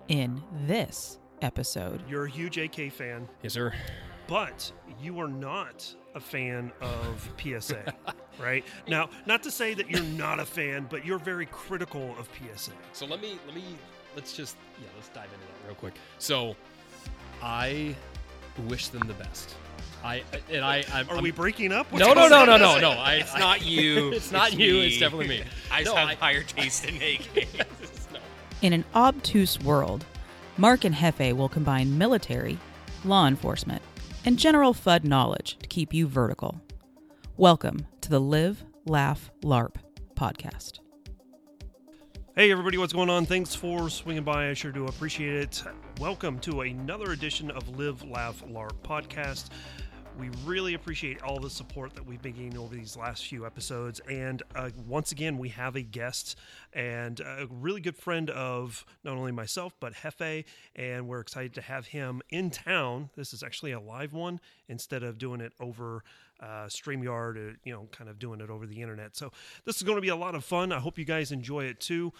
In this episode, You're a huge AK fan, Yes, sir. but you are not a fan of PSA, right? Now, not to say that you're not a fan, but you're very critical of PSA. So let's dive into that real quick. So I wish them the best. I'm Are we breaking up? No. It's not you. It's not you. me. It's definitely me. I just have higher taste in AK. in an obtuse world, Mark and Hefe will combine military, law enforcement, and general FUD knowledge to keep you vertical. Welcome to the Live, Laugh, LARP podcast. Hey everybody, what's going on? Thanks for swinging by. I sure do appreciate it. Welcome to another edition of Live, Laugh, LARP podcast. We really appreciate all the support that we've been getting over these last few episodes. And once again, we have a guest and a really good friend of not only myself, but Hefe. And we're excited to have him in town. This is actually a live one instead of doing it over StreamYard, kind of doing it over the internet. So this is going to be a lot of fun. I hope you guys enjoy it too.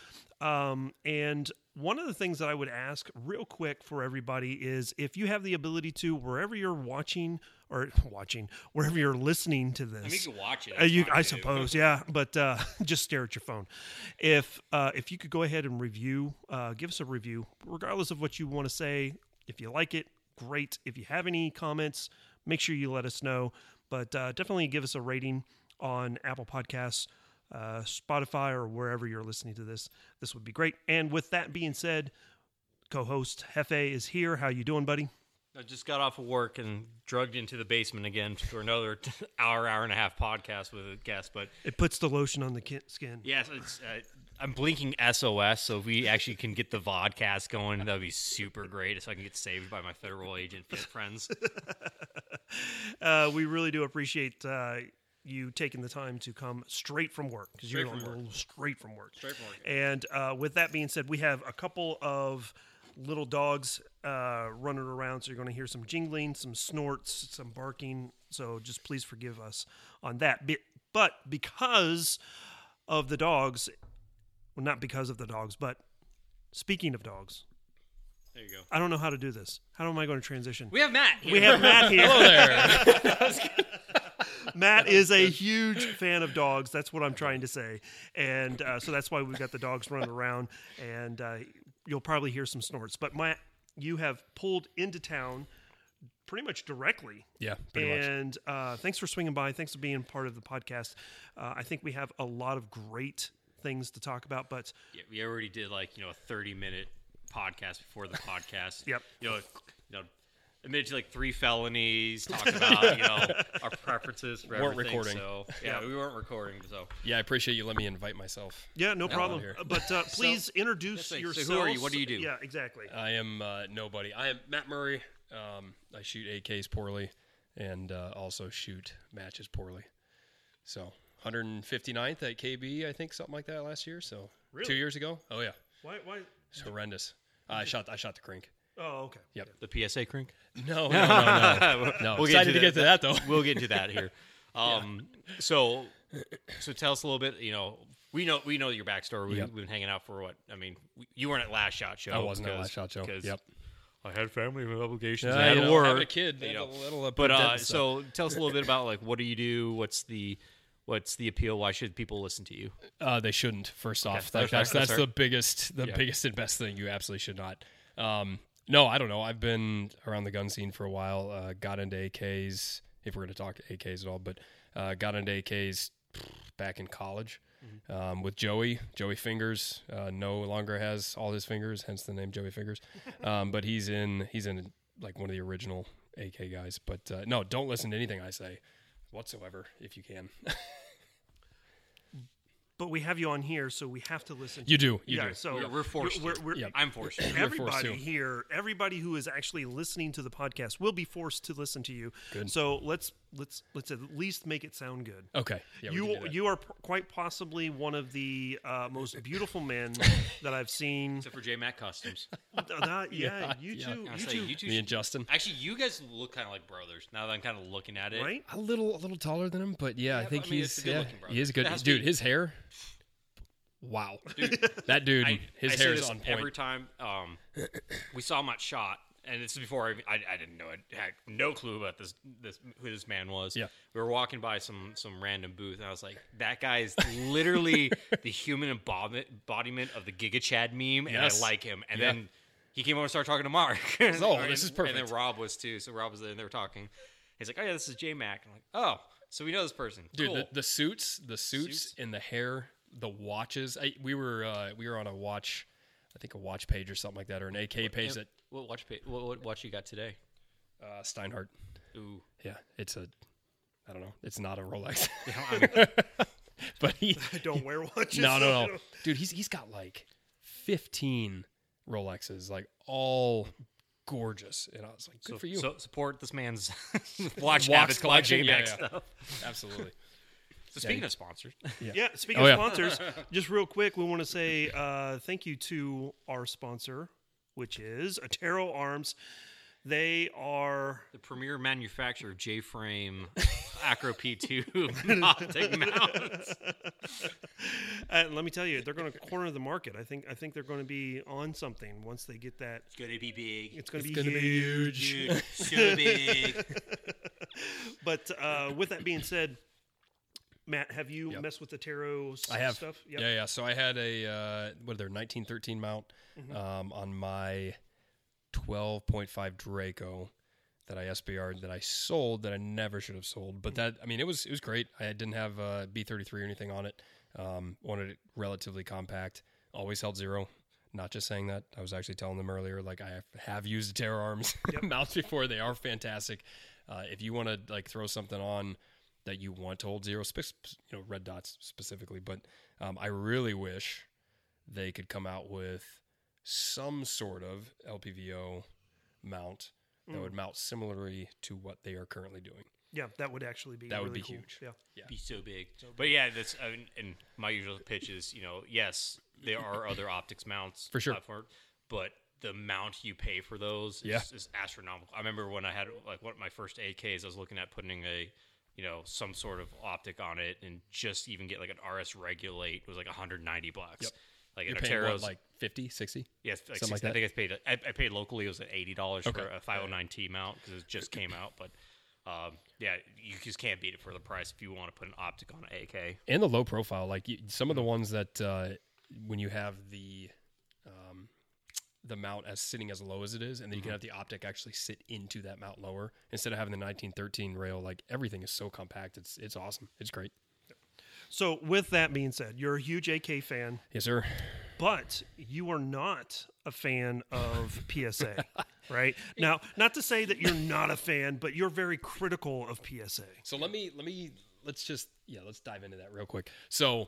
And one of the things that I would ask real quick for everybody is if you have the ability to, wherever you're wherever you're listening to this. I mean, you can watch it. I suppose, yeah, but just stare at your phone. If you could go ahead and give us a review, regardless of what you want to say. If you like it, great. If you have any comments, make sure you let us know. But definitely give us a rating on Apple Podcasts, Spotify, or wherever you're listening to this. This would be great. And with that being said, co-host Hefe is here. How you doing, buddy? I just got off of work and drugged into the basement again for another hour and a half podcast with a guest. But it puts the lotion on the skin. yes, I'm blinking SOS, so if we actually can get the vodcast going, that would be super great, so I can get saved by my federal agent friends. We really do appreciate you taking the time to come straight from work, because you're straight from work. And with that being said, we have a couple of little dogs running around, so you're going to hear some jingling, some snorts, some barking, so just please forgive us on that. But because of the dogs, well, not because of the dogs, but speaking of dogs, There you go. I don't know how to do this. How am I going to transition? We have Matt here. We have Matt here. Hello there. Matt is a huge fan of dogs. That's what I'm trying to say. And so that's why we've got the dogs running around, and you'll probably hear some snorts. But Matt, you have pulled into town pretty much directly. Yeah, pretty much. And thanks for swinging by. Thanks for being part of the podcast. I think we have a lot of great things to talk about. But Yeah, we already did a 30-minute podcast before the podcast. Yep. Admitted to 3 felonies, talked about our preferences for Weren't everything. recording. So we weren't recording. So Yeah, I appreciate you letting me invite myself. yeah, no problem. here. But please introduce so yourself. who are you? What do you do? Yeah, exactly. I am nobody. I am Matt Murray. I shoot AKs poorly and also shoot matches poorly. So 159th at KB, I think, something like that last year. So Really? 2 years ago. Oh yeah, Why? it's horrendous. I shot the crink. Oh, okay. Yep. the PSA crink. No. We'll Excited to get to that though. We'll get to that here. So tell us a little bit. We know your backstory. We've been hanging out for what? I mean, you weren't at Last Shot Show. I wasn't at Last Shot Show. Yep. I had family obligations. Yeah, I had to having work. a kid. But so tell us a little bit about what do you do? What's the appeal? Why should people listen to you? They shouldn't. First off, that's that's fair. the biggest and best thing. You absolutely should not. No, I don't know. I've been around the gun scene for a while. Got into AKs, if we're going to talk AKs at all, but got into AKs back in college with Joey Fingers. No longer has all his fingers, hence the name Joey Fingers. But he's in one of the original AK guys. But no, don't listen to anything I say whatsoever if you can. But we have you on here, so we have to listen. You do. So we're forced. I'm forced. Everybody here, everybody who is actually listening to the podcast, will be forced to listen to you. Good. So let's at least make it sound good. Okay. Yeah, we can do that. You are quite possibly one of the most beautiful men that I've seen. Except for J Mac Customs. You two. Me and Justin. Actually, you guys look kind of like brothers. Now that I'm kind of looking at it, Right? A little taller than him, but I think it's a good-looking brother. he is a good It has to dude. be. His hair, Wow, that dude, his I say hair is this on point. every time we saw him at SHOT, and this is before I didn't know it. I had no clue about who this man was. Yeah. We were walking by some random booth, and I was like, that guy is literally the human embodiment of the Giga Chad meme, and Yes. I like him. And Yeah. then he came over and started talking to Mark. This is perfect. And then Rob was too. So Rob was there, and they were talking. He's like, oh yeah, this is J-Mac. I'm like, oh, so we know this person. Dude, Cool. the suits and the hair, the watches. We were on a watch, I think a watch page or something like that, or an AK page that What watch page? What watch you got today? Steinhardt. Ooh. Yeah, it's I don't know. It's not a Rolex, I mean, but he I don't wear watches. no. Dude, he's got like 15 Rolexes, like all gorgeous, and I was like, good for you. So support this man's watch Wax habits, collection, J-Mac yeah. stuff. Absolutely. So speaking of sponsors, Yeah, speaking Oh, of yeah. sponsors, just real quick, we want to say thank you to our sponsor, which is Atero Arms. They are the premier manufacturer of J-frame Acro P2 optic mounts. let me tell you, they're going to corner the market. I think they're going to be on something once they get that. It's gonna be big. It's going to be gonna be huge. Dude, so big. But with that being said, Matt, have you Yep. messed with the Atero I have. stuff? Yep. Yeah. So I had a what are their 1913 mount on my 12.5 Draco that I SBR'd that I sold that I never should have sold. But that, I mean, it was great. I didn't have B33 or anything on it. Wanted it relatively compact. Always held zero. Not just saying that. I was actually telling them earlier, like I have used the Terra Arms mounts before. They are fantastic. If you want to like throw something on that you want to hold zero, red dots specifically. But I really wish they could come out with some sort of LPVO mount that would mount similarly to what they are currently doing. Yeah, that would actually be That would really be cool. huge. Yeah. Be so big. But yeah, that's and my usual pitch is, yes, there are other optics mounts For sure. but the amount you pay for those is astronomical. I remember when I had like one of my first AKs, I was looking at putting some sort of optic on it, and just even get like an RS Regulate was like $190. Yep. Like You're an paying Atero's, what, like 50, 60? yes, like something like 60, I that? think I paid locally. It was at $80 Okay. for a 509T mount because it just came out. But yeah, you just can't beat it for the price if you want to put an optic on an AK. And the low profile, like some of the ones that when you have the mount as sitting as low as it is, and then you can have the optic actually sit into that mount lower instead of having the 1913 rail. Like everything is so compact. It's awesome. It's great. So with that being said, you're a huge AK fan, Yes, sir. but you are not a fan of PSA, right? Now, not to say that you're not a fan, but you're very critical of PSA. So let's dive into that real quick. So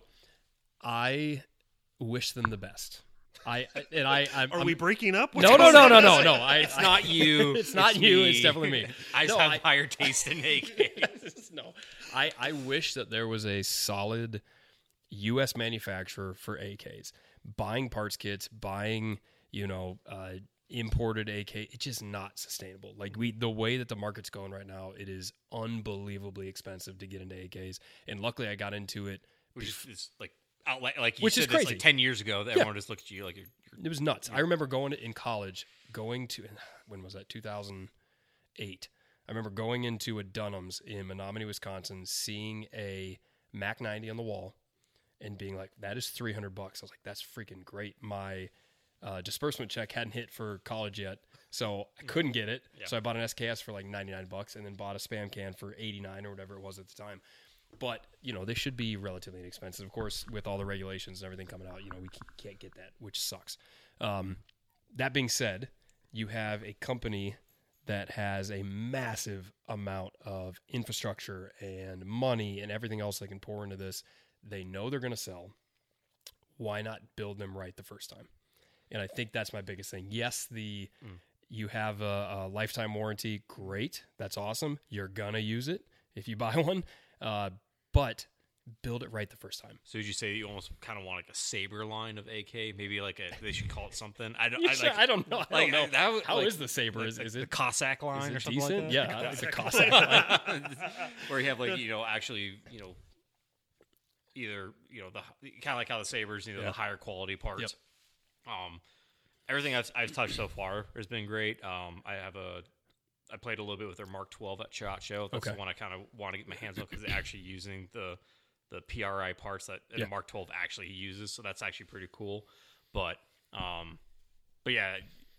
I wish them the best. I'm Are we breaking up? No. It's not you. It's not you. me. It's definitely me. I just have higher taste in AKs. No, I wish that there was a solid U.S. manufacturer for AKs. Buying parts kits, buying imported AK, it's just not sustainable. Like the way that the market's going right now, it is unbelievably expensive to get into AKs. And luckily, I got into it. Which is like like you Which said is this crazy. like 10 years ago. That everyone just looked at you like you're It was nuts. I remember going to when was that? 2008. I remember going into a Dunham's in Menominee, Wisconsin, seeing a Mac 90 on the wall and being like, that is $300. I was like, that's freaking great. My disbursement check hadn't hit for college yet, so I couldn't get it. Yeah. So I bought an SKS for like $99 and then bought a Spam can for $89 or whatever it was at the time. But, they should be relatively inexpensive. Of course, with all the regulations and everything coming out, we can't get that, which sucks. That being said, you have a company that has a massive amount of infrastructure and money and everything else they can pour into this. They know they're going to sell. Why not build them right the first time? And I think that's my biggest thing. Yes, you have a lifetime warranty. Great. That's awesome. You're going to use it if you buy one. But build it right the first time. So would you say you almost kind of want like a Saber line of AK? Maybe like they should call it something. I don't know. How is the Saber? Is the it Cossack line is or it something decent? like that? Yeah, it's a Cossack line. Where you have like actually either the kind of like how the Sabers, the higher quality parts. Yep. Everything I've touched so far has been great. I played a little bit with their Mark 12 at SHOT Show. That's the one I kind of want to get my hands on because they're actually using the PRI parts that the Mark 12 actually uses. So that's actually pretty cool. But yeah,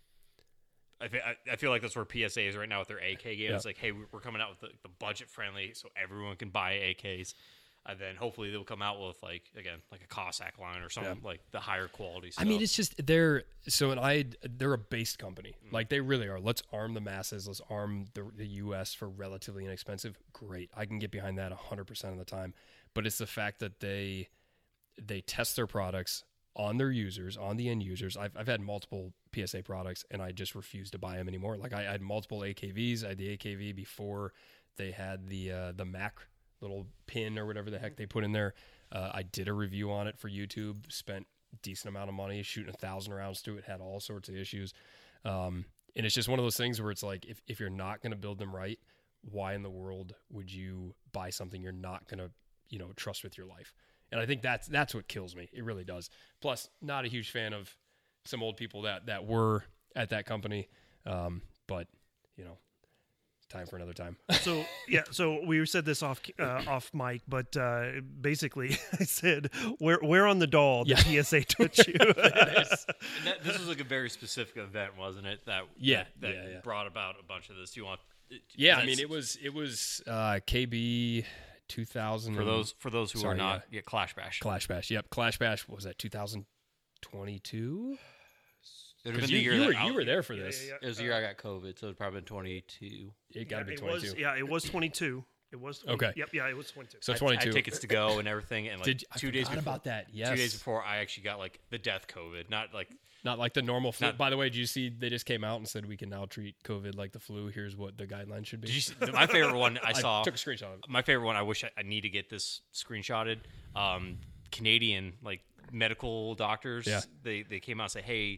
I feel like that's where PSA is right now with their AK game. Yeah. It's like, hey, we're coming out with the budget friendly, so everyone can buy AKs. And then hopefully they'll come out with like a Cossack line or something like the higher quality stuff. I mean, it's just they're a based company. Like they really are. Let's arm the masses. Let's arm the U.S. for relatively inexpensive. Great, I can get behind that 100% of the time. But it's the fact that they test their products on their users, on the end users. I've had multiple PSA products, and I just refuse to buy them anymore. Like I had multiple AKVs. I had the AKV before they had the Mac little pin or whatever the heck they put in there. I did a review on it for YouTube, spent a decent amount of money shooting 1,000 rounds to it, had all sorts of issues. And it's just one of those things where it's like, if you're not going to build them right, why in the world would you buy something you're not going to, trust with your life? And I think that's what kills me. It really does. Plus, not a huge fan of some old people that were at that company. But, time for another time. So we said this off mic, but basically I said, where on the doll did PSA touch you? This was like a very specific event, wasn't it? That brought about a bunch of this. Do you want? Yeah, I mean, it was KB 2000. For those who are not, Clash Bash. Clash Bash. Yep, Clash Bash. Was that 2022? You were there for this. It was the year I got COVID, so it probably been 22. It got to be 22. It was 22. It was 20. Okay. Yep. Yeah, it was 22. So 22. I had tickets to go and everything, and like I forgot about that. Yes. 2 days before, I actually got like the death COVID, not like the normal flu. By the way, did you see they just came out and said we can now treat COVID like the flu? Here's what the guidelines should be. Did you see, my favorite one I saw. Took a screenshot of it. My favorite one. I wish I need to get this screenshotted. Canadian medical doctors. Yeah. They came out and say, hey,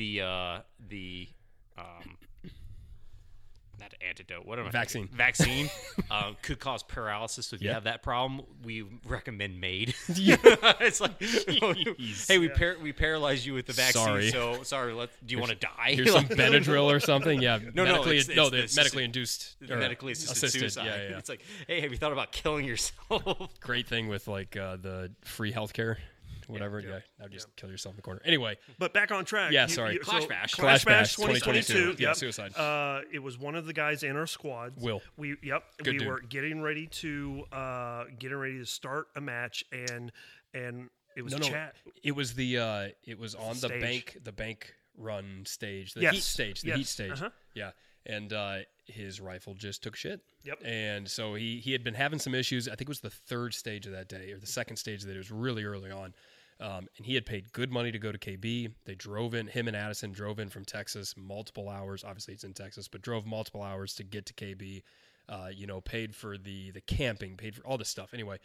not antidote. What am I? Vaccine. Vaccine could cause paralysis. So if you have that problem, we recommend MAID. It's like, hey, we paralyzed you with the vaccine. Sorry. So sorry. Do you want to die? Here's some Benadryl or something. Yeah. It's medically induced. Medically assisted suicide. Yeah. It's like, hey, have you thought about killing yourself? Great thing with the free healthcare. Whatever, now just kill yourself in the corner. Anyway, but back on track. Yeah, sorry. Clash Bash 2022. Yeah, suicide. It was one of the guys in our squad. Will. We were getting ready to start a match, and it was chat. It was on the bank run stage, the heat stage, heat stage. Uh-huh. Yeah, and his rifle just took shit. Yep. And so he had been having some issues. I think it was the third stage of that day or the second stage that it was really early on. And he had paid good money to go to KB. They drove in, him and Addison drove in from Texas multiple hours. Obviously, it's in Texas, but drove multiple hours to get to KB. Paid for the camping, paid for all this stuff. Anyway,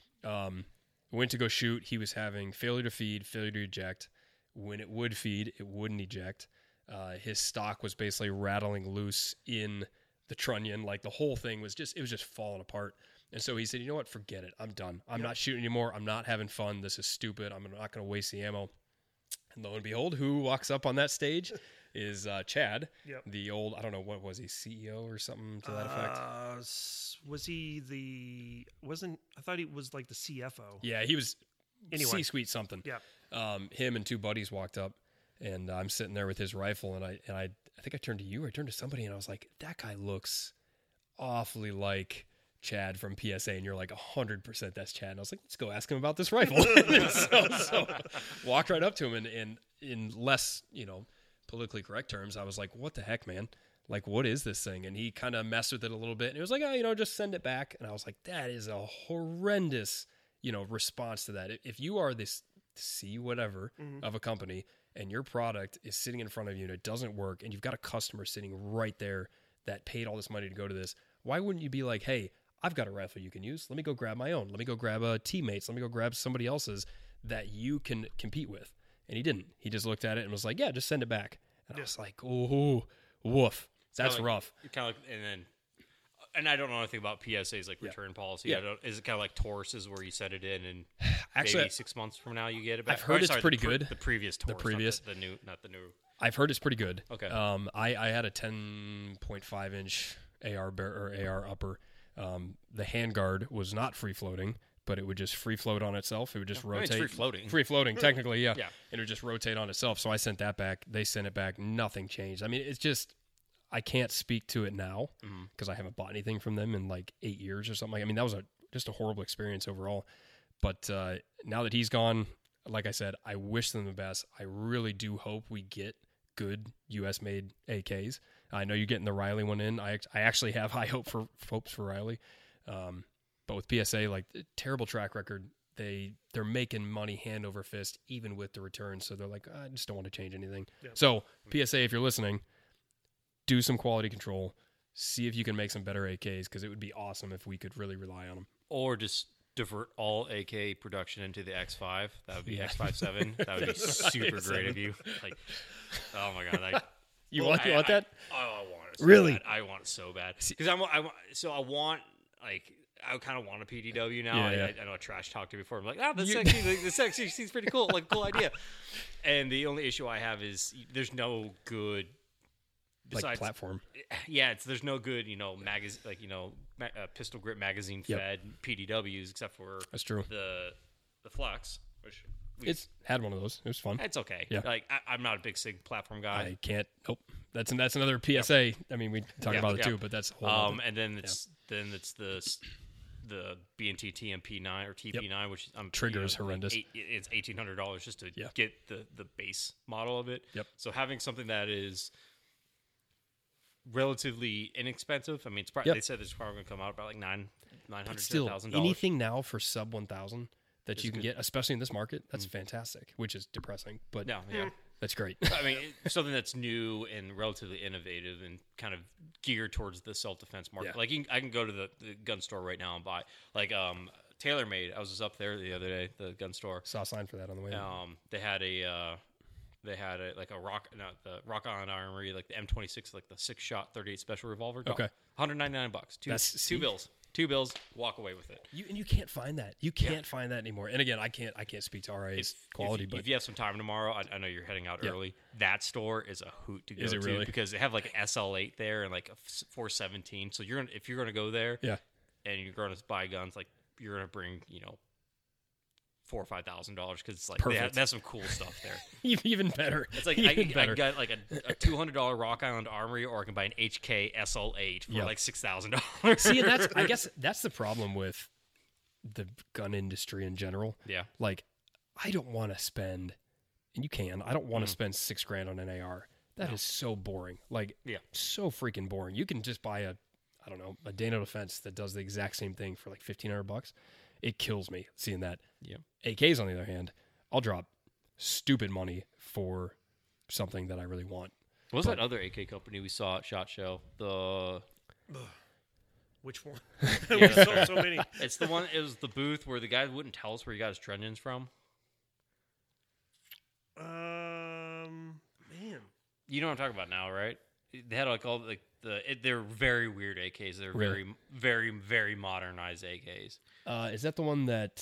went to go shoot. He was having failure to feed, failure to eject. When it would feed, it wouldn't eject. His stock was basically rattling loose in the trunnion. Like the whole thing was just falling apart. And so he said, you know what, forget it. I'm done. I'm not shooting anymore. I'm not having fun. This is stupid. I'm not going to waste the ammo. And lo and behold, who walks up on that stage is Chad, the old, I don't know, what was he, CEO or something to that effect? Was he I thought he was like the CFO. Yeah, he was C-suite something. Yeah. Him and two buddies walked up, and I'm sitting there with his rifle, and I think I turned to you, I turned to somebody, and I was like, that guy looks awfully like Chad from PSA, and you're like 100% that's Chad. And I was like, let's go ask him about this rifle. so walked right up to him, and in less, politically correct terms, I was like, what the heck, man? Like, what is this thing? And he kind of messed with it a little bit, and he was like, just send it back. And I was like, that is a horrendous, response to that. If you are this C whatever of a company, and your product is sitting in front of you and it doesn't work, and you've got a customer sitting right there that paid all this money to go to this, why wouldn't you be like, hey, I've got a rifle you can use. Let me go grab my own. Let me go grab a teammate's. Let me go grab somebody else's that you can compete with. And he didn't. He just looked at it and was like, yeah, just send it back. And I was like, oh, woof. That's rough. And then And I don't know anything about PSA's like return policy. Yeah. Is it kind of like Taurus's where you set it in and Actually, maybe 6 months from now you get it back? I've heard it's pretty good. The previous Taurus, previous. not the new. I've heard it's pretty good. Okay. I had a 10.5 inch AR upper. The handguard was not free floating, but it would just free float on itself. It would just rotate. It's free floating. Free floating, technically, yeah. Yeah. And it would just rotate on itself. So I sent that back. They sent it back. Nothing changed. I mean, it's just, I can't speak to it now because I haven't bought anything from them in like 8 years or something. I mean, that was just a horrible experience overall. But now that he's gone, like I said, I wish them the best. I really do hope we get good U.S.-made AKs. I know you're getting the Riley one in. I actually have high hopes for Riley. But with PSA, like, terrible track record. They're making money hand over fist, even with the returns. So they're like, I just don't want to change anything. Yep. So PSA, if you're listening, do some quality control. See if you can make some better AKs, because it would be awesome if we could really rely on them. Or just divert all AK production into the X5. That would be X57. That would be super great of you. Like, oh my god, you want that? I want it. So really? Bad. I want it so bad because I kind of want a PDW now. Yeah. I know I trash talked to you before. I'm like, that's sexy. The sexy seems pretty cool. Like, cool idea. And the only issue I have is there's no good. Besides, like platform. Yeah, there's no good, magazine, pistol grip magazine fed PDWs except for that's true. The Flex, which it's had one of those. It was fun. It's okay. Yeah. Like I'm not a big SIG platform guy. I can't. Nope. That's another PSA. I mean, we talk about it too, but that's a whole. And then it's the B&T TMP9 or TP9, which trigger is horrendous. It's $1,800 just to Yeah. get the base model of it. Yep. So having something that is relatively inexpensive. I mean, they said it's probably going to come out about like $900 to $1,000. Anything now for sub 1,000 that you can get, especially in this market, that's fantastic. Which is depressing, but that's great. I mean, something that's new and relatively innovative and kind of geared towards the self-defense market. Yeah. Like I can go to the gun store right now and buy like TaylorMade. I was just up there the other day, the gun store. Saw a sign for that on the way. They had the Rock Island Armory, like the M26, like the 6-shot 38 special revolver. Okay, $199. Two bills. 2 bills. Walk away with it. You can't find that. You can't find that anymore. And again, I can't speak to RA's quality, but if you have some time tomorrow, I know you're heading out early. That store is a hoot to go is it to really? Because they have like an SL8 there and like a 417. So if you're gonna go there, and you're going to buy guns, like you're gonna bring $4,000 or $5,000 because it's like they have some cool stuff there. Even better. It's like I got like a $200 Rock Island Armory, or I can buy an HK SL8 for like $6,000. See, I guess that's the problem with the gun industry in general. Yeah, like I don't want to spend, and you can. I don't want to spend $6,000 on an AR. That is so boring. Like, so freaking boring. You can just buy a Dano Defense that does the exact same thing for like $1,500. It kills me seeing that. Yeah. AKs, on the other hand, I'll drop stupid money for something that I really want. What was that other AK company we saw at SHOT Show? Which one? There's so many. It's the one. It was the booth where the guy wouldn't tell us where he got his trunnions from. Man, you know what I'm talking about now, right? They had like all like they're very weird AKs. They're very, very, very modernized AKs. Is that the one that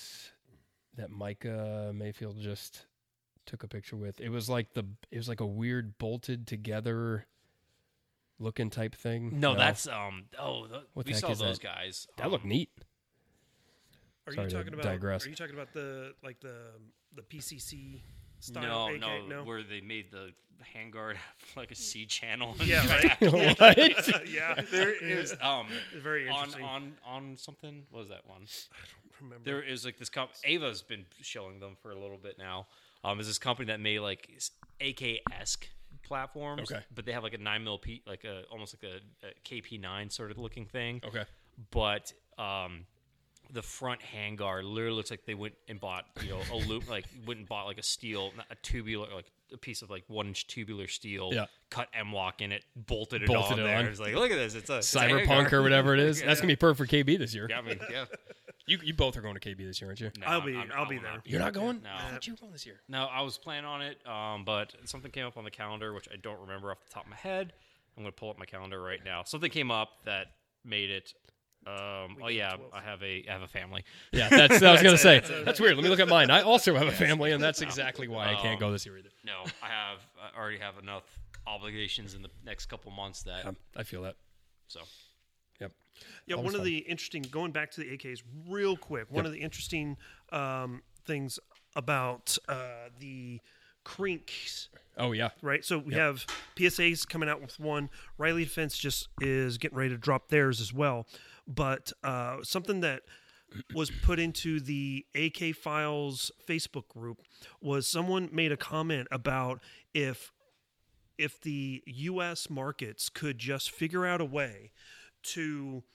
Micah Mayfield just took a picture with? It was like a weird bolted together looking type thing. No, that's we saw those that? guys. That looked neat. Are you talking about the PCC style AK? No, where they made the handguard like a C channel. Yeah, right. What? Yeah, it was very interesting. On something. What was that one? I don't remember. There is like this Ava's been showing them for a little bit now. Is this company that made like AK-esque platforms, but they have like a 9mm like almost like a KP9 sort of looking thing. Okay, but the front handguard literally looks like they went and bought a loop, like went and bought like a steel, a tubular, like a piece of like 1-inch tubular steel, cut M-lock in it, bolted it on there. It's like, look at this, it's a Cyberpunk or whatever it is. That's gonna be perfect for KB this year. Yeah, I mean, yeah. You both are going to KB this year, aren't you? No, I'll be there. You're not going? No. I thought you were going this year. No, I was planning on it, but something came up on the calendar, which I don't remember off the top of my head. I'm going to pull up my calendar right now. Something came up that made it. Oh yeah, I have a family. Yeah, I was gonna say that's weird. Let me look at mine. I also have a family, and that's exactly why I can't go this year either. No, I already have enough obligations in the next couple months that I feel that. so. Yep. Yeah, Always one of fun. the interesting, going back to the AKs real quick, one of the interesting things about the Crinks, Oh yeah. right? So we have PSA's coming out with one. Riley Defense just is getting ready to drop theirs as well. But something that was put into the AK Files Facebook group was someone made a comment about if the U.S. markets could just figure out a way to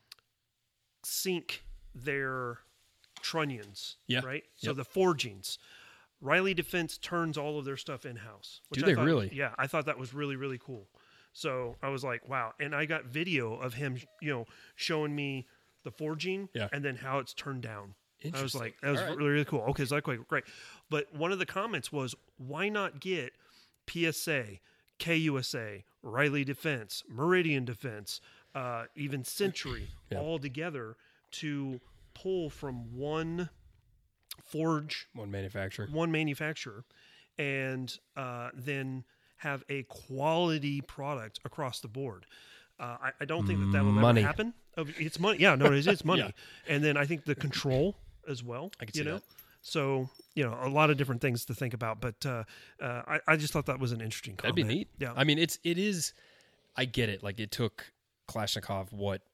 sync their trunnions, right? So the forgings. Riley Defense turns all of their stuff in-house. Do they really? Yeah, I thought that was really, really cool. So I was like, wow. And I got video of him, showing me the forging and then how it's turned down. I was like, that was really, really cool. Okay, so that's great. But one of the comments was, why not get PSA, KUSA, Riley Defense, Meridian Defense, even Century all together to pull from one forge, one manufacturer, and then have a quality product across the board. I don't think that will ever happen. It's money. Yeah, no, it's money. And then I think the control as well. I can see that. So, a lot of different things to think about. But I just thought that was an interesting comment. That'd be neat. Yeah. I mean, it is. I get it. Like, it took Kalashnikov,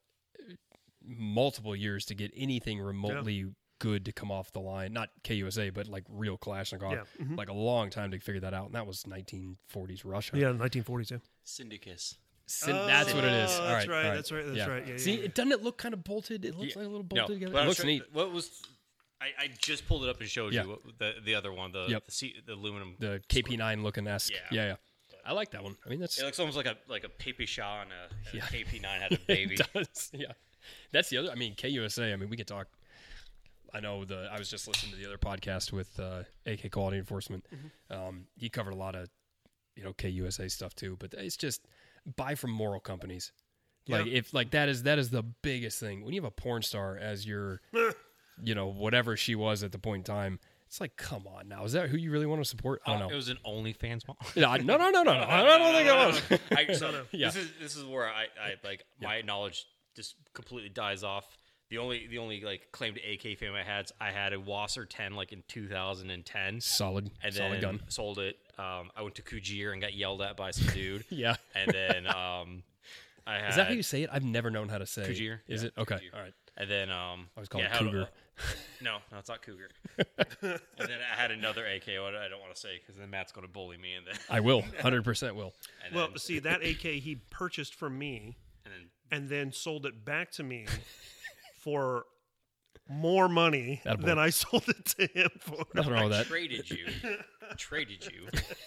multiple years to get anything remotely good to come off the line. Not KUSA, but like real Kalashnikov. Yeah. Mm-hmm. Like a long time to figure that out. And that was 1940s Russia. Yeah, 1940s, yeah. Syndicus. That's what it is. All That's right. That's right. Yeah, See, doesn't it look kind of bolted? It looks like a little bolted together. It looks neat. What was? I just pulled it up and showed you the other one, the aluminum, the KP9 looking esque. Yeah. I like that one. I mean, it looks almost like a Papi Shaw and a KP9 had a baby. It does. Yeah. That's the other. I mean, KUSA. I mean, we could talk. I know I was just listening to the other podcast with AK Quality Enforcement. Mm-hmm. He covered a lot of KUSA stuff too, but it's just buy from moral companies. Like if that is the biggest thing. When you have a porn star as your whatever she was at the point in time, it's like, come on now. Is that who you really want to support? I don't know. It was an OnlyFans model. No. I don't think it was. This is where I my knowledge just completely dies off. The only like claim to AK fame I had a Wasser 10 like in 2010. Solid. And solid then gun. Sold it. I went to Kujir and got yelled at by some dude. Yeah. And then I had. Is that how you say it? I've never known how to say Kujir. Is it? Okay. Kujir. All right. And then I was called Cougar. No, it's not Cougar. And then I had another AK. I don't want to say because then Matt's going to bully me. And then I will. 100% will. See, that AK he purchased from me and then sold it back to me for more money than I sold it to him for. Nothing wrong with that. Traded you.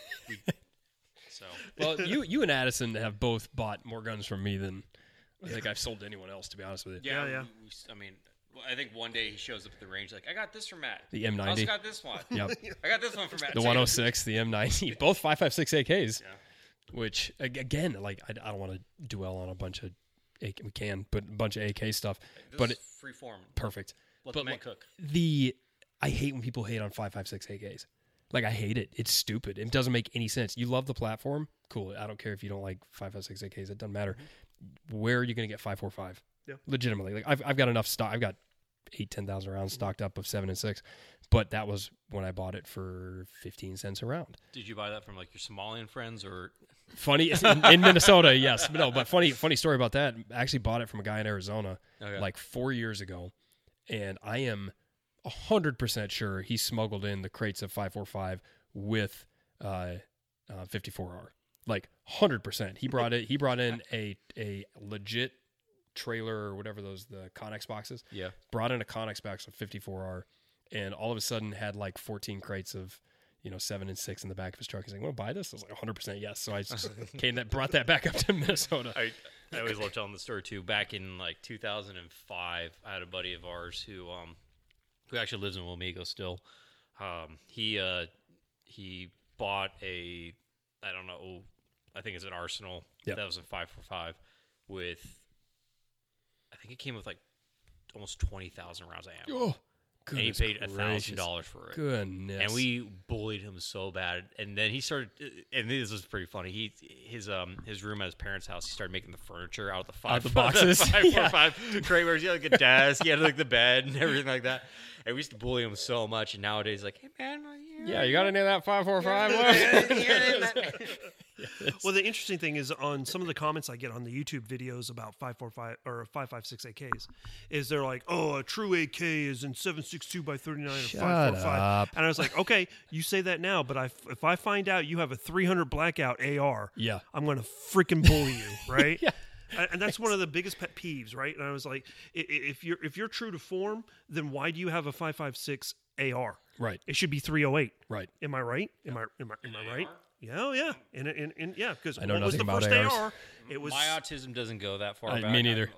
So well, you and Addison have both bought more guns from me than I think I've sold to anyone else. To be honest with you. Yeah. I think one day he shows up at the range like, I got this from Matt. The M90. I also got this one. Yep. I got this one from Matt. The 106, the M90, both 5.56 AKs. Yeah. Which again, like I don't want to dwell on a bunch of AK, we can, but a bunch of AK stuff. This is free form. Perfect. Let the man cook. I hate when people hate on 5.56 AKs. Like I hate it. It's stupid. It doesn't make any sense. You love the platform, cool. I don't care if you don't like 5.56 AKs. It doesn't matter. Mm-hmm. Where are you going to get 5.45? Yeah. Legitimately, like I've got enough stock. I've got 10,000 rounds stocked up of 7 and 6, but that was when I bought it for 15 cents a round. Did you buy that from like your Somalian friends or? Funny in Minnesota, yes, but no. But funny story about that. I actually bought it from a guy in Arizona like 4 years ago, and I am 100% sure he smuggled in the crates of 5.45 with 54R. Like 100%. He brought in a legit trailer or whatever the Connex boxes. Yeah. Brought in a Connex box of 54R, and all of a sudden had like 14 crates of 7 and 6 in the back of his truck. He's like, "Want to buy this?" I was like, "100% yes." So I just brought that back up to Minnesota. I always love telling the story too. Back in like 2005, I had a buddy of ours who actually lives in Wamego still. He bought I think it's an Arsenal. Yep. That was a 5.45 with I think it came with like almost 20,000 rounds of ammo. Oh, and he paid $1,000 for it. Goodness. And we bullied him so bad. And then he started, and this was pretty funny. His room at his parents' house, he started making the furniture out of the boxes. 545 crate where he had like a desk, he had like the bed and everything like that. And we used to bully him so much. And nowadays, like, hey man, you got any of that 545? Well, the interesting thing is on some of the comments I get on the YouTube videos about 545 or 556 AKs, is they're like, "Oh, a true AK is in 7.62 by 39 or 545." up. And I was like, "Okay, you say that now, but if I find out you have a 300 blackout AR, Yeah. I'm going to freaking bully you, right?" Yeah. And that's one of the biggest pet peeves, right? And I was like, if you're true to form, then why do you have a 556 AR? Right. It should be 308. Right. Am I right? Am I right? Yeah, yeah, and yeah, because I know what was the nothing first about ARs. AR? It was my autism doesn't go that far back. Me neither.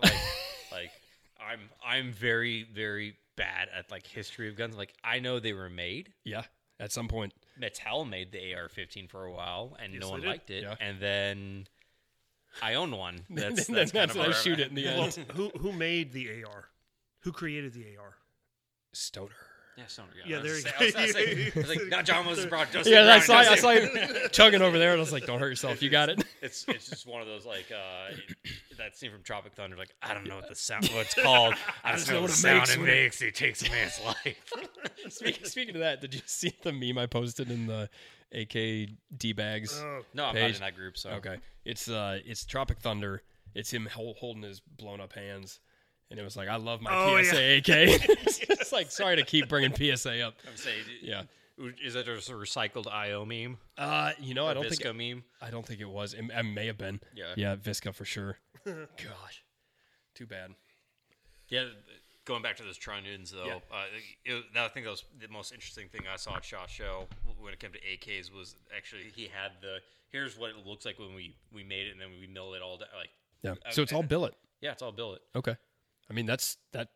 I'm very, very bad at like history of guns. Like I know they were made. Yeah. At some point. Mattel made the AR-15 for a while, and no one they did. liked it. Yeah. And then I own one. That's That's kind of I shoot it in the well, end. who made the AR? Who created the AR? Stoner. Yeah, Stoner. Yeah, there you go. I was like, not John Moses Brown. Yeah, I saw you chugging over there, and I was like, "Don't hurt yourself. You got it." It's just one of those like that scene from Tropic Thunder. Like I don't know what it's called. I just know what the sound it makes. It takes a man's life. Speaking of that, did you see the meme I posted in the AK D-Bags? No, I'm not in that group. So Okay, it's Tropic Thunder. It's him holding his blown up hands, and it was like, "I love my PSA AK." It's like, sorry to keep bringing PSA up. I'm saying, Yeah. Is that just a recycled IO meme? I don't think Visca meme. I don't think it was. It may have been. Yeah, Visca for sure. Gosh, too bad. Yeah, going back to those Trunnions though, I think that was the most interesting thing I saw at SHOT Show when it came to AKs was actually he had here's what it looks like when we made it and then we milled it all down. Like So it's all billet. Yeah, it's all billet. Okay. I mean that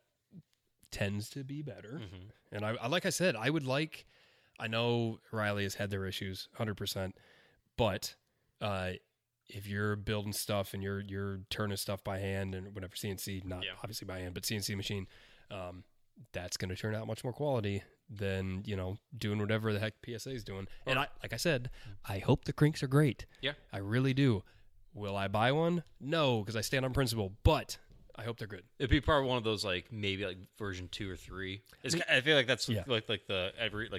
tends to be better. Mm-hmm. And I like I said, I know Riley has had their issues 100%, but if you're building stuff and you're turning stuff by hand and whatever, CNC, not obviously by hand, but CNC machine, that's going to turn out much more quality than, doing whatever the heck PSA is doing. And like I said, I hope the crinks are great. Yeah. I really do. Will I buy one? No, because I stand on principle, but I hope they're good. It'd be probably one of those maybe version 2 or 3. I feel like that's like the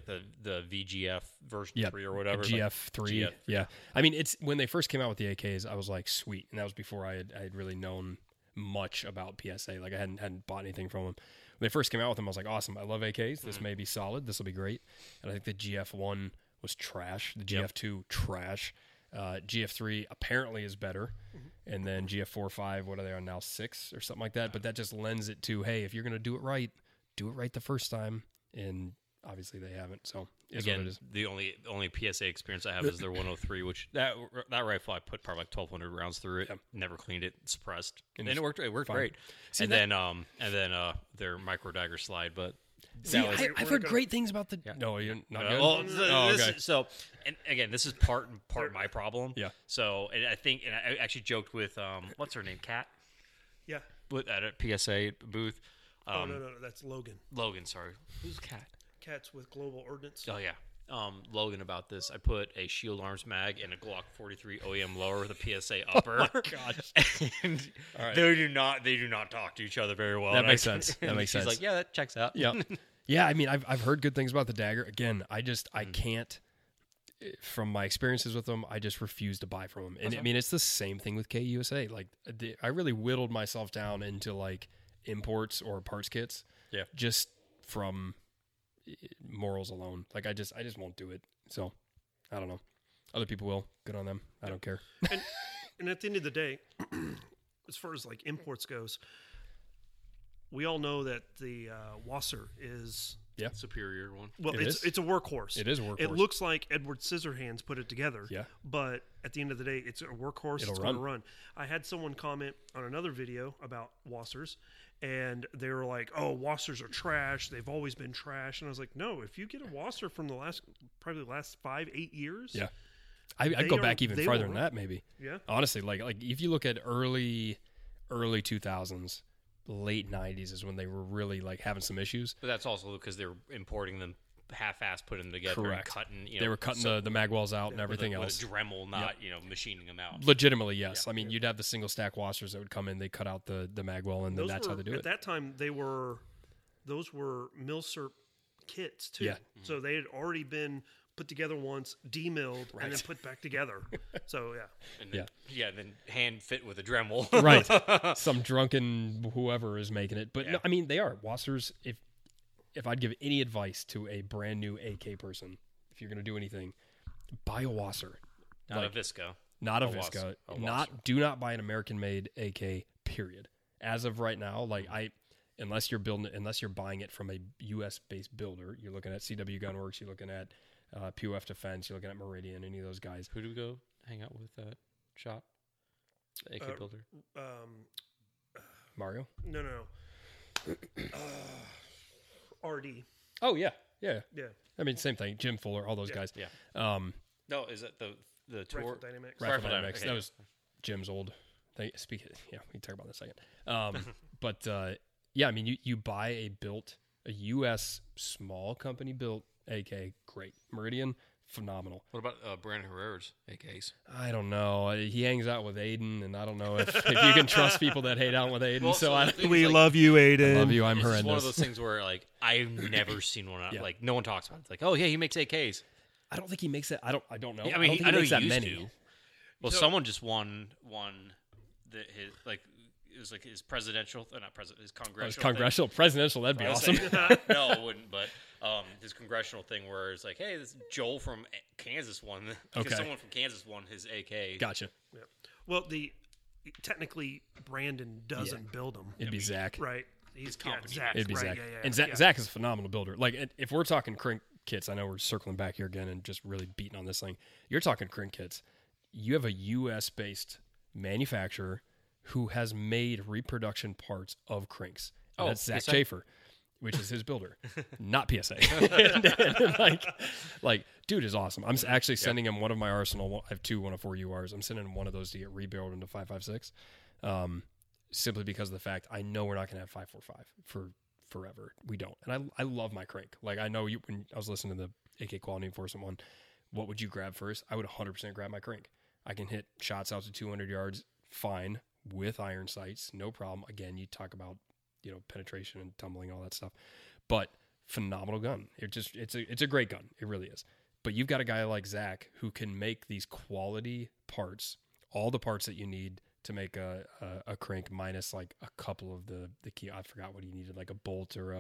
VGF version 3 or whatever. GF3. Yeah. I mean, it's when they first came out with the AKs, I was like, sweet, and that was before I had really known much about PSA. Like I hadn't bought anything from them. When they first came out with them, I was like, awesome. I love AKs. This may be solid. This will be great. And I think the GF1 was trash. The GF2 trash. GF3 apparently is better, and then GF4, 5, what are they on now, 6 or something like that? But that just lends it to, hey, if you're going to do it right the first time, and obviously they haven't. So again, what it is. The only PSA experience I have is their 103, which that rifle I put probably like 1,200 rounds through it. Never cleaned it, suppressed, and it worked. It worked great. See, and then their micro dagger slide, but. See, I've heard great things about the. Yeah. No, you're not good. Well, okay. And again, this is part of my problem. Yeah. So, and I actually joked with what's her name, Kat? Yeah. At a PSA booth. No, that's Logan. Logan, sorry. Who's Kat? Kat's with Global Ordnance. Oh yeah. Logan about this. I put a Shield Arms mag and a Glock 43 OEM lower with a PSA upper. Oh my gosh. And they do not talk to each other very well. That makes sense. She's like, yeah, that checks out. Yeah. Yeah, I mean, I've heard good things about the dagger. Again, I can't, from my experiences with them, I just refuse to buy from them. And I mean, it's the same thing with KUSA. Like, I really whittled myself down into like imports or parts kits. Yeah. Just from morals alone. Like, I just won't do it. So, I don't know. Other people will. Good on them. I don't care. And at the end of the day, as far as like imports goes, we all know that the Wasser is superior one. Well, it's a workhorse. It is a workhorse. It looks like Edward Scissorhands put it together. Yeah. But at the end of the day, it's a workhorse. It's going to run. I had someone comment on another video about Wassers, and they were like, "Oh, Wassers are trash. They've always been trash." And I was like, "No, if you get a Wasser from the last 5-8 years, yeah, I'd go back even farther than that, maybe. Yeah, honestly, like if you look at early 2000s. late 90s is when they were really like having some issues. But that's also because they were importing them half-assed, putting them together, Correct. and cutting. They were cutting the magwells out and everything with else. a Dremel, not machining them out. Legitimately, yes. I mean, you'd have the single stack washers that would come in. They cut out the magwell, and then that's how they do it. At that time, those were Milsurp kits too. Yeah. So they had already been put together once, demilled, and then put back together. So And then, then hand fit with a Dremel. Right. Some drunken whoever is making it. But no, I mean, they are. Wassers, if I'd give any advice to a brand new AK person, if you're going to do anything, buy a Wasser. Not a Visco. Not a Visco. Do not buy an American-made AK, period. As of right now, like unless you're buying it from a US-based builder, you're looking at CW Gunworks, you're looking at POF Defense, you're looking at Meridian, any of those guys. Who do we go hang out with that shop? The AK builder? Mario? No. RD. Oh, yeah. Yeah. I mean, same thing. Jim Fuller, all those guys. Yeah. No, is that the tour? Rifle Dynamics. Rifle Dynamics. Okay. That was Jim's old thing. We can talk about that in a second. But, I mean, you buy a U.S. small company built AK, great. Meridian, phenomenal. What about Brandon Herrera's AKs? I don't know. He hangs out with Aiden, and I don't know if you can trust people that hang out with Aiden. Well, we love you, Aiden. I love you. I'm horrendous. It's one of those things where, like, I've never seen one. Like, no one talks about it. It's like, oh, yeah, he makes AKs. I don't think he makes it. I don't know. Yeah, I mean, I know he makes that many. To. Well, someone just won it was like his presidential, not president, his congressional. Presidential, that'd be awesome. No, it wouldn't. But his congressional thing where it's like, hey, this Joel from Kansas won. Because someone from Kansas won his AK. Gotcha. Yeah. Well, technically Brandon doesn't build them. It'd be Zach, right? He's Zach. It'd be right? Zach. Yeah. And Zach is a phenomenal builder. Like, if we're talking crank kits, I know we're circling back here again and just really beating on this thing. You're talking crank kits. You have a U.S. based manufacturer who has made reproduction parts of cranks. And that's Zach Schaefer, which is his builder, not PSA. like, dude is awesome. I'm actually sending him one of my Arsenal. I have two 104 URs. I'm sending him one of those to get rebuilt into 5.56, simply because of the fact I know we're not going to have 5.45 for forever. We don't. And I love my crank. Like, I know when I was listening to the AK Quality Enforcement one, what would you grab first? I would 100% grab my crank. I can hit shots out to 200 yards fine with iron sights, no problem. Again, you talk about, penetration and tumbling, all that stuff, but phenomenal gun. It's a great gun. It really is. But you've got a guy like Zach who can make these quality parts, all the parts that you need to make a crank, minus like a couple of the key. I forgot what he needed, like a bolt or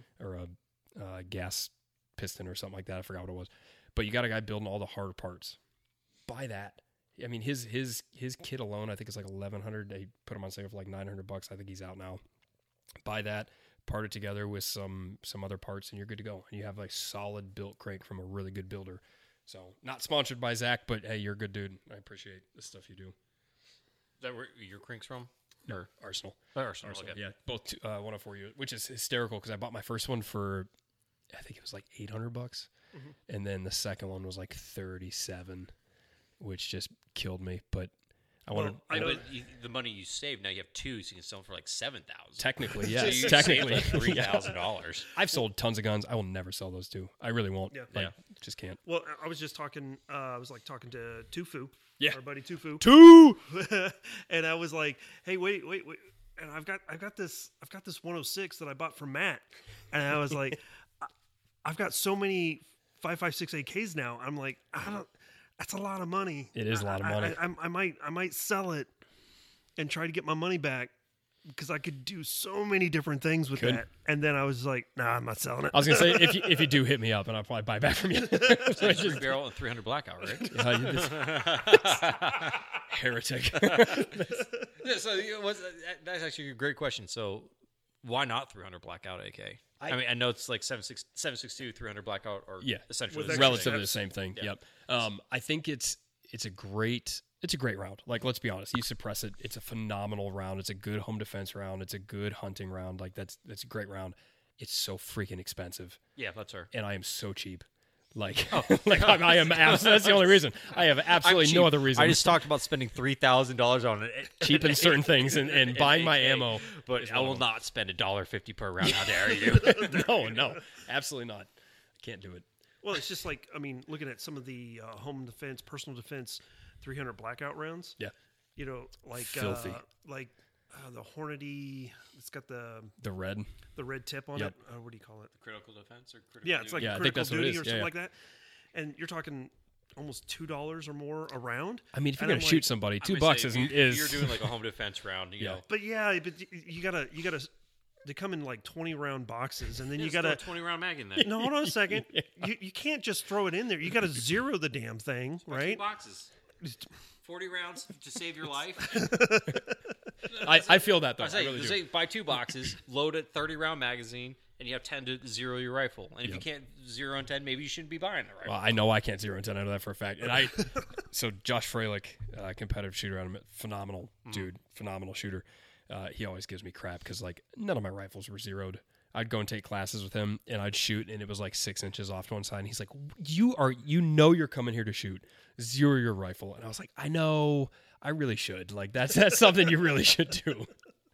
a gas piston or something like that. I forgot what it was. But you got a guy building all the hard parts. Buy that. I mean, his kit alone, I think it's like $1,100. They put him on sale for like $900. I think he's out now. Buy that, part it together with some other parts, and you're good to go. And you have like solid built crank from a really good builder. So, not sponsored by Zach, but hey, you're a good dude. I appreciate the stuff you do. Is that where your crank's from? Or Arsenal. Arsenal. Okay. Yeah, both 104 U, which is hysterical because I bought my first one for, I think it was like $800, and then the second one was like $37. Which just killed me, but I wanted. The money you save now, you have two, so you can sell them for like $7,000. Technically, yes. So technically, like $3,000. I've sold tons of guns. I will never sell those two. I really won't. Yeah. Just can't. Well, I was just talking. I was like talking to Tufu. Yeah, our buddy Tufu. Two. And I was like, hey, wait. And I've got this 106 that I bought from Matt. And I was like, I've got so many 5.56 AKs now. I'm like, that's a lot of money. It is a lot of money. I might sell it and try to get my money back because I could do so many different things with that. And then I was like, nah, I'm not selling it. I was gonna say if you do hit me up, and I'll probably buy back from you. So it's 3 barrel and 300 blackout, right? Heretic. So that's actually a great question. So why not 300 blackout AK? I mean, I know it's like 7.62, 300 blackout, or essentially relatively the same thing. Yeah. Yep. I think it's a great round. Like, let's be honest, you suppress it, it's a phenomenal round. It's a good home defense round. It's a good hunting round. Like that's a great round. It's so freaking expensive. Yeah, that's her. And I am so cheap. Like, I am. That's the only reason. I have absolutely no other reason. I just talked about spending $3,000 on it, cheaping certain things and buying my ammo. But I will not spend $1.50 per round. How dare you? No, absolutely not. I can't do it. Well, it's just like, I mean, looking at some of the home defense, personal defense, 300 blackout rounds. Yeah. You know, like Filthy. The Hornady. It's got the red tip on it. What do you call it? Critical defense or critical Yeah, it's like I think critical that's what it duty is. or something like that. And you're talking almost $2 or more a round. I mean, if you're And going to shoot somebody, $2 is. You're doing like a home defense round, you know. But you gotta. They come in like 20 round boxes, and then you Just gotta throw a 20 round mag in there. No, hold on a second. You can't just throw it in there. You gotta zero the damn thing, right? 2 boxes. 40 rounds to save your life. I feel that though. I say, really do. say buy 2 boxes, load a 30 round magazine, and you have 10 to zero your rifle. And if you can't 0 and 10, maybe you shouldn't be buying the rifle. Well, I know I can't 0 and 10. I know that for a fact. And so Josh Freilich, competitive shooter, I'm a phenomenal dude, phenomenal shooter. He always gives me crap because like none of my rifles were zeroed. I'd go and take classes with him, and I'd shoot, and it was like 6 inches off to one side. And he's like, you're coming here to shoot. Zero your rifle. And I was like, I know, I really should. Like that's something you really should do.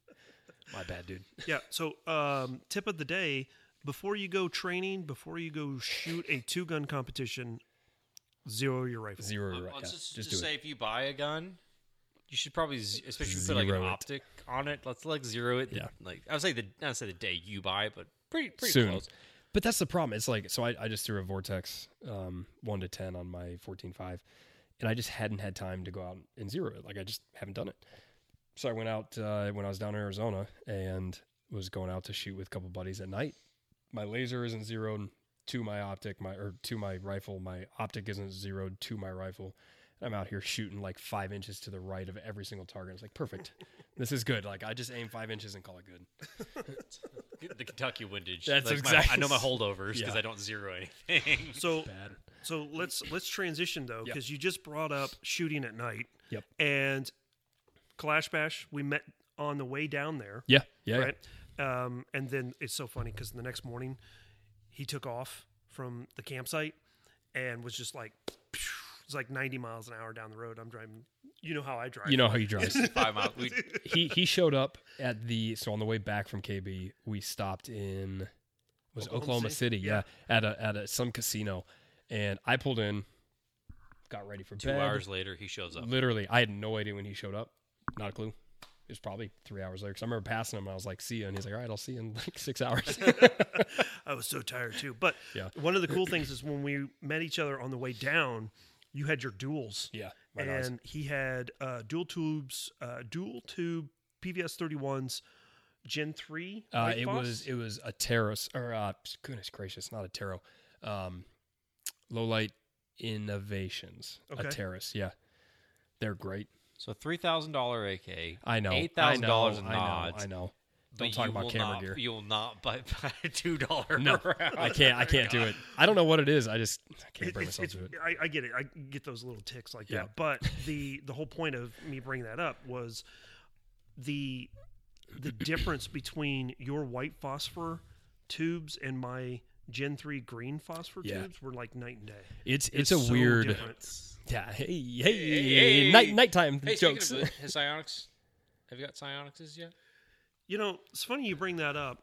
My bad, dude. Yeah. So, tip of the day: before you go training, before you go shoot a 2-gun competition, zero your rifle. Zero your rifle. Let's Just just do say it. if you buy a gun, you should probably, especially if you put like an Zero it. optic on it. Let's like zero it. Yeah. Like I would say not say the day you buy it, but pretty Soon. close. But that's the problem. It's like, so I just threw a Vortex 1 to 10 on my 14.5, and I just hadn't had time to go out and zero it. Like I just haven't done it. So I went out when I was down in Arizona and was going out to shoot with a couple buddies at night. My laser isn't zeroed to my optic, to my rifle. My optic isn't zeroed to my rifle. And I'm out here shooting like 5 inches to the right of every single target. It's like, perfect. This is good. Like I just aim 5 inches and call it good. The Kentucky windage. That's like exactly- I know my holdovers because Yeah. I don't zero anything. So, Bad. so let's transition though, because you just brought up shooting at night. Yep. And Clash Bash, we met on the way down there. Yeah. Right. And then it's so funny because the next morning he took off from the campsite and was just like, it's like 90 miles an hour down the road. I'm driving. You know how I drive. You know how you drive. 5 miles. He showed up at so on the way back from KB, we stopped in Oklahoma City, Yeah. at some casino, and I pulled in, got ready for 2 bed. hours later, he shows up. Literally, I had no idea when he showed up. Not a clue. It was probably 3 hours later because I remember passing him and I was like, "See ya," and he's like, "All right, I'll see you in like 6 hours." I was so tired too. But Yeah. one of the cool things is when we met each other on the way down, you had your duels. Yeah, And he had dual tube PVS 31s, Gen 3. it was a Taros, or goodness gracious, not a Taro, Low Light Innovations, a Okay. Taros. Yeah, they're great. So $3,000 AK. I know. $8,000 in nods. I know. but Don't talk you about will camera not, gear. You will not buy a $2 No, round. I can't do it. I don't know what it is. I can't bring myself to it. I get it. I get those little ticks like Yeah. that. But the whole point of me bringing that up was the difference between your white phosphor tubes and my Gen 3 green phosphor Yeah. tubes were like night and day. It's a so weird. different. Yeah. Hey. Nighttime Hey, jokes. speaking of his Psionics, have you got Psionics yet? You know, it's funny you bring that up.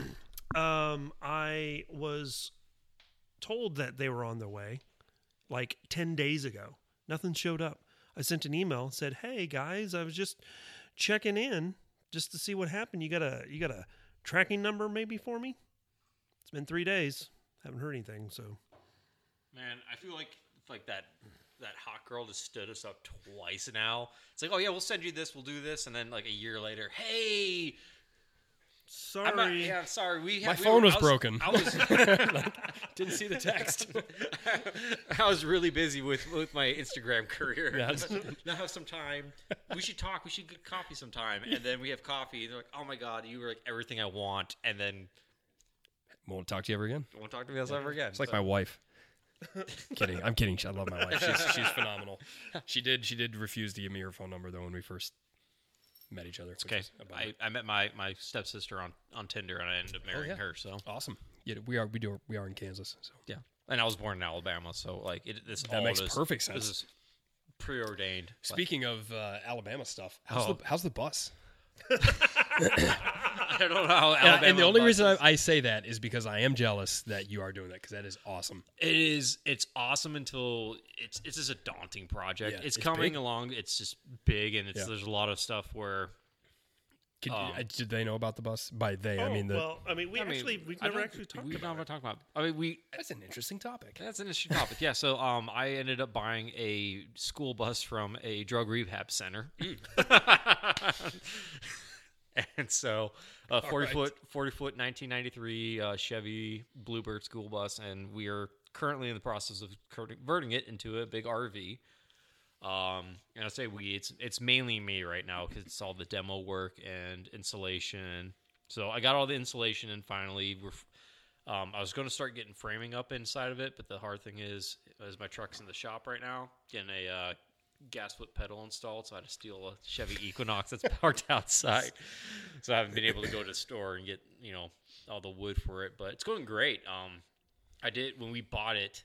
I was told that they were on their way like 10 days ago. Nothing showed up. I sent an email, said, "Hey guys, I was just checking in just to see what happened. You got a tracking number maybe for me?" It's been 3 days. Haven't heard anything, so Man, I feel like that hot girl just stood us up twice now. It's like, oh yeah, we'll send you this, we'll do this, and then like a year later, hey, sorry. sorry. My phone was broken. I was Didn't see the text. I was really busy with my Instagram career. Yeah. Now have some time. We should talk. We should get coffee sometime. And then we have coffee. And they're like, oh my god, you were like everything I want. And then Won't talk to you ever again. won't talk to me else ever again. It's like my wife. Kidding. I'm kidding. I love my wife. She's phenomenal. She did refuse to give me her phone number though when we first met each other. Which Okay, is about it. I met my stepsister on Tinder and I ended up marrying her. So Awesome. Yeah, we are in Kansas. So yeah, And I was born in Alabama, so like That makes perfect sense. This is preordained. Speaking of Alabama stuff, how's the bus? I don't know how Alabama. And the only reason I say that is because I am jealous that you are doing that, because that is awesome. It is. It's awesome until it's just a daunting project. Yeah, it's it's coming big. along. It's just big, and there's a lot of stuff where. Did they know about the bus? By they, I mean we've never actually talked about it. That's an interesting topic. That's an interesting topic. Yeah. So I ended up buying a school bus from a drug rehab center. And so, 40-foot 1993 Chevy Bluebird school bus, and we are currently in the process of converting it into a big RV. And I say it's mainly me right now because it's all the demo work and installation. So I got all the installation, and finally I was going to start getting framing up inside of it, but the hard thing is my truck's in the shop right now getting a gas foot pedal installed, so I had to steal a Chevy Equinox that's parked outside. So I haven't been able to go to the store and get all the wood for it, but it's going great. I did when we bought it.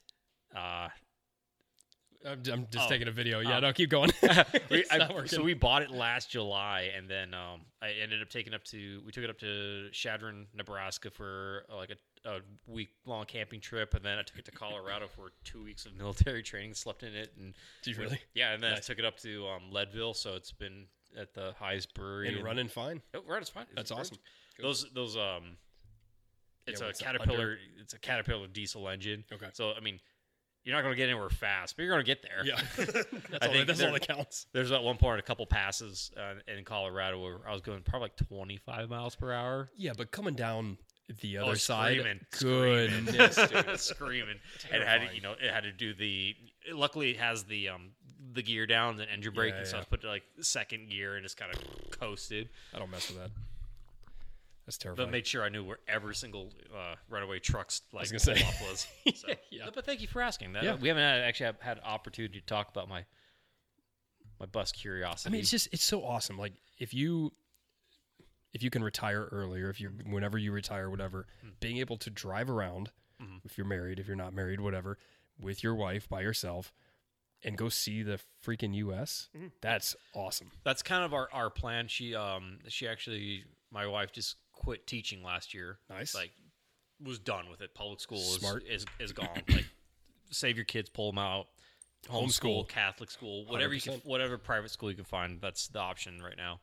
I'm just taking a video. Yeah, no, keep going. So we bought it last July, and then I ended up we took it up to Chadron, Nebraska for like a week-long camping trip, and then I took it to Colorado for 2 weeks of military training, slept in it. And did you really? Yeah, and then Nice. I took it up to Leadville, so it's been at the highest brewery. And running fine. Oh, running fine. That's awesome. Those it's a what's that, Caterpillar. It's a Caterpillar diesel engine. Okay. So I mean, you're not going to get anywhere fast, but you're going to get there. Yeah, think that's all that counts. There's at one point a couple passes in Colorado where I was going probably like 25 miles per hour. Yeah, but coming down the other Screaming, side, goodness, dude, screaming. And it had it had to do luckily it has the gear down and engine brake, and so I put like second gear and just kind of coasted. I don't mess with that. That's terrifying. But made sure I knew where every single runaway truck's like pull off was. So. Yeah. But thank you for asking that. Yeah. We haven't actually had an opportunity to talk about my bus curiosity. I mean, it's so awesome. Like if you can retire earlier, whenever you retire, whatever, being able to drive around, if you're married, if you're not married, whatever, with your wife by yourself, and go see the freaking U.S. That's awesome. That's kind of our plan. She actually, my wife just quit teaching last year. Nice. Like, was done with it. Public school Smart. is gone. Like, save your kids, pull them out. Homeschool. Catholic school, whatever 100%. whatever private school you can find. That's the option right now.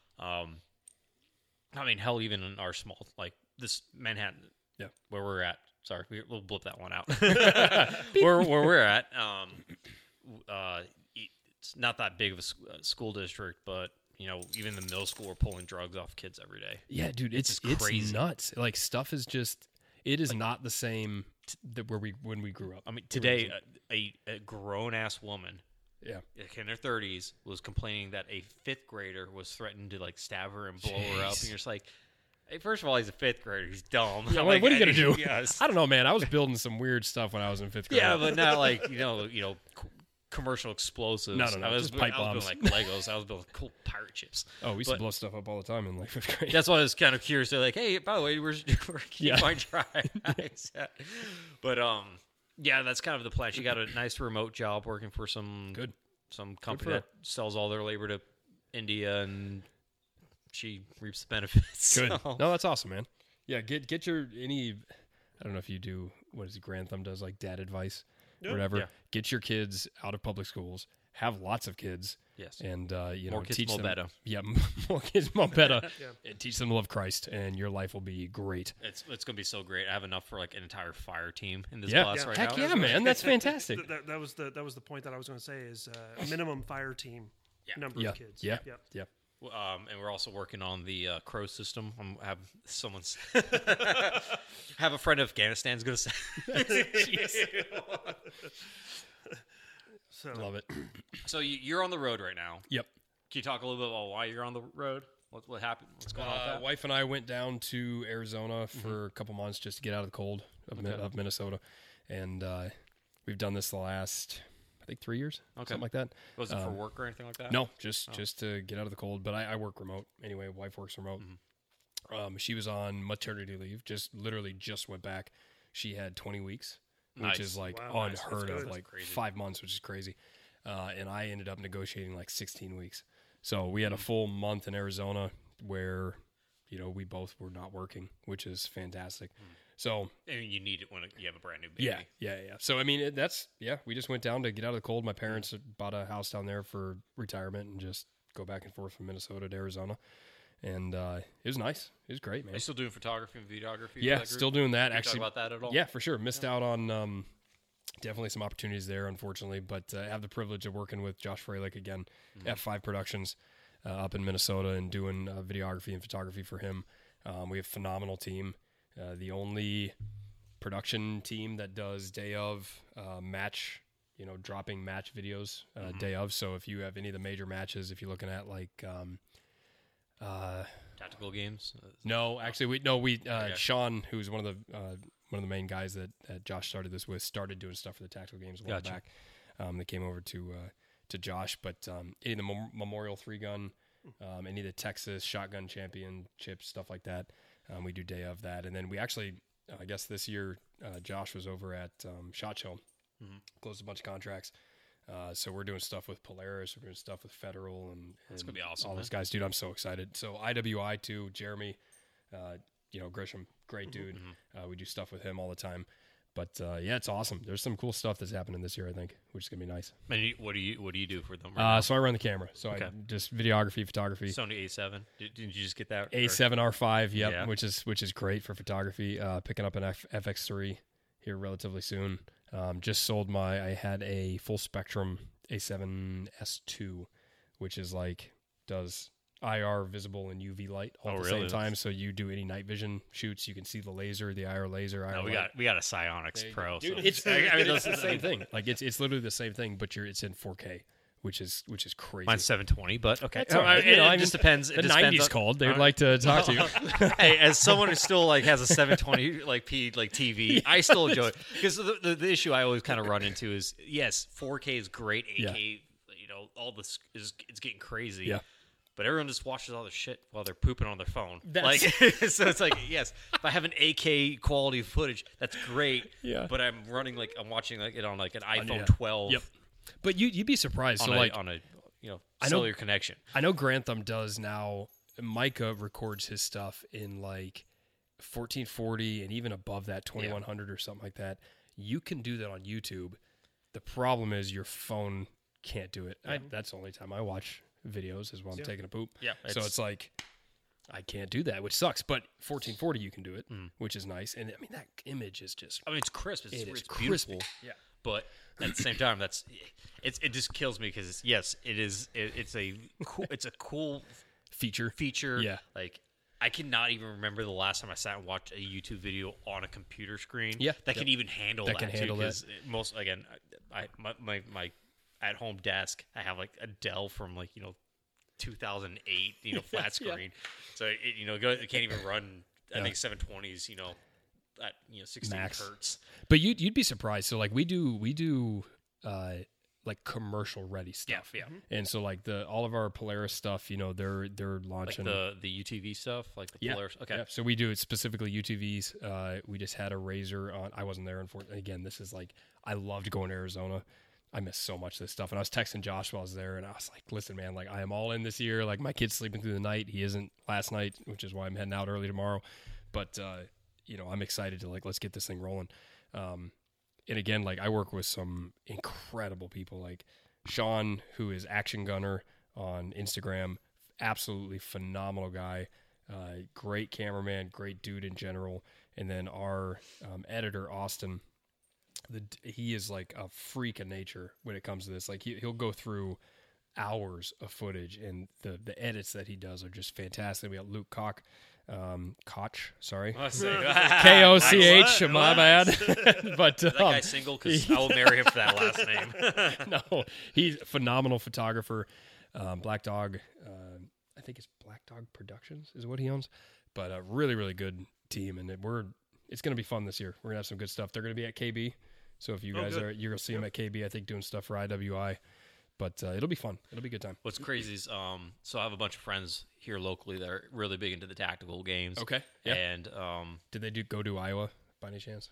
I mean, hell, even in our small, like this Manhattan, where we're at. Sorry, we'll blip that one out. where we're at, it's not that big of a school district, but even the middle school, we're pulling drugs off kids every day. Yeah, dude, it's crazy. nuts. Like stuff is just, it is not the same when we grew up. I mean, today a grown ass woman, in her 30s, was complaining that a fifth grader was threatened to like stab her and blow her up, and you're just like, hey, first of all, he's a fifth grader. He's dumb. Yeah, Like, what are you gonna do? Yes. I don't know, man. I was building some weird stuff when I was in fifth grade. Yeah, but not like commercial explosives. No, I was just pipe building bombs. like Legos. I was building cool pirate ships. Oh, we used to blow stuff up all the time in like fifth grade. That's why I was kind of curious. They're like, hey, by the way, where can you find try? But yeah, that's kind of the plan. She got a nice remote job working for some company that sells all their labor to India, and she reaps the benefits. Good. So. No, that's awesome, man. Yeah, get your I don't know if you do, what is it, Grantham does, like dad advice, whatever. Yeah. Get your kids out of public schools. Have lots of kids. Yes. And more kids, teach more them. better. Yeah, more kids, more better. And teach them to love Christ, and your life will be great. It's gonna be so great. I have enough for like an entire fire team in this bus right Heck now. yeah, man, that's fantastic. That was the point that I was going to say is minimum fire team number of kids. Yeah. And we're also working on the Crow system. Have a friend in Afghanistan's going to say. So Love it. So you're on the road right now. Yep. Can you talk a little bit about why you're on the road? What happened? What's going on with that? Wife and I went down to Arizona for a couple months just to get out of the cold of Minnesota, and we've done this the last, I think, 3 years, something like that. Was it for work or anything like that? No, just to get out of the cold. But I work remote anyway. Wife works remote. She was on maternity leave. Just went back. She had 20 weeks, which is like Wow, nice. unheard That's of, good. like Crazy. 5 months, which is crazy. And I ended up negotiating like 16 weeks. So we had a full month in Arizona where, we both were not working, which is fantastic. So I mean, you need it when you have a brand new baby. yeah. So I mean, we just went down to get out of the cold. My parents bought a house down there for retirement and just go back and forth from Minnesota to Arizona. And it was nice. It was great, man. Are you still doing photography and videography? for Yeah, that group? still doing that. Can you Actually, talk about that at all? yeah, for sure. Missed out on definitely some opportunities there, unfortunately. But I have the privilege of working with Josh Freilich again, F5 Productions up in Minnesota, and doing videography and photography for him. We have a phenomenal team. The only production team that does day of match, dropping match videos day of. So if you have any of the major matches, if you're looking at like Tactical games. no, actually we Sean, who's one of the main guys that Josh started this with, started doing stuff for the tactical games a while Gotcha. back. They came over to Josh, but any of the Memorial 3-gun, any of the Texas shotgun championships, stuff like that, we do day of that. And then we actually, I guess this year, Josh was over at SHOT Show, closed a bunch of contracts. So we're doing stuff with Polaris, we're doing stuff with Federal, and That's gonna be awesome, all man. those guys, dude. I'm so excited. So IWI too, Jeremy, Grisham, great dude. We do stuff with him all the time. But yeah, it's awesome. There's some cool stuff that's happening this year, I think, which is gonna be nice. And what do you do for them? Right So I run the camera. So Okay. I just videography, photography. now? Sony A7. Didn't you just get that? A7R5, yep, Yeah. which is great for photography. Picking up an FX3 here relatively soon. Just sold I had a full spectrum A7S2, which is like does IR, visible, and UV light all at the really? same time. So you do any night vision shoots, you can see the laser, the IR laser. IR No, we light. got a Psionics Pro. Dude, so. it's, I mean, it's the same thing. Like it's literally the same thing, but it's in 4K, which is crazy. Mine's 720, but okay. That's all right. It just depends. The It just depends 90s on- called. They'd like to talk to you. Hey, as someone who still like has a 720 like TV, I still enjoy it because the issue I always kind of run into is yes, 4K is great, 8K, all this it's getting crazy. Yeah. But everyone just watches all this shit while they're pooping on their phone. That's- So it's like, yes, if I have an 8K quality footage, that's great. Yeah. But I'm watching it on like an iPhone yeah. 12. Yep. But you'd be surprised. On So a, like on a I know- cellular connection. I know Grantham does now. Micah records his stuff in like 1440 and even above that 2100 or something like that. You can do that on YouTube. The problem is your phone can't do it. That's the only time I watch videos is while I'm taking a poop. Yeah, So it's like I can't do that, which sucks. But 1440 you can do it, which is nice. And I mean that image is just I mean, it's crisp. It's crispy. beautiful. Yeah. But at the same time, it just kills me because it's a cool feature. feature. Like I cannot even remember the last time I sat and watched a YouTube video on a computer screen. Yeah. that can even handle That can handle that. 'cause most again, my at home desk, I have like a Dell from 2008, flat screen. So it can't even run. I think 720s, at 16 Max. hertz. But you'd be surprised. So like we do like commercial ready stuff. Yeah. And so like all of our Polaris stuff, they're Like launching the UTV stuff, like the Polaris. Okay. Yeah. So we do it specifically UTVs. We just had a Razor on. I wasn't there, unfortunately. Again, this is like I loved going to Arizona. I miss so much of this stuff. And I was texting Josh while I was there, and I was like, "Listen, man, like I am all in this year. Like my kid's sleeping through the night. He isn't last night, which is why I'm heading out early tomorrow. But I'm excited to let's get this thing rolling. And again, like I work with some incredible people, like Sean, who is Action Gunner on Instagram, absolutely phenomenal guy, great cameraman, great dude in general. And then our editor, Austin, he is like a freak of nature when it comes to this. Like he'll go through hours of footage, and the edits that he does are just fantastic. We got Luke Koch, sorry. K-O-C-H, my bad. But That guy's single because I will marry him for that last name. no, he's a phenomenal photographer. Black Dog, I think it's Black Dog Productions is what he owns, but a really, really good team. And it's going to be fun this year. We're going to have some good stuff. They're going to be at KB. So if you guys good. you're going to see them at KB, I think doing stuff for IWI, but it'll be fun. It'll be a good time. What's crazy is, so I have a bunch of friends here locally that are really big into the tactical games. Okay. Yeah. And Did they go to Iowa by any chance?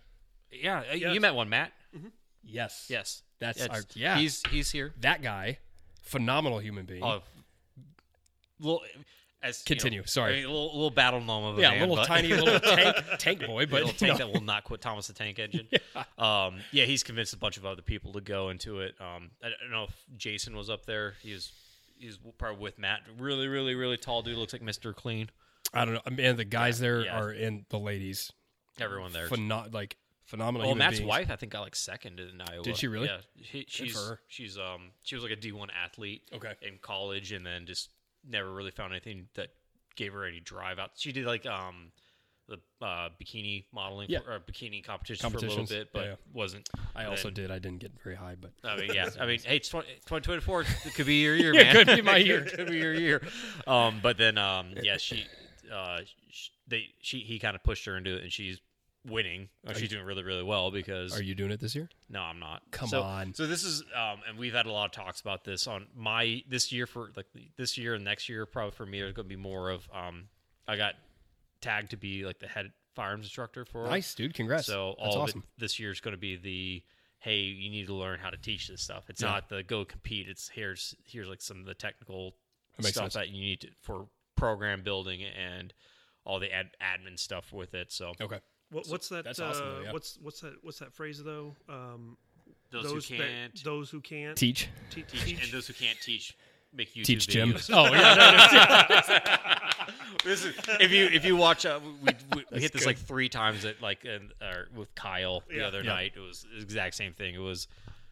Yeah, Yes. you met one, Matt. Yes. Yes, That's Yes. our, yeah. He's here. That guy, phenomenal human being. Oh, little Continue, sorry. a little battle gnome of a yeah, man, little but- tiny little tank boy, but little tank that will not quit Thomas the Tank Engine. Yeah, he's convinced a bunch of other people to go into it. I don't know if Jason was up there. He's probably with Matt. Really, really, really tall dude. Looks like Mr. Clean. I don't know. I mean, the guys there yeah. are, and the ladies, Everyone there. phenomenal. Oh, human Matt's beings. wife, I think, got like second in Iowa. Did she really? Yeah, she's for her. she was like a D1 athlete. Okay. In college, and then just never really found anything that gave her any drive out. She did like the bikini modeling Yeah. or bikini competitions for a little bit, but Yeah. wasn't. I also then- did. I didn't get very high, but I mean, yeah. I mean, hey, it's 2024. It could be your year, Yeah, man. it could be my year. It could be your year. But then, yeah, he kind of pushed her into it, and she's winning. She's doing really, really well because. are you doing it this year? No, I'm not. Come So- on. So this is, and we've had a lot of talks about this on this year this year and next year. Probably for me, there's going to be more of. I got tagged to be like the head firearms instructor for. Nice, dude. Congrats. So That's all awesome. of it this year is going to be the hey, you need to learn how to teach this stuff. It's Yeah. not the go compete. It's here's like some of the technical That makes stuff sense. that you need to, for program building and all the admin stuff with it. So Okay. What's that? That's awesome, though, yeah. What's that phrase though? those who can't those who can't Teach. teach, and those who can't teach make YouTube Teach Jim. videos. Oh, yeah. This is, if you watch, we hit this like 3 times at with Kyle the other Yeah. night. It was the exact same thing. It was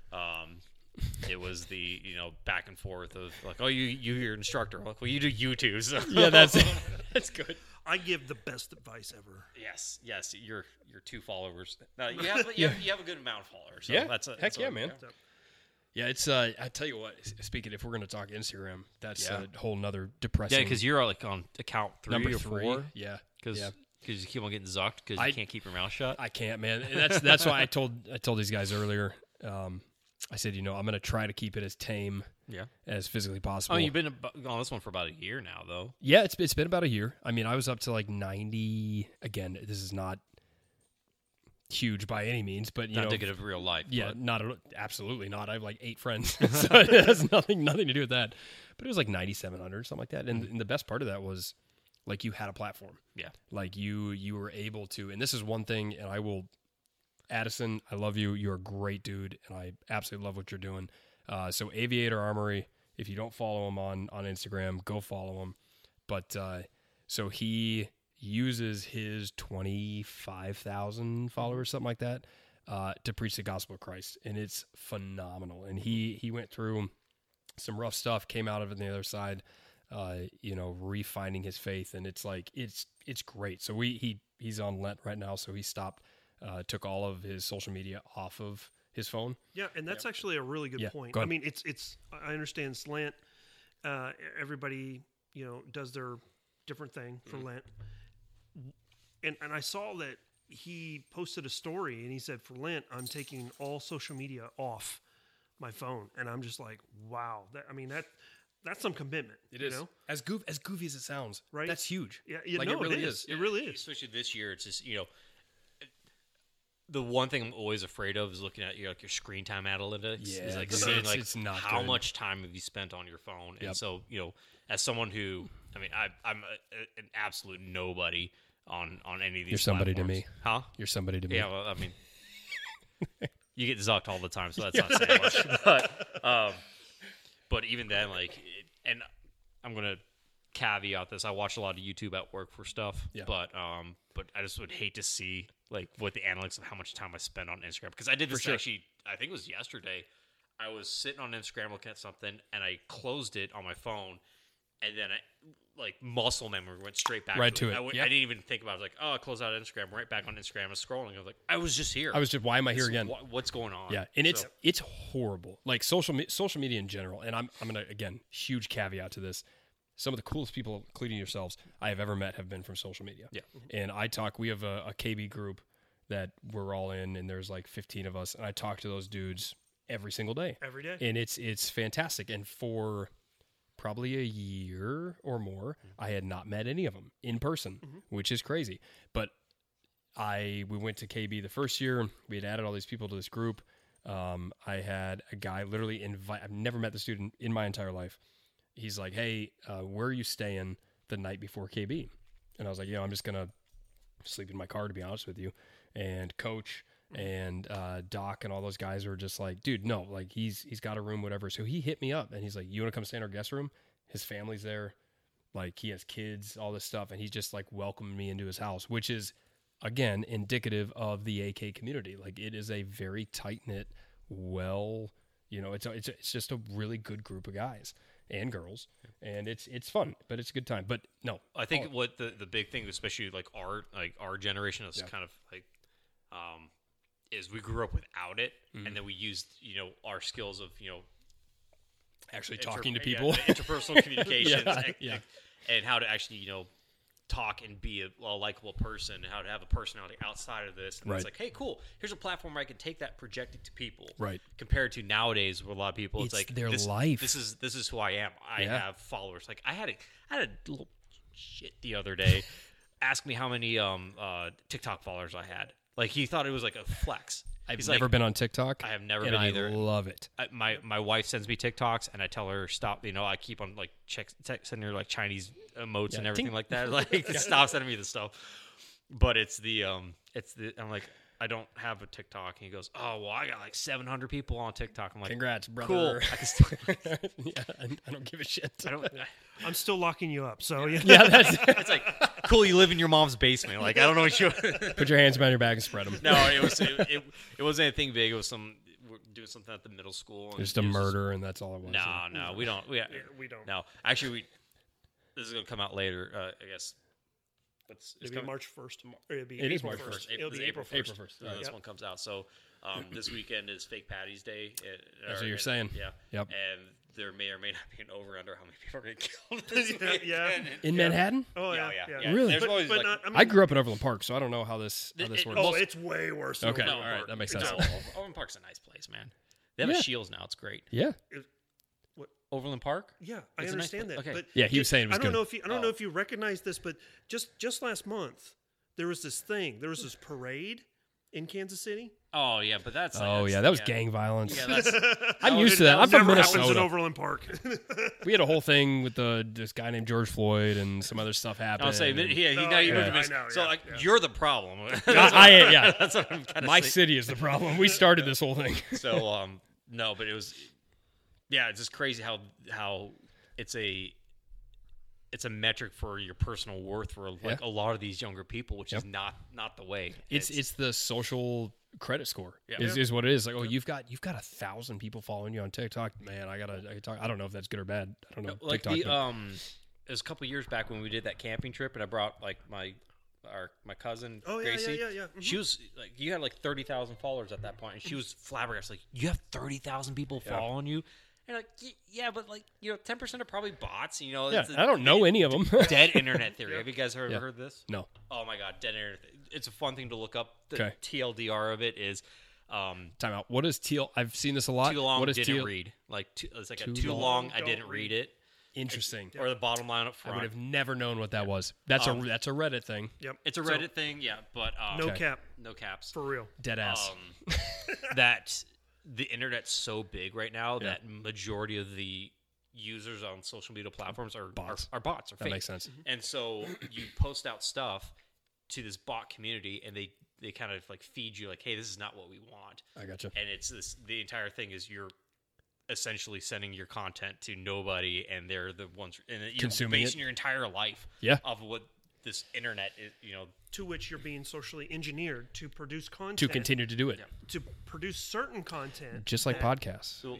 the back and forth of like, oh, you're your instructor. Like, well, you do YouTube. So. Yeah, that's good. I give the best advice ever. yes, you're 2 followers. No, you have a good amount of followers. So Yeah. that's Heck yeah, man. So, Yeah, it's I tell you what, speaking, if we're going to talk Instagram, that's a whole nother depressing. Yeah, because you're like on account 3 number or 3. 4. Yeah. Because yeah. you keep on getting zucked because you can't keep your mouth shut. I can't, man. And that's why I told these guys earlier. I said, I'm going to try to keep it as tame as physically possible. Oh, you've been on this one for about a year now, though. Yeah, it's been about a year. I mean, I was up to like 90. Again, this is not huge by any means, but Not indicative of real life. yeah, but absolutely not. I have like 8 friends, so it has nothing to do with that. But it was like 9,700, something like that. And the best part of that was like you had a platform. Yeah. Like you were able to, and this is one thing, and I will. Addison, I love you. You're a great dude, and I absolutely love what you're doing. So Aviator Armory, if you don't follow him on Instagram, go follow him. But so he uses his 25,000 followers, something like that, to preach the gospel of Christ, and it's phenomenal. And he went through some rough stuff, came out of it on the other side, refining his faith, and it's like it's great. So he's on Lent right now, so he stopped. Took all of his social media off of his phone. yeah, and that's actually a really good point. go I ahead. mean, it's I understand Lent. Everybody does their different thing for Lent, and I saw that he posted a story and he said for Lent I'm taking all social media off my phone, and I'm just like, wow. That's some commitment. It is as goofy as it sounds. Right? That's huge. Yeah, like it really is. It really is. Especially this year, it's just the one thing I'm always afraid of is looking at your screen time analytics. Yeah, is like dude, seeing it's- like it's not how good. much time have you spent on your phone. Yep. And so as someone who, I mean, I'm an absolute nobody on any of these. You're somebody to platforms. me. Huh? You're somebody to me. Yeah, well, I mean, you get zucked all the time, so that's not saying much. But even then, and I'm gonna caveat this: I watch a lot of YouTube at work for stuff. Yeah. But I just would hate to see what the analytics of how much time I spend on Instagram, because I did this sure. actually. I think it was yesterday. I was sitting on Instagram looking at something, and I closed it on my phone, and then muscle memory went straight back Right to it. I Yep. didn't even think about it. I was like, oh, I closed out Instagram, right back on Instagram, and scrolling. I was like, I was just here. Why am I here again? What's going on? Yeah, and So- it's horrible. Like social media in general. And I'm gonna, again, huge caveat to this. Some of the coolest people, including yourselves, I have ever met have been from social media. Yeah. And we have a KB group that we're all in, and there's like 15 of us, and I talk to those dudes every single day. Every day. And it's fantastic. And for probably a year or more, I had not met any of them in person, which is crazy. But we went to KB the first year. We had added all these people to this group. I had a guy literally I've never met the student in my entire life. He's like, hey, where are you staying the night before KB? And I was like, I'm just going to sleep in my car, to be honest with you. And Coach and Doc and all those guys were just like, dude, no, like he's got a room, whatever. So he hit me up and he's like, you want to come stay in our guest room? His family's there. Like he has kids, all this stuff. And he just like welcomed me into his house, which is, again, indicative of the AK community. Like it is a very tight-knit, it's just a really good group of guys and girls, and it's fun, but it's a good time. But no, I think what the big thing, especially like our generation, is kind of like is we grew up without it, and then we used our skills of actually talking to people, interpersonal communications, and how to actually talk and be a likable person, and how to have a personality outside of this. And it's like, hey, cool, here's a platform where I can take that, project it to people. Right. Compared to nowadays, where a lot of people, it's like their life. This is who I am. I have followers. Like I had a little shit the other day ask me how many TikTok followers I had. Like he thought it was like a flex. I've never been on TikTok. I have never been I either. Love it. My wife sends me TikToks, and I tell her stop. I keep on like sending her like Chinese emotes and everything like that. Like stop sending me this stuff. But it's the I'm like, I don't have a TikTok. And he goes, oh well, I got like 700 people on TikTok. I'm like, congrats, brother. Cool. I don't give a shit. I'm still locking you up. So that's it's like, cool. You live in your mom's basement. Like I don't know what you. Put your hands behind your back and spread them. No, it wasn't anything big. It was we're doing something at the middle school. And just a murder, and that's all it was. No, we don't. We don't. No, actually, this is gonna come out later. I guess. It'll be March 1st. It is March 1st. It'll be April 1st. April 1st. This one comes out. So this weekend is Fake Patty's Day. That's what you're saying. Yeah. Yep. And there may or may not be an over-under how many people are going to kill this weekend. In Manhattan? Oh, yeah. Really? There's always but like, I grew up in Overland Park, so I don't know how this works. Oh, it's way worse. Okay. Than All right. That makes sense. Overland Park's a nice place, man. They have a Shields now. It's great. Yeah. Overland Park? Yeah, I understand that. Okay. But yeah, he was saying it was I don't good. know if you recognize this, but just last month there was this thing. There was this parade in Kansas City. Oh yeah, but that's that was gang violence. Yeah, that's, I'm used to that. I'm from Minnesota. In Overland Park. We had a whole thing with this guy named George Floyd and some other stuff happened. I'll say, you're the problem. That's what I'm kind of My city is the problem. We started this whole thing. So no, but it was. Yeah, it's just crazy how it's a metric for your personal worth for like a lot of these younger people, which is not the way. It's the social credit score is what it is. Like, oh, you've got 1,000 people following you on TikTok. Man, I gotta talk. I don't know if that's good or bad. I don't know. Like TikTok, it was a couple of years back when we did that camping trip, and I brought like my cousin Gracie. Yeah. Mm-hmm. She was like, you had like 30,000 followers at that point, and she was flabbergasted. Like, you have 30,000 people following you. And like, yeah, but like 10% are probably bots. I don't know any of them. Dead internet theory. Have you guys heard this? No. Oh my god, dead internet. It's a fun thing to look up. The Okay. TLDR of it is. Time out. What is TL? I've seen this a lot. Too long. What is didn't TL? read. Like it's like too long. I didn't read it. Interesting. Or the bottom line up I front. would have never known what that was. That's a Reddit thing. Yep. It's a Reddit thing, yeah, but no cap, no caps for real. Dead ass. That the internet's so big right now that majority of the users on social media platforms are bots or that fake. Makes sense. And so you post out stuff to this bot community, and they kind of like feed you like, hey, this is not what we want. I gotcha. And it's the entire thing is you're essentially sending your content to nobody, and they're the ones, and you're consuming basing your entire life of what this internet is, to which you're being socially engineered to produce content, to continue to do it, to produce certain content, just like podcasts. So,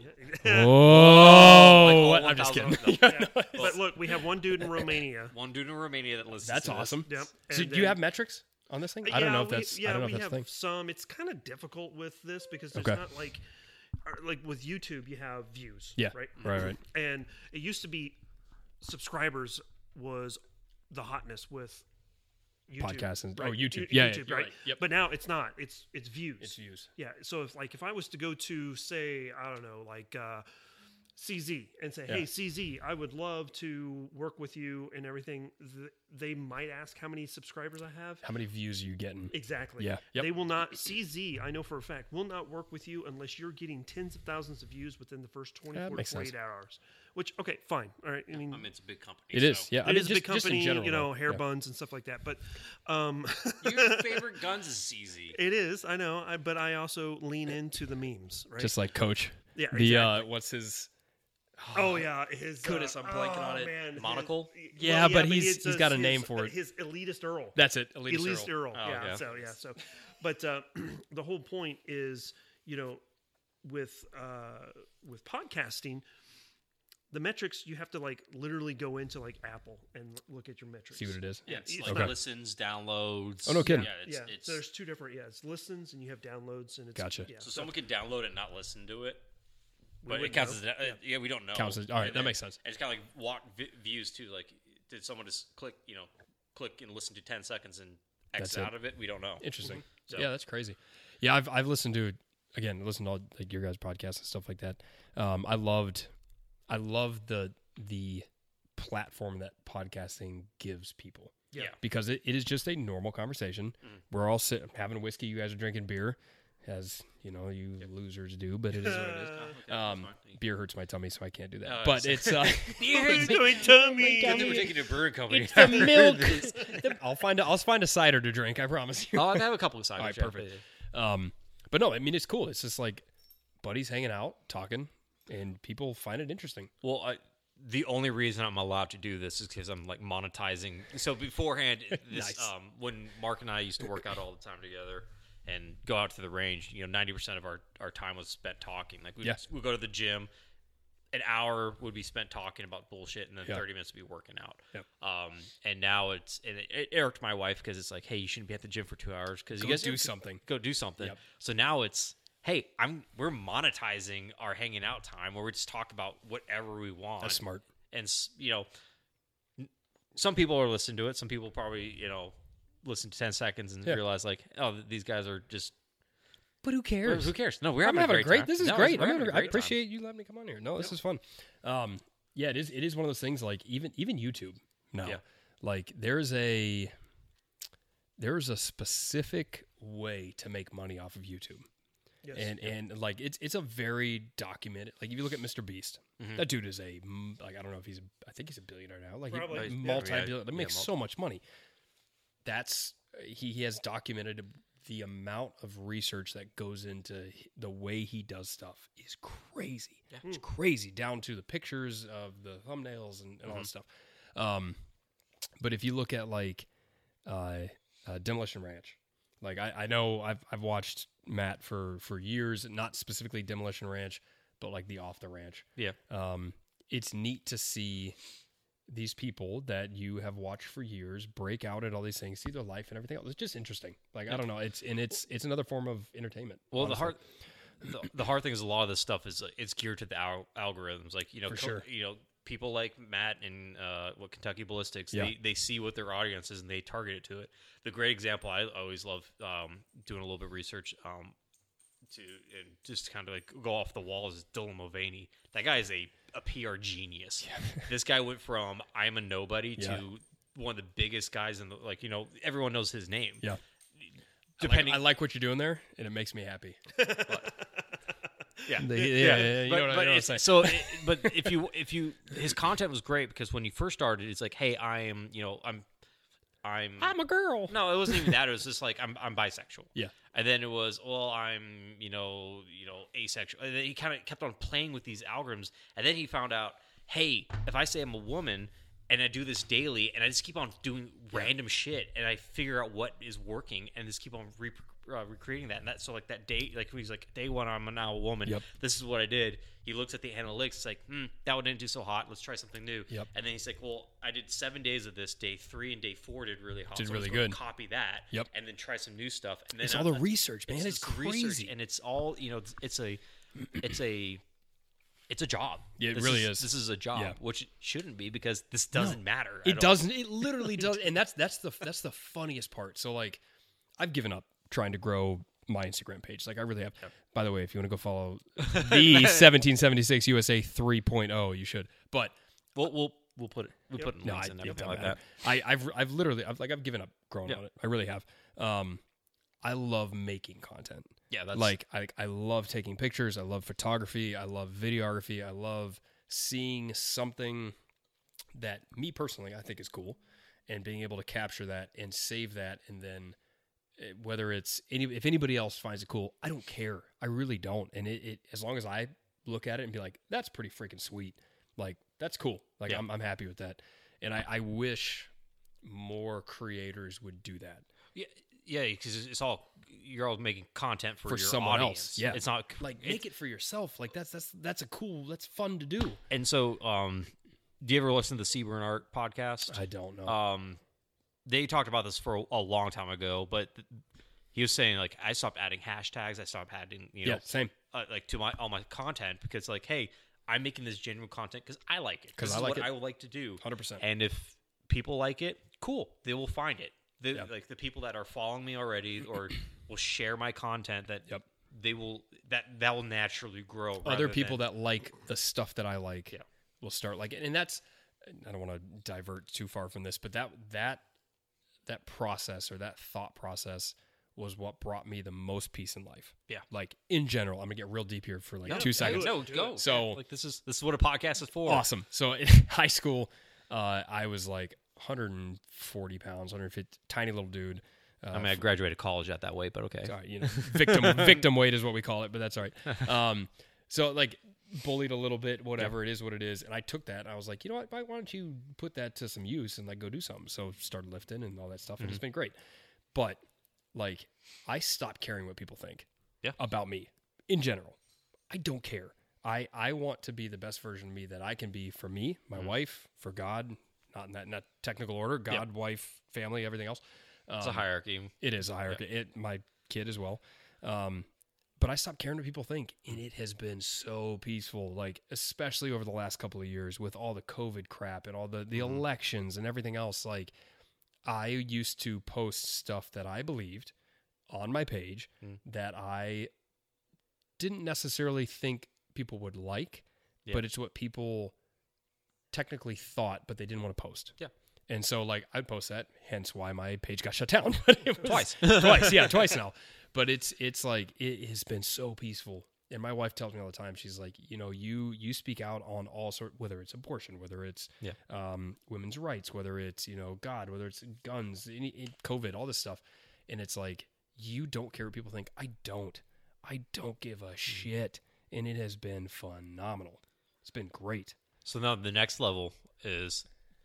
oh, I'm just kidding. But look, we have one dude in Romania. that listens. That's to awesome. Yep. So do you have metrics on this thing? I don't know if that's. I don't know if that's the thing. Some. It's kind of difficult with this because there's not like with YouTube, you have views. Yeah. Right. And it used to be subscribers was the hotness with YouTube, podcasts and right? YouTube, YouTube, right? Right. Yep. But now it's not. It's views. It's views. Yeah. So if I was to go to say I don't know CZ and say, hey, CZ, I would love to work with you and everything, they might ask how many subscribers I have. How many views are you getting? Exactly. Yeah. Yep. They will not, CZ, I know for a fact, will not work with you unless you're getting tens of thousands of views within the first 24 to 48 hours. Which, okay, fine. All right. I mean, it's a big company. It is. Yeah. It is a big company, general, hair buns and stuff like that. But your favorite guns is CZ. It is, I know. But I also lean into the memes, right? Just like Coach. Yeah, the exactly. What's his... Oh yeah, his goodness, I'm blanking on it. Man, Monocle. But he's got a name for it. His Elitist Earl. That's it, Elitist Earl. Oh, yeah. So, but the whole point is, with podcasting, the metrics you have to like literally go into like Apple and look at your metrics. See what it is. Yeah, it's like listens, downloads. Oh no, kidding. Yeah, it's so there's two different. Yeah, it's listens and you have downloads and it's gotcha. Yeah, so someone can download it and not listen to it. But We it counts as we don't know. Counts as, all right, that makes sense. And it's kind of like views too. Like, did someone just click and listen to 10 seconds and exit out of it? We don't know. Interesting. So. Yeah, that's crazy. Yeah, I've listened to all like your guys' podcasts and stuff like that. I love the platform that podcasting gives people. Yeah. Because it is just a normal conversation. We're all having whiskey. You guys are drinking beer. As you losers do, but it is what it is. Beer hurts my tummy, so I can't do that. But it's beer hurts my tummy. We're taking to a brewing company. It's the milk. I'll find a cider to drink. I promise you. I have a couple of ciders. All right, perfect. But no, I mean it's cool. It's just like buddies hanging out, talking, and people find it interesting. Well, the only reason I'm allowed to do this is because I'm like monetizing. So beforehand, this when Mark and I used to work out all the time together and go out to the range, 90% of our time was spent talking. Like we'd go to the gym, an hour would be spent talking about bullshit, and then 30 minutes would be working out. Yep. And now it irked my wife because it's like, hey, you shouldn't be at the gym for 2 hours because you guys do something. Go do something. Yep. So now it's, hey, we're monetizing our hanging out time where we just talk about whatever we want. That's smart. And some people are listening to it. Some people probably listen to 10 seconds and realize like, oh, these guys are just. But who cares? Who cares? No, we're having a great time. This is great. I appreciate time. you letting me come on here. No, this is fun. Yeah, it is. It is one of those things. Like even YouTube now, like there's a specific way to make money off of YouTube. Yes. And like it's a very documented. Like if you look at Mr. Beast, that dude is I don't know if I think he's a billionaire now. Like probably multi-billion. He makes so much money. He has documented the amount of research that goes into the way he does stuff is crazy. Yeah. It's crazy down to the pictures of the thumbnails and all that stuff. But if you look at like Demolition Ranch, like I know I've watched Matt for years, not specifically Demolition Ranch, but like the Off the Ranch. Yeah. It's neat to see these people that you have watched for years break out at all these things, see their life and everything else. It's just interesting. Like, I don't know. It's another form of entertainment. Well, honestly. the hard thing is a lot of this stuff is it's geared to the algorithms. Like, for sure. People like Matt and Kentucky Ballistics, they see what their audience is and they target it to it. The great example I always love doing a little bit of research to just kind of like go off the wall is Dylan Mulvaney. That guy is a PR genius. Yeah. This guy went from I'm a nobody to one of the biggest guys in the everyone knows his name. Yeah. I like what you're doing there, and it makes me happy. Yeah. You know what I'm saying. So, but if you, his content was great because when he first started, it's like, hey, I'm a girl. No, it wasn't even that. It was just like I'm bisexual. Yeah. And then it was, well, I'm asexual. And then he kind of kept on playing with these algorithms, and then he found out, hey, if I say I'm a woman and I do this daily, and I just keep on doing random shit, and I figure out what is working, and just keep on recreating that. And that, so like that day, like he's like, day one, I'm now a woman. Yep. This is what I did. He looks at the analytics. It's like, that one didn't do so hot. Let's try something new. Yep. And then he's like, well, I did 7 days of this. Day 3 and day 4 did really hot. Did so really let's good. Copy that. Yep. And then try some new stuff. And then it's all the research, man. It's crazy. Research, and it's all it's a job. Yeah, it really is. This is a job, which it shouldn't be because this doesn't matter. It doesn't. It literally does. And that's the funniest part. So like, I've given up trying to grow my Instagram page. Like I really have. Yep. By the way, if you want to go follow the 1776 USA 3.0, you should. But we'll put it. We'll put links and everything like that. I've literally I've given up growing on it. I really have. I love making content. Yeah, that's like I love taking pictures. I love photography. I love videography. I love seeing something that me personally I think is cool, and being able to capture that and save that, and then whether it's if anybody else finds it cool, I don't care. I really don't. And it as long as I look at it and be like, that's pretty freaking sweet. Like that's cool. Like I'm happy with that. And I wish more creators would do that. Yeah, because you're all making content for your someone audience. Else. Yeah, it's not like make it for yourself. Like that's fun to do. And so, do you ever listen to the Seaburn Art podcast? I don't know. They talked about this for a long time ago, but he was saying like I stopped adding hashtags. I stopped adding same like to all my content because like hey, I'm making this genuine content because I like it. Because I would like to do 100%. And if people like it, cool, they will find it. Like the people that are following me already or will share my content that they will that will naturally grow. Other people that like the stuff that I like will start like it. And that's, I don't want to divert too far from this, but that process or that thought process was what brought me the most peace in life. Yeah. Like in general, I'm gonna get real deep here for like 2 seconds. No, go. So like this is what a podcast is for. Awesome. So in high school, I was like 140 pounds, 150, tiny little dude. I graduated college at that weight, but okay. Sorry, victim weight is what we call it, but that's all right. So like bullied a little bit, whatever it is, what it is. And I took that and I was like, you know what, why don't you put that to some use and like go do something? So started lifting and all that stuff. And it's been great. But like I stopped caring what people think about me in general. I don't care. I want to be the best version of me that I can be for me, my wife, for God, not in that technical order, God, wife, family, everything else. It's a hierarchy. It is a hierarchy. My kid as well. But I stopped caring what people think, and it has been so peaceful, like especially over the last couple of years with all the COVID crap and all the elections and everything else. Like I used to post stuff that I believed on my page that I didn't necessarily think people would like, but it's what people technically thought, but they didn't want to post. Yeah. And so like I'd post that, hence why my page got shut down. Twice. Twice now. But it's like it has been so peaceful. And my wife tells me all the time, she's like, you speak out on all sorts, whether it's abortion, whether it's women's rights, whether it's, God, whether it's guns, COVID, all this stuff. And it's like, you don't care what people think. I don't give a shit. And it has been phenomenal. It's been great. So now the next level is,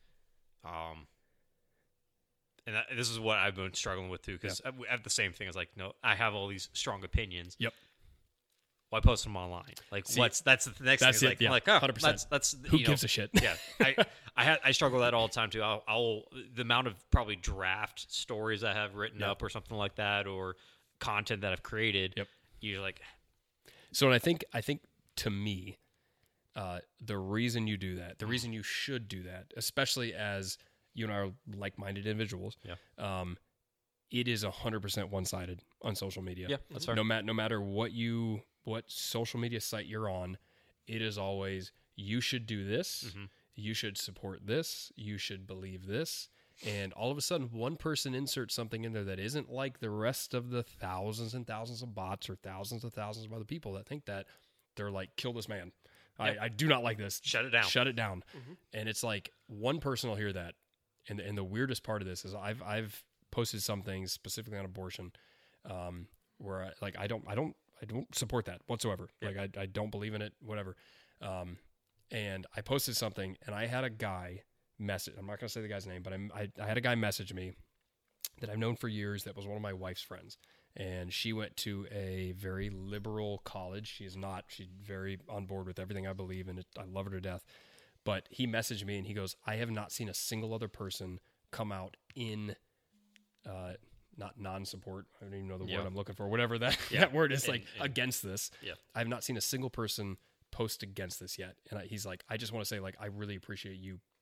and this is what I've been struggling with too, because I have the same thing. It's like, no, I have all these strong opinions. Yep. Why post them online? Like, that's the next thing. It, like, 100%. That's who gives a shit? Yeah, I struggle with that all the time too. I'll the amount of probably draft stories I have written up or something like that, or content that I've created. Yep. You're like, so and I think to me, the reason you do that, the reason you should do that, especially as you and I are like-minded individuals, it is 100% one-sided on social media. Yeah, that's fair. No matter what social media site you're on, it is always, you should do this, you should support this, you should believe this, and all of a sudden one person inserts something in there that isn't like the rest of the thousands and thousands of bots or thousands of other people that think that. They're like, kill this man. Yep. I do not like this. Shut it down. Shut it down. And it's like one person will hear that. And the weirdest part of this is I've posted some things specifically on abortion, where I don't support that whatsoever. Yep. Like I don't believe in it, whatever. And I posted something and I had a guy message. I'm not going to say the guy's name, but I had a guy message me that I've known for years. That was one of my wife's friends. And she went to a very liberal college. She's very on board with everything I believe in. I love her to death. But he messaged me and he goes, I have not seen a single other person come out in, not non-support. I don't even know the word I'm looking for. Whatever that word is, against this. Yeah. I have not seen a single person post against this yet. And he's like, I just want to say, like, I really appreciate you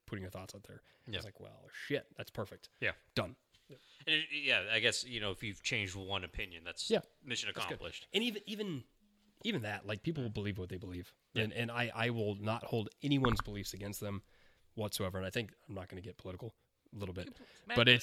putting your thoughts out there. Yeah. It's like, well, shit, that's perfect. Yeah. Done. And I guess, if you've changed one opinion, that's mission accomplished. And even that, like, people will believe what they believe. And I will not hold anyone's beliefs against them whatsoever. And I think I'm not going to get political a little bit, but it's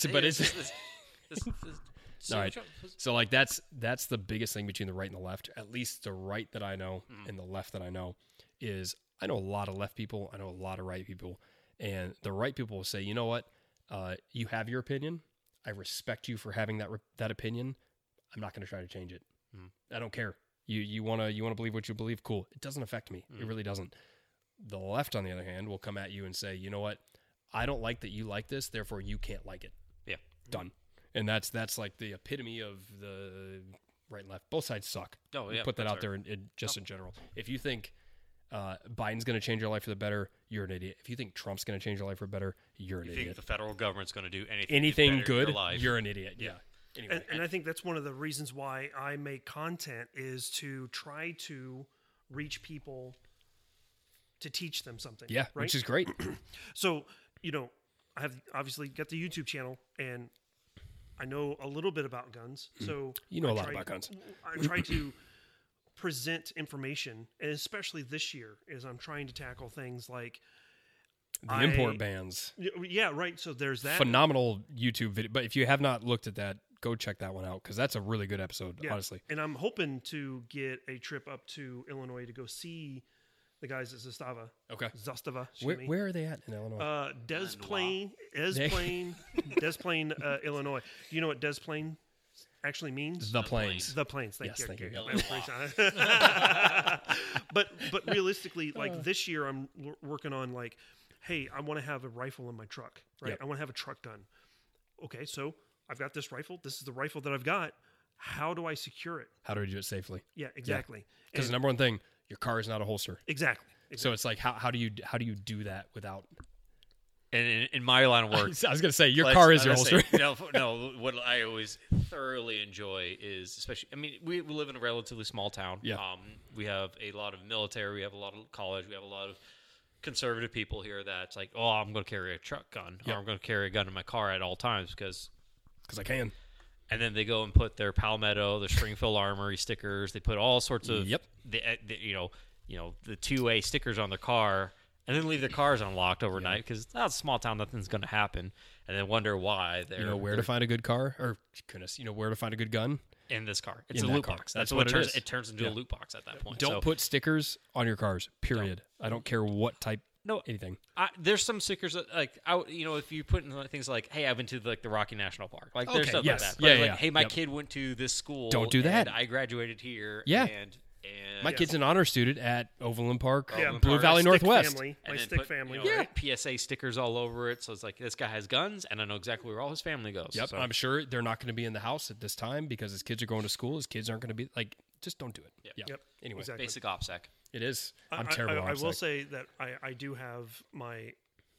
all right. So like that's the biggest thing between the right and the left. At least the right that I know and the left that I know is I know a lot of left people. I know a lot of right people, and the right people will say, you know what, you have your opinion. I respect you for having that opinion. I'm not going to try to change it. I don't care. You want to believe what you believe? Cool. It doesn't affect me. It really doesn't. The left, on the other hand, will come at you and say, you know what? I don't like that you like this, therefore you can't like it. Yeah. Done. And that's like the epitome of the right and left. Both sides suck. Oh, yeah. Put that out there in general. If you think Biden's going to change your life for the better, you're an idiot. If you think Trump's going to change your life for the better, you're an If you idiot. think the federal government's going to do anything to better good, your life, you're an idiot. Yeah. Anyway. And I think that's one of the reasons why I make content is to try to reach people to teach them something. Yeah, right? which is great. So, I have obviously got the YouTube channel, and I know a little bit about guns. So You know a lot about guns. I try to present information, and especially this year, as I'm trying to tackle things like The import bans. Yeah, right. So there's that. Phenomenal YouTube video. But if you have not looked at that, go check that one out because that's a really good episode, honestly. And I'm hoping to get a trip up to Illinois to go see the guys at Zastava. Okay. Zastava. Where are they at in Illinois? Des Plaines, Illinois. Do you know what Des Plaines actually means? The Plains. The Plains. Thank Yes, you. thank you. But realistically, like this year, I'm working on like, hey, I want to have a rifle in my truck, right? Yep. I want to have a truck gun. Okay, so I've got this rifle. This is the rifle that I've got. How do I secure it? How do we do it safely? Yeah, exactly. Because the number one thing, your car is not a holster. Exactly. So it's like, how do you do that without? And in my line of work, I was going to say, your car is your holster. No, what I always thoroughly enjoy is, especially, I mean, we live in a relatively small town. Yeah. We have a lot of military, we have a lot of college, we have a lot of conservative people here that's like, oh, I'm going to carry a truck gun, or I'm going to carry a gun in my car at all times because I can. And then they go and put their Palmetto, their Stringfield Armory stickers. They put all sorts of, the 2A stickers on their car, and then leave their cars unlocked overnight because that's a small town, nothing's going to happen, and then wonder why they're. You know where to find a good car, or goodness, where to find a good gun. In this car, it's in a loot car. box. That's what it is. It turns into a loot box at that point. Don't put stickers on your cars. Period. I don't care what type. No, anything. There's some stickers that, like, if you put in things like, "Hey, I went to the Rocky National Park," like there's stuff like that. But hey, my kid went to this school. Don't do that. And I graduated here. Yeah. And my kid's an honor student at Overland Park, Blue Blue Valley Northwest. Family, my and stick put, family. PSA stickers all over it. So it's like, this guy has guns, and I know exactly where all his family goes. Yep. So. I'm sure they're not going to be in the house at this time because his kids are going to school. His kids aren't going to be like. Just don't do it. Yep. Yeah. Yep. Anyway, Exactly. Basic OPSEC. It is. I'm terrible. I will say that I do have my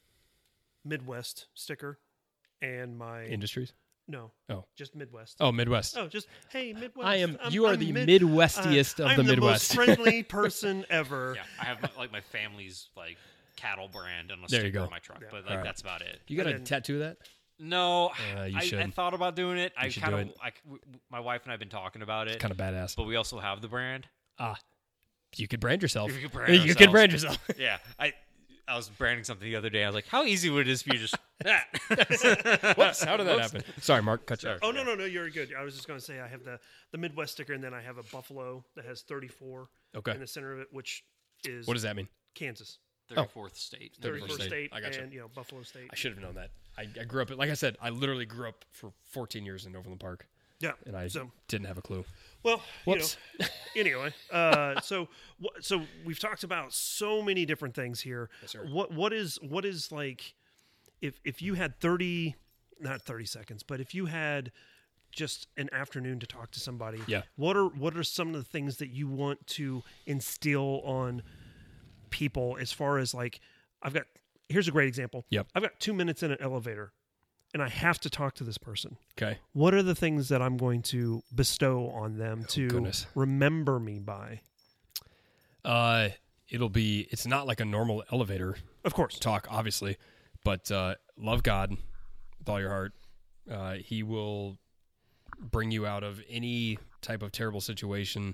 Midwest sticker and my Industries. No. Oh. Just Midwest. Oh, Midwest. Oh, just hey, Midwest. You are the Midwestiest of the Midwest. I'm the most friendly person ever. Yeah, I have my family's like cattle brand on a There you sticker go. on my truck, but that's about it. You got a tattoo of that? No, you should. I thought about doing it. You should do it. My wife and I have been talking about it. It's kind of badass. But we also have the brand. You could brand yourself. You You could brand yourself. Yeah, I was branding something the other day. I was like, how easy would it just be just that? Whoops, how did that happen? Sorry, Mark, cut you off. Oh, no, you're good. I was just going to say I have the Midwest sticker, and then I have a buffalo that has 34 in the center of it, which is... What does that mean? Kansas. 34th state. 34th state, I gotcha. And Buffalo State. I should have known that. I grew up, like I said, I literally grew up for 14 years in Overland Park. Yeah. And I didn't have a clue. Well, whoops. Anyway, so we've talked about so many different things here. Yes, sir. What is like, if you had not 30 seconds, but if you had just an afternoon to talk to somebody, what are some of the things that you want to instill on people as far as like, here's a great example. Yep. I've got 2 minutes in an elevator and I have to talk to this person. Okay. What are the things that I'm going to bestow on them to remember me by? It's not like a normal elevator of course talk, obviously, But love God with all your heart. He will bring you out of any type of terrible situation.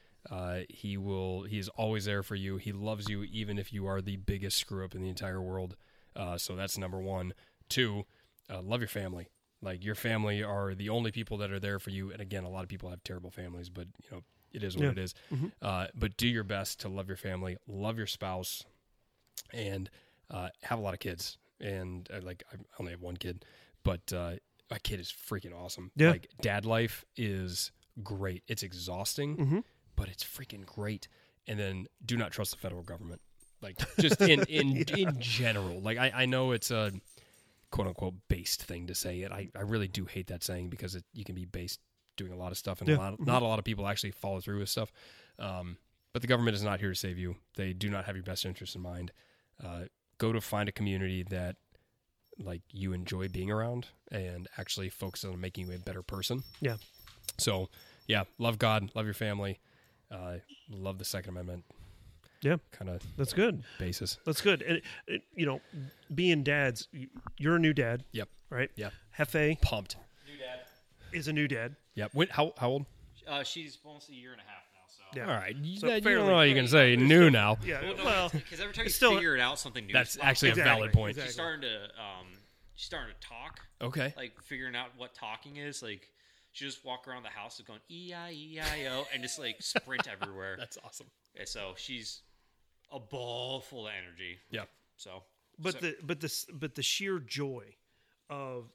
He is always there for you. He loves you even if you are the biggest screw up in the entire world. So that's number one. Two, love your family. Like, your family are the only people that are there for you. And again, a lot of people have terrible families, but it is what it is. But do your best to love your family, love your spouse, and have a lot of kids. And I only have one kid, but my kid is freaking awesome. Yeah. Like, dad life is great. It's exhausting, but it's freaking great. And then do not trust the federal government. Like, just in general. Like, I know it's a quote unquote based thing to say it. I really do hate that saying, because you can be based doing a lot of stuff, and not a lot of people actually follow through with stuff. But the government is not here to save you. They do not have your best interest in mind. Go to find a community that like you enjoy being around, and actually focus on making you a better person. Yeah. So yeah, love God, love your family, love the Second Amendment. Yeah, kind of that's good. Basis. That's good. And being dads, you're a new dad. Yep. Right. Yeah. Hefe pumped. New dad is a new dad. Yep. How old? She's almost a year and a half now. So yeah. All right. So you don't know how you can say new now. Yeah. Well, because every time you still figure it out, something new. That's actually Exactly. a valid point. Exactly. She's starting to talk. Okay. Like, figuring out what talking is. Like, she just walk around the house going E-I-E-I-O and just like sprint everywhere. That's awesome. And so she's a ball full of energy. Yeah. So, but the sheer joy of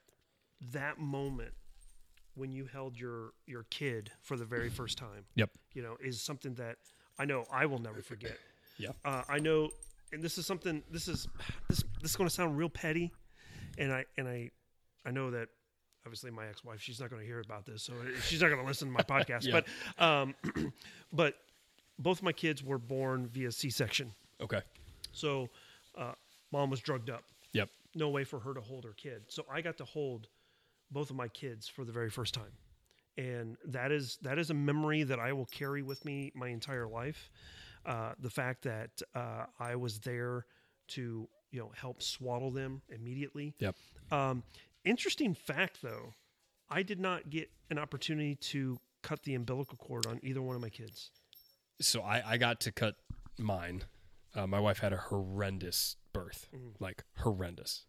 that moment when you held your kid for the very first time. Yep. Is something that I know I will never forget. Yeah. I know, and this is something. This is going to sound real petty, and I know that obviously my ex-wife, she's not going to hear about this, so she's not going to listen to my podcast. Yeah. But both my kids were born via C-section. Okay. So mom was drugged up. Yep. No way for her to hold her kid. So I got to hold both of my kids for the very first time. And that is a memory that I will carry with me my entire life. The fact that I was there to help swaddle them immediately. Yep. Interesting fact, though, I did not get an opportunity to cut the umbilical cord on either one of my kids. So I got to cut mine. My wife had a horrendous birth, like horrendous.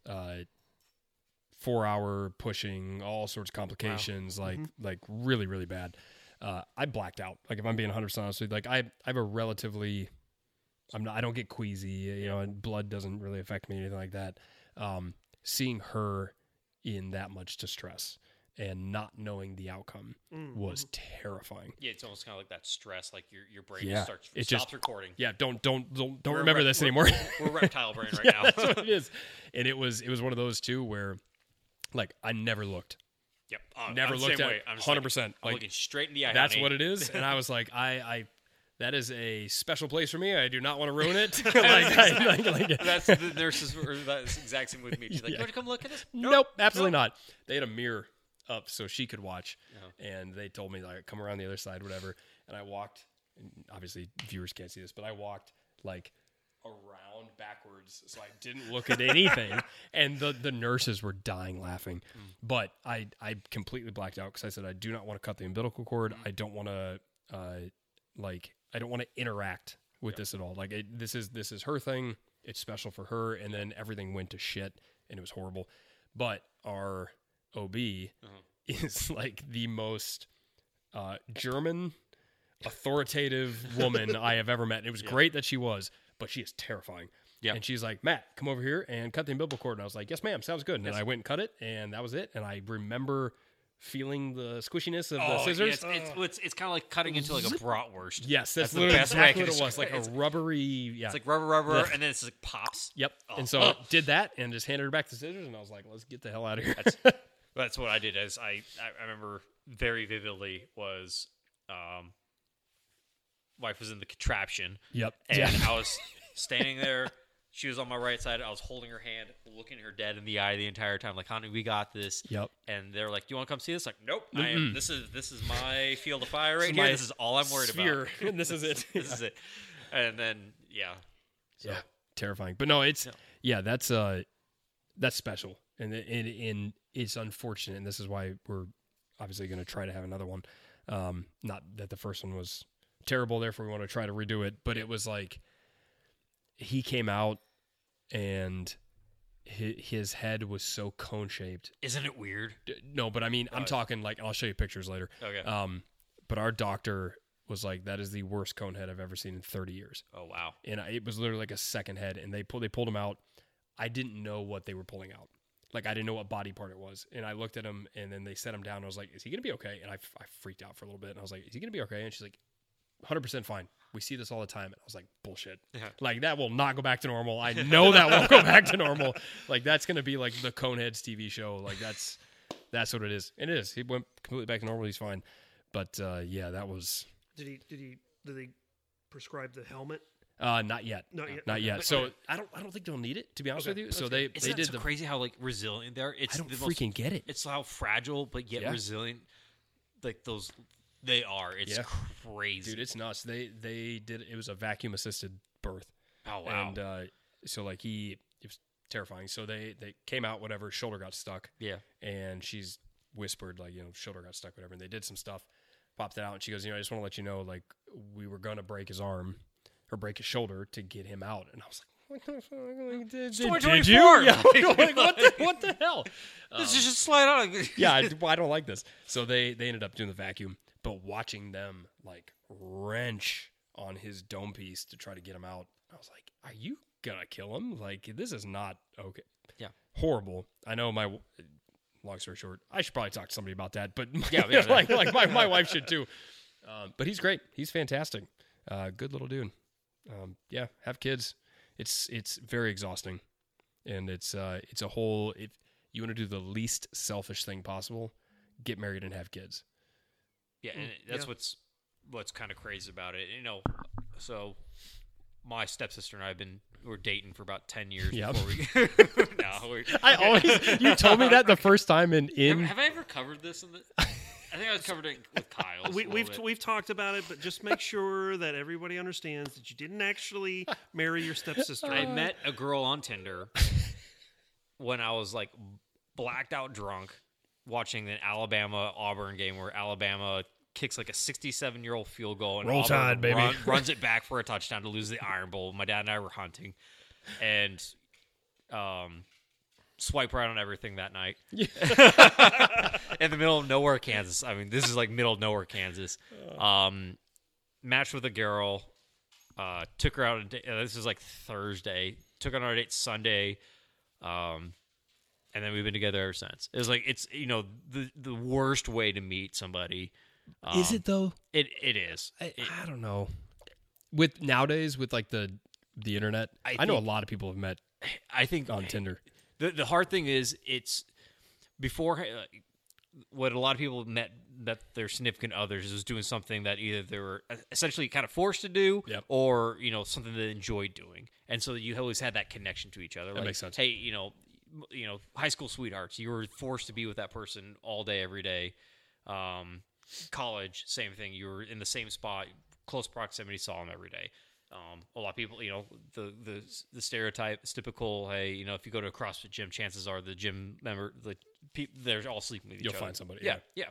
4-hour pushing, all sorts of complications, like really, really bad. I blacked out. Like, if I'm being 100% honest with you, like I have a relatively, I don't get queasy, and blood doesn't really affect me, anything like that. Seeing her in that much distress and not knowing the outcome was terrifying. yeah, it's almost kind of like that stress, like your brain Yeah. stops recording. Yeah, don't remember this anymore. We're reptile brain right now. That's what it is. And it was one of those too where, like, I never looked. Yep. Never I'm the looked same at way. I'm just 100%. I'm Like, looking straight in the eye. that's honey. what it is. And I was like, I that is a special place for me. I do not want to ruin it. That's the nurses. That's exact same with me. She's like, Yeah. "You want to come look at this?" Nope, absolutely not. They had a mirror up so she could watch, and they told me, like, come around the other side, whatever. And I walked. And obviously, viewers can't see this, but I walked like around backwards, so I didn't look at anything. And the nurses were dying laughing, but I completely blacked out because I said I do not want to cut the umbilical cord. I don't want to I don't want to interact with this at all. Like, this is her thing. It's special for her. And then everything went to shit, and it was horrible. But our OB is like the most German, authoritative woman I have ever met. And it was great that she was, but she is terrifying. Yeah. And she's like, Matt, come over here and cut the umbilical cord. And I was like, yes, ma'am. Sounds good. And then I went and cut it, and that was it. And I remember feeling the squishiness of the scissors. Yeah, it's kind of like cutting into like a bratwurst. Yes, that's the literally best way I exactly can what it was. Like describe a rubbery, yeah. It's like rubber, and then it's like pops. Yep. And so did that and just handed her back the scissors, and I was like, let's get the hell out of here. That's what I did. As I remember very vividly was, wife was in the contraption. Yep. And I was standing there. She was on my right side. I was holding her hand, looking her dead in the eye the entire time. Like, honey, we got this. Yep. And they're like, "Do you want to come see this?" Like, nope. This is my field of fire right here. This is all I'm worried sphere. about. And this is it. This is it. And then, So. Yeah. Terrifying. But no, it's, that's, that's special, and it's unfortunate, and this is why we're obviously going to try to have another one. Not that the first one was terrible, therefore we want to try to redo it, but it was like he came out and his head was so cone shaped. Isn't it weird? No, but I mean, I'm talking like, I'll show you pictures later. Okay. But our doctor was like, that is the worst cone head I've ever seen in 30 years. Oh wow. And it was literally like a second head, and they pulled him out. I didn't know what they were pulling out. Like, I didn't know what body part it was. And I looked at him, and then they set him down. And I was like, is he going to be okay? And I freaked out for a little bit. And I was like, is he going to be okay? And she's like, 100% fine. We see this all the time. And I was like, bullshit. Yeah. Like, that will not go back to normal. I know that won't go back to normal. Like, that's going to be like the Coneheads TV show. Like, that's what it is. And it is. He went completely back to normal. He's fine. But, yeah, that was... Did they prescribe the helmet? Not yet. Not yet. So I don't think they'll need it, to be honest with you. So they did so crazy how like resilient they are. I don't freaking get it. It's how fragile but yet resilient like those they are. It's crazy. Dude, it's nuts. They did it was a vacuum assisted birth. Oh wow. And so like it was terrifying. So they came out, whatever, shoulder got stuck. Yeah. And she's whispered like, shoulder got stuck, whatever. And they did some stuff, popped it out, and she goes, I just want to let you know, like, we were gonna break his arm or break his shoulder to get him out. And I was like, did you? Yeah. Like, what the hell? This is just slide out. Yeah, I don't like this. So they ended up doing the vacuum, but watching them like wrench on his dome piece to try to get him out, I was like, are you gonna kill him? Like, this is not okay. Yeah. Horrible. I know long story short, I should probably talk to somebody about that, but yeah. like my wife should too. But he's great. He's fantastic. Good little dude. Yeah, have kids. It's very exhausting, and it's a whole. If you want to do the least selfish thing possible, get married and have kids. Yeah, and that's what's kind of crazy about it. So my stepsister and I we're dating for about 10 years before we. You told me that the first time in. Have I ever covered this in the? I think I was covered it with Kyle. We've talked about it, but just make sure that everybody understands that you didn't actually marry your stepsister. I met a girl on Tinder when I was like blacked out drunk watching the Alabama-Auburn game where Alabama kicks like a 67-year-old field goal and Roll Tide, baby. runs it back for a touchdown to lose the Iron Bowl. My dad and I were hunting, and swipe right on everything that night. In the middle of nowhere, Kansas. I mean, this is like middle of nowhere, Kansas. Matched with a girl. Took her out on a date. This is like Thursday. Took her on a date Sunday. And then we've been together ever since. It was like, it's, the worst way to meet somebody. Is it though? It is. I don't know. Nowadays with like the internet, I know a lot of people have met. I think on Tinder. The hard thing is it's before what a lot of people met their significant others is doing something that either they were essentially kind of forced to do or, something they enjoyed doing. And so you always had that connection to each other. That makes sense. Hey, high school sweethearts, you were forced to be with that person all day, every day. College, same thing. You were in the same spot, close proximity, saw them every day. A lot of people, the stereotype, it's typical. Hey, if you go to a CrossFit gym, chances are the gym member, they're all sleeping with each other. You'll find somebody.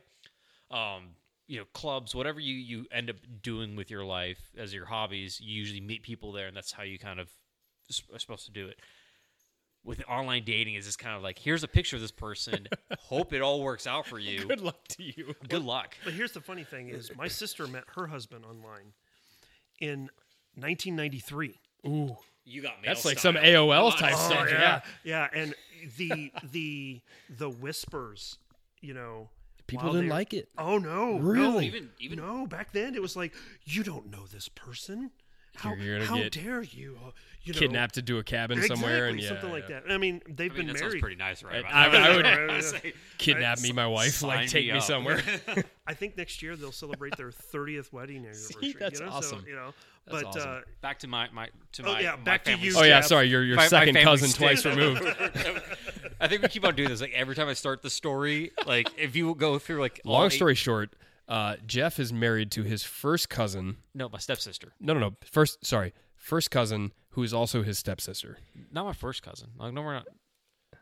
Yeah. Clubs, whatever you end up doing with your life as your hobbies, you usually meet people there, and that's how you kind of are supposed to do it. With online dating, is just kind of like, here's a picture of this person. Hope it all works out for you. Good luck to you. Good luck. But here's the funny thing: is my sister met her husband online in 1993. Ooh, you got mail that's like style. some AOL type stuff. Yeah, and the whispers, people didn't like it. Oh no, really? No, even no. Back then, it was like, you don't know this person. How get dare you? Kidnapped to do a cabin somewhere and something like that. I mean, they've been that married. Sounds pretty nice, right? I would kidnap me, my wife, like take me somewhere. I think next year they'll celebrate their 30th wedding anniversary. See, that's awesome. So, that's awesome. Back to my back to you. Oh yeah, sorry, your second cousin twice removed. I think we keep on doing this. Like every time I start the story, like if you go through like long story short, Jeff is married to his first cousin. No, my stepsister. No. First cousin who is also his stepsister. Not my first cousin. Like, no, we're not.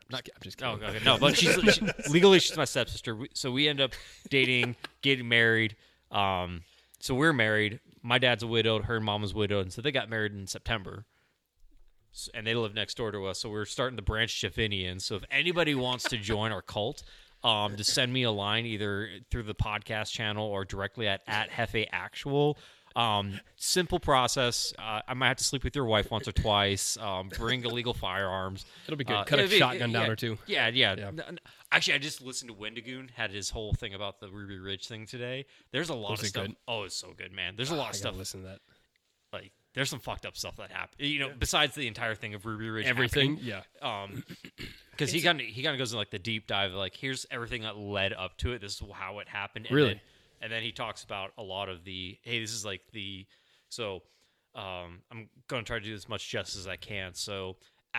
I'm just kidding. Oh, okay. No, but legally she's my stepsister. So we end up dating, getting married. So we're married. My dad's a widowed. Her mom was widowed, and so they got married in September. And they live next door to us, so we're starting to branch Jeffinians. So if anybody wants to join our cult, just send me a line either through the podcast channel or directly at Hefe Actual. Simple process. I might have to sleep with your wife once or twice. Bring illegal firearms. It'll be good. Cut a shotgun down or two. Yeah. Actually, I just listened to Wendigoon. Had his whole thing about the Ruby Ridge thing today. There's a lot of stuff. Good? Oh, it's so good, man. There's a lot of stuff. Listen to that. Like, there's some fucked up stuff that happened. Besides the entire thing of Ruby Ridge. Everything. Happening. Because he kind of goes in like the deep dive. Like, here's everything that led up to it. This is how it happened. And really. And then he talks about a lot of this is like so I'm going to try to do as much justice as I can. So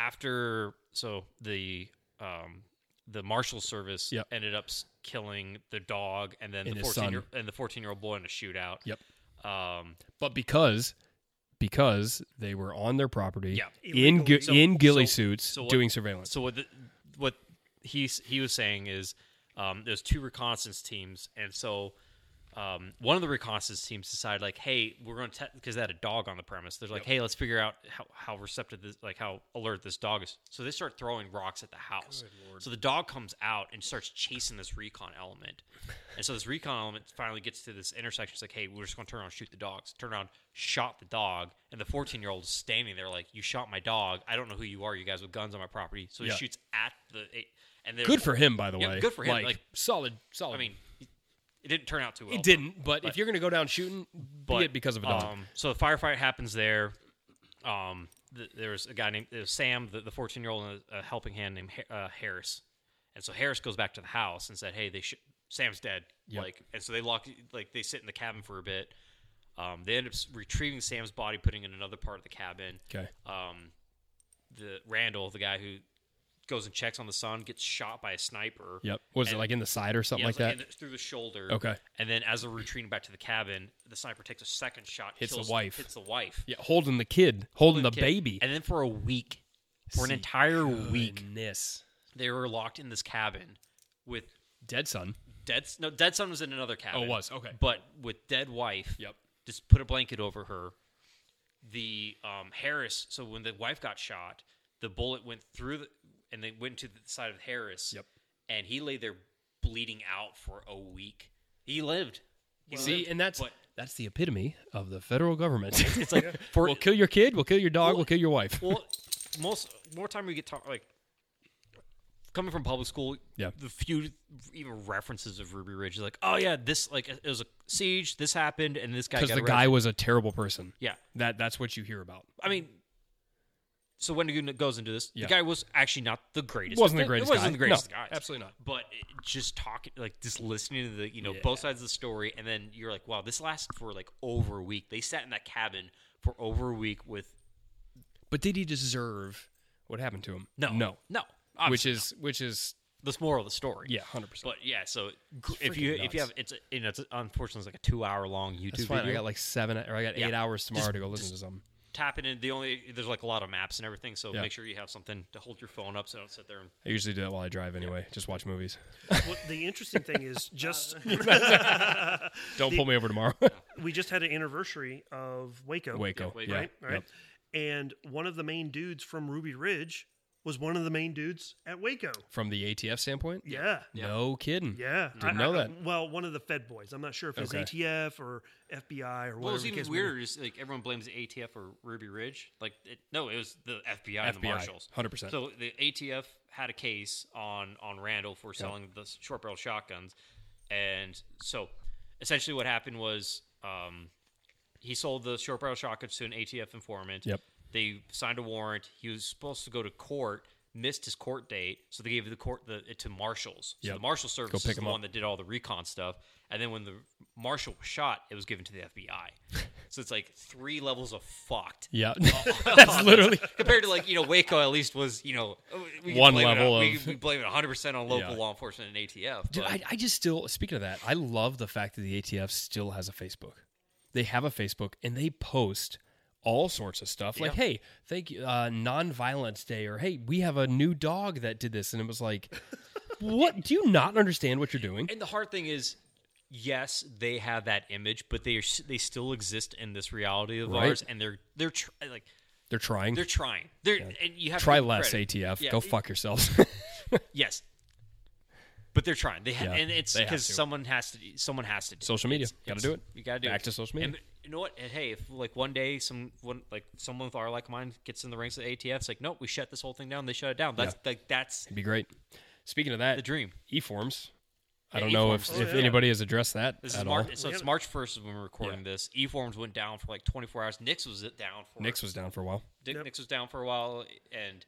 the Marshal Service ended up killing the dog and then the 14-year-old boy in a shootout. Yep. But because they were on their property in ghillie suits doing surveillance. So what he was saying is there's two reconnaissance teams, and so one of the reconnaissance teams decided, like, hey, we're going to because they had a dog on the premise. They're like, hey, let's figure out how receptive this, like how alert this dog is. So they start throwing rocks at the house. So the dog comes out and starts chasing this recon element. And so this recon element finally gets to this intersection. It's like, hey, we're just going to turn around and shoot the dogs. Turn around, shot the dog, and the 14-year-old is standing there like, you shot my dog. I don't know who you are, you guys with guns on my property. So he shoots at the. And good for him, by the way. Good for him. Like solid. I mean. It didn't turn out too well. It didn't, but if you're going to go down shooting, be it because of a dog. So the firefight happens there. There was a guy named Sam, the 14-year-old, and a helping hand named Harris. And so Harris goes back to the house and said, "Hey, Sam's dead." Yep. And so they sit in the cabin for a bit. They end up retrieving Sam's body, putting it in another part of the cabin. Okay. Randall, the guy who goes and checks on the son, gets shot by a sniper. Yep. Was it like in the side or something like that? Through the shoulder. Okay. And then as they're retreating back to the cabin, the sniper takes a second shot. Hits the wife. Yeah, holding the kid. Holding the baby. And then for a week, an entire week, goodness. They were locked in this cabin with... Dead son. Dead son was in another cabin. Oh, it was. Okay. But with dead wife. Yep. Just put a blanket over her. The Harris... So when the wife got shot, the bullet went through and they went to the side of Harris. Yep. And he lay there bleeding out for a week. He lived. And that's the epitome of the federal government. It's like we'll kill your kid, we'll kill your dog, we'll kill your wife. Well, more time we get like coming from public school. Yeah. The few even references of Ruby Ridge, like, oh yeah, this like it was a siege. This happened, and this guy because the guy was a terrible person. Yeah. That's what you hear about. I mean. So Wendigoon goes into this. The guy was actually not the greatest. Wasn't the greatest guy. Absolutely not. But just talking, like just listening to the, both sides of the story, and then you're like, wow, this lasted for like over a week. They sat in that cabin for over a week with. But did he deserve what happened to him? No. Which is the moral of the story. Yeah, 100%. But yeah, so if you have it's unfortunately it's like a 2-hour long YouTube That's fine. video. I got like 8 hours tomorrow to go listen to something. Tapping in there's like a lot of maps and everything, so make sure you have something to hold your phone up so don't sit there and I usually do that while I drive anyway. Just watch movies. Well, the interesting thing is just don't pull me over tomorrow. We just had an anniversary of Waco. Yeah. Right? Yep. And one of the main dudes from Ruby Ridge was one of the main dudes at Waco. From the ATF standpoint? Yeah. No kidding. Yeah. Didn't know that. Well, one of the Fed boys. I'm not sure if it was ATF or FBI or whatever. Well, it's even weirder is like everyone blames the ATF or Ruby Ridge. Like, it was the FBI and the Marshals. 100%. So the ATF had a case on Randall for selling the short barrel shotguns. And so essentially what happened was he sold the short barrel shotguns to an ATF informant. Yep. They signed a warrant. He was supposed to go to court, missed his court date, so they gave the court it to marshals. So the marshal service is the one that did all the recon stuff. And then when the marshal was shot, it was given to the FBI. So it's like 3 levels of fucked. Yeah, that's literally compared to like Waco. At least was one level we blame it 100% on local law enforcement and ATF. Dude, I just still speaking of that, I love the fact that the ATF still has a Facebook. They have a Facebook and they post all sorts of stuff. Like, hey, thank you, Nonviolence Day, or hey, we have a new dog that did this, and it was like, what? Do you not understand what you're doing? And the hard thing is, yes, they have that image, but they still exist in this reality of ours, and they're trying. They're trying. And you have Try to give less, credit. ATF. Yeah. Go fuck yourselves. Yes, but they're trying. And it's they have because to. someone has to do Social media, got to do it. You got to do Back it. to social media. And you know what? And hey, if like one day someone with our like mind gets in the ranks of the ATF, it's like, nope, we shut this whole thing down. They shut it down. That's that's It'd be great. Speaking of that, the dream. eForms. I Yeah, don't know eForms. if anybody has addressed that This at is all. So it's March 1st when we're recording this. eForms went down for like 24 hours. Nix was down for Nix was down for a while. Nix was down for a while, and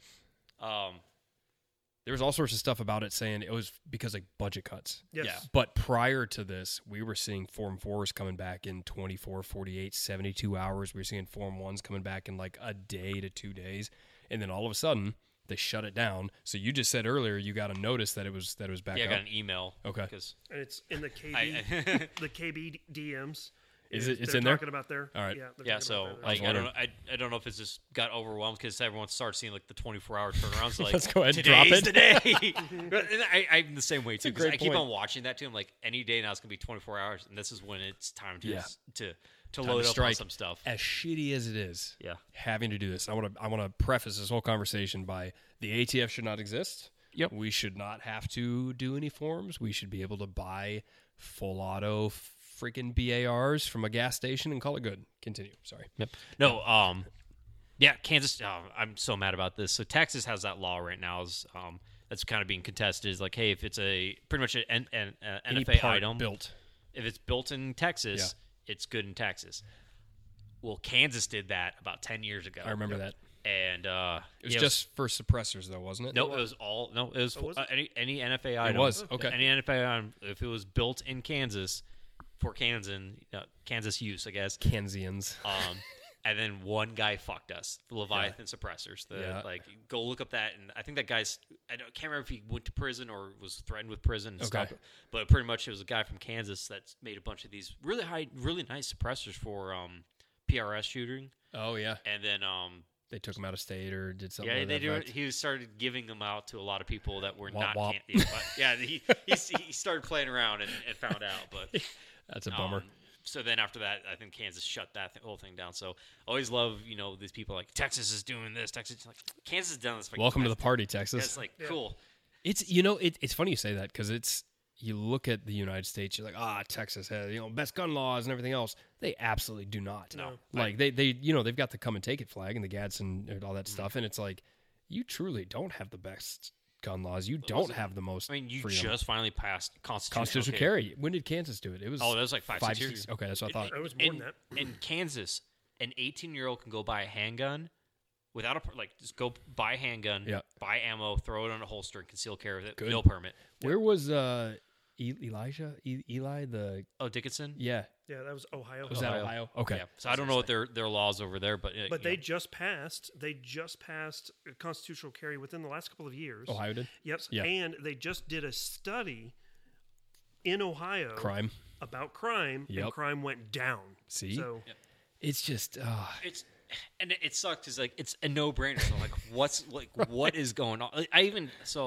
There was all sorts of stuff about it saying it was because of budget cuts. Yes. Yeah. But prior to this, we were seeing Form 4s coming back in 24, 48, 72 hours. We were seeing Form 1s coming back in like a day to 2 days. And then all of a sudden, they shut it down. So you just said earlier you got a notice that it was back I up. got an email. Okay. Because And it's in the KB, the KB DMs. Is it? It's they're in there? talking about there. All right. Yeah. they're yeah, talking so about that. like I wondering. don't know if it's just got overwhelmed because everyone started seeing like the 24-hour turnarounds. Like, Let's go ahead and drop today's it. the day. I'm the same way too. a 'Cause great I keep point. on watching that too. I'm like, any day now it's gonna be 24 hours, and this is when it's time to Yeah. to Time load to up on strike. some stuff. As shitty as it is, Yeah. having to do this, I want to preface this whole conversation by the ATF should not exist. Yep. We should not have to do any forms. We should be able to buy full auto freaking BARs from a gas station and call it good. Continue. Sorry. Yep. No. Yeah. Kansas. I'm so mad about this. So Texas has that law right now. Is that's kind of being contested. Is like, hey, if it's a pretty much an Any NFA part item built. if it's built in Texas, it's good in Texas. Well, Kansas did that about 10 years ago. I remember that. And It was just for suppressors, though, wasn't it? no, it was all no. It was, was it? any NFA item. It was okay. Any NFA item if it was built in Kansas for Kansas use, I guess. Kansians. And then one guy fucked us, the Leviathan suppressors. Like, go look up that, and I think that guy's. Can't remember if he went to prison or was threatened with prison. And Okay. stuff, but pretty much it was a guy from Kansas that made a bunch of these really nice suppressors for PRS shooting. Oh yeah. And then They took him out of state or did something. yeah, like they that do. effect. He started giving them out to a lot of people that were Womp not. womp. Yeah, he started playing around and found out, but. That's a bummer. So then after that, I think Kansas shut that whole thing down. So always love, these people like Texas is doing this. Texas, like Kansas has done this. Welcome to the party, Texas. It's like cool. It's it's funny you say that because you look at the United States, you're like, Texas has best gun laws and everything else. They absolutely do not. No. Like they they've got the come and take it flag and the Gadsden and all that stuff, and it's like you truly don't have the best gun laws. You don't have the most. I mean, you freedom. just finally passed constitutional carry. When did Kansas do it? It was that was like 5 years. Okay, that's what I thought. It was more than that. In Kansas, an 18-year-old can go buy a handgun without just go buy a handgun, buy ammo, throw it on a holster, and conceal carry with it. Good. No permit. Where was Elijah? Eli the Dickinson? yeah. Yeah, that was Ohio. Was that Ohio? Okay. Yeah. So I don't know what their laws over there, but But just passed constitutional carry within the last couple of years. Ohio did? Yep. Yeah. And they just did a study in Ohio about crime, Yep. and crime went down. See? So It's just and it sucks because like it's a no brainer. So what is going on? Like, I even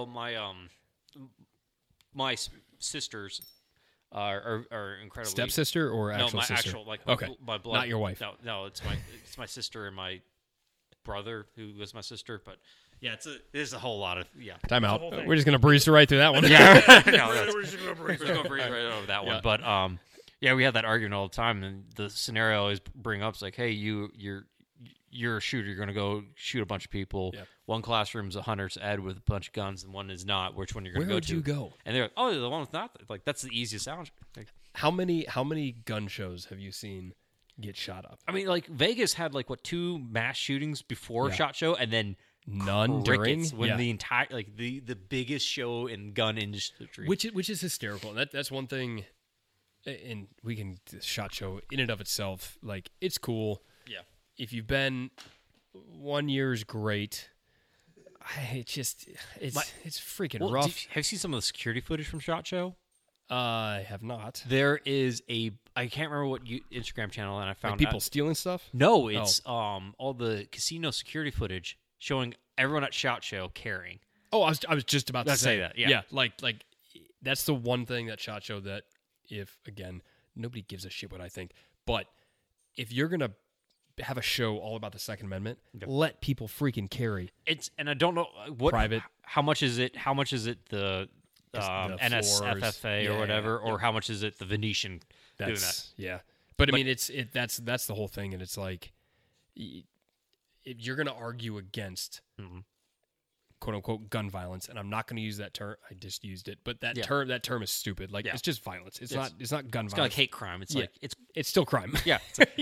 my sisters are incredibly stepsister or actual my sister? actual Okay. my blood, Not your wife. No, it's my sister and my brother who was my sister, but. Yeah, there's a whole lot of Time out. whole thing. We're just gonna breeze right through that one. Yeah, we're just gonna break we're gonna breeze right over that one. But we have that argument all the time, and the scenario I always bring up is like, hey, you're a shooter. You're gonna go shoot a bunch of people. Yep. One classroom's a hunter's ed with a bunch of guns, and one is not. Which one you're gonna Where go would to? you go? And they're like, oh, the one with not. Like that's the easiest sound. Like, How many gun shows have you seen get shot up? I mean, like Vegas had 2 mass shootings before SHOT Show, and then None during when the entire the biggest show in gun industry, which is hysterical. And that's one thing. And we can SHOT Show in and of itself, like it's cool. Yeah. If you've been 1 year's great. It's freaking rough. Have you seen some of the security footage from SHOT Show? I have not. There is a I can't remember what Instagram channel, and I found Like people out. stealing stuff. No, it's all the casino security footage showing everyone at SHOT Show carrying. Oh, I was just about to say that. Yeah, like that's the one thing that SHOT Show that if again nobody gives a shit what I think, but if you're gonna have a show all about the Second Amendment, let people freaking carry. And I don't know what private. How much is it? How much is it the NSFFA or whatever, or how much is it the Venetian doing that? Yeah, but I mean that's the whole thing, and it's like if you're gonna argue against quote unquote gun violence, and I'm not going to use that term. I just used it, but that term is stupid. Like it's just violence. It's not gun violence. It's like hate crime. It's like it's still crime. Yeah.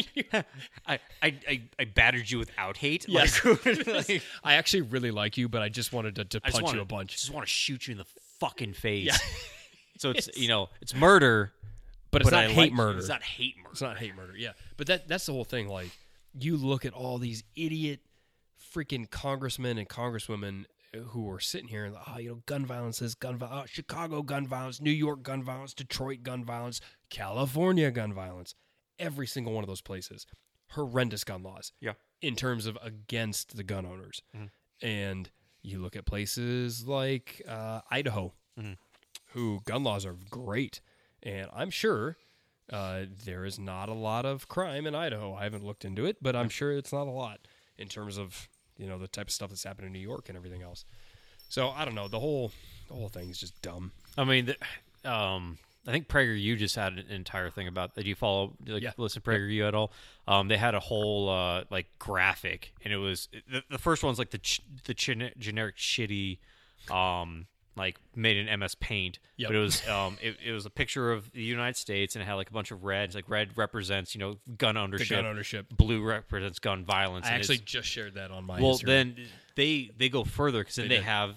I battered you without hate. Yes. Like, I actually really like you, but I just wanted to punch you a bunch. Just want to shoot you in the fucking face. Yeah. So it's it's murder, but it's not hate murder. It's not hate murder. It's not hate murder. Yeah, but that's the whole thing. Like you look at all these idiot freaking congressmen and congresswomen who are sitting here and gun violence is gun violence, Chicago gun violence, New York gun violence, Detroit gun violence, California gun violence, every single one of those places, horrendous gun laws. Yeah, in terms of against the gun owners, and you look at places like Idaho, who gun laws are great, and I'm sure there is not a lot of crime in Idaho. I haven't looked into it, but I'm sure it's not a lot in terms of the type of stuff that's happened in New York and everything else. So I don't know. The whole thing is just dumb. I mean, I think PragerU just had an entire thing about. Did you follow? Listen to PragerU at all? They had a whole graphic, and it was the first one's like the generic shitty, made in MS Paint. Yep. But it was it was a picture of the United States, and it had like a bunch of reds. Like red represents gun ownership. The gun ownership. Blue represents gun violence. I actually just shared that on my. Well, Instagram. then they go further because then they have.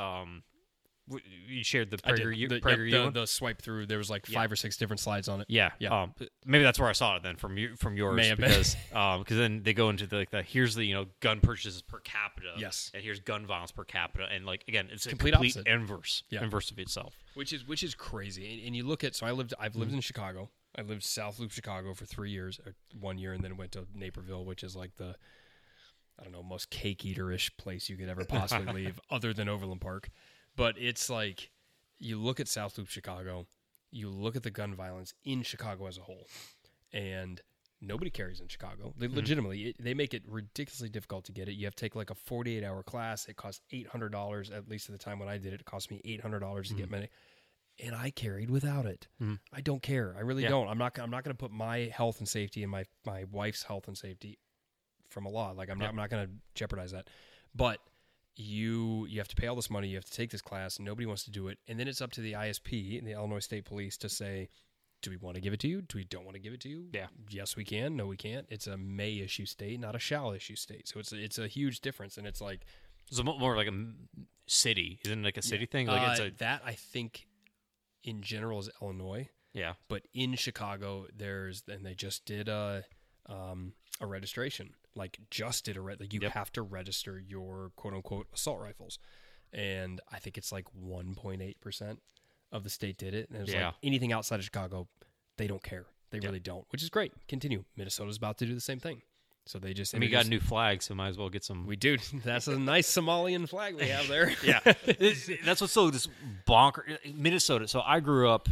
You shared the PragerU the swipe through. There was like 5 or 6 different slides on it. Yeah. Maybe that's where I saw it then from yours. May have because then they go into the here's the gun purchases per capita. Yes. And here's gun violence per capita, and again it's a complete inverse of itself. Which is crazy. And you look at I've lived in Chicago. I lived South Loop, Chicago for 3 years, or 1 year, and then went to Naperville, which is like the most cake eater-ish place you could ever possibly leave, other than Overland Park. But it's like, you look at South Loop, Chicago, you look at the gun violence in Chicago as a whole, and nobody carries in Chicago. They legitimately, they make it ridiculously difficult to get it. You have to take like a 48-hour class. It costs $800, at least at the time when I did it. It cost me $800 to get many. And I carried without it. I don't care. I really don't. I'm not going to put my health and safety and my wife's health and safety from a law. Like I'm not going to jeopardize that. But you have to pay all this money. You have to take this class. Nobody wants to do it. And then it's up to the ISP and the Illinois State Police to say, do we want to give it to you? Do we don't want to give it to you? Yeah. Yes, we can. No, we can't. It's a may issue state, not a shall issue state. So it's a huge difference. And it's like, it's more like a city. Isn't it like a city thing? Like that I think in general is Illinois. Yeah. But in Chicago, they just did a registration. You have to register your quote unquote assault rifles. And I think it's like 1.8% of the state did it. And it was like anything outside of Chicago, they don't care. They really don't, which is great. Continue. Minnesota's about to do the same thing. So they just... we got a new flag, so might as well get some... We do. That's a nice Somalian flag we have there. Yeah. That's what's so this bonker... Minnesota. So I grew up...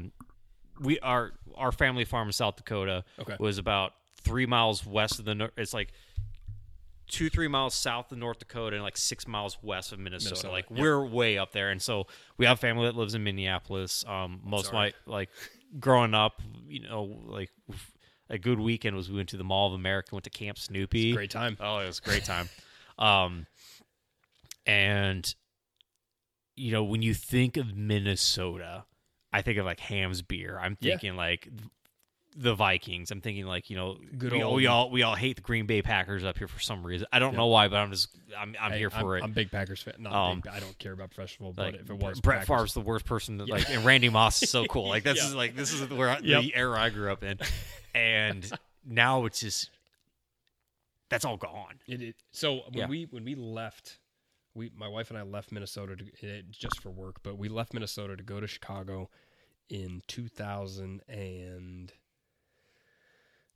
Our family farm in South Dakota was about 3 miles west of the... It's like 2-3 miles south of North Dakota and like 6 miles west of Minnesota. Like we're way up there. And so we have family that lives in Minneapolis. Most of my... growing up, a good weekend was we went to the Mall of America, went to Camp Snoopy. It's a great time. Oh, it was a great time. And, when you think of Minnesota, I think of like Ham's beer. I'm thinking like the Vikings. I'm thinking like, we all hate the Green Bay Packers up here for some reason. I don't know why, but I'm here for it. I'm a big Packers fan. I don't care about professional, but if it was Brett Favre's the worst person and Randy Moss is so cool. Like this is where the era I grew up in. And now it's just that's all gone. So when we left, my wife and I left Minnesota just for work, but we left Minnesota to go to Chicago in 2000 and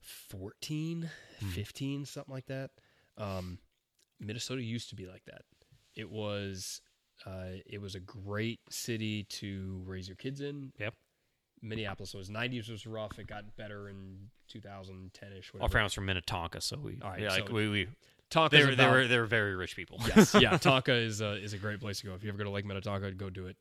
14, 15, something like that. Minnesota used to be like that. It was a great city to raise your kids in. Yep. Minneapolis was 90s was rough. It got better in 2010ish. Our family's from Minnetonka, so we All right, yeah, like so we Tonka's they were very rich people. Yes, yeah. Tonka is a great place to go. If you ever go to Lake Minnetonka, go do it.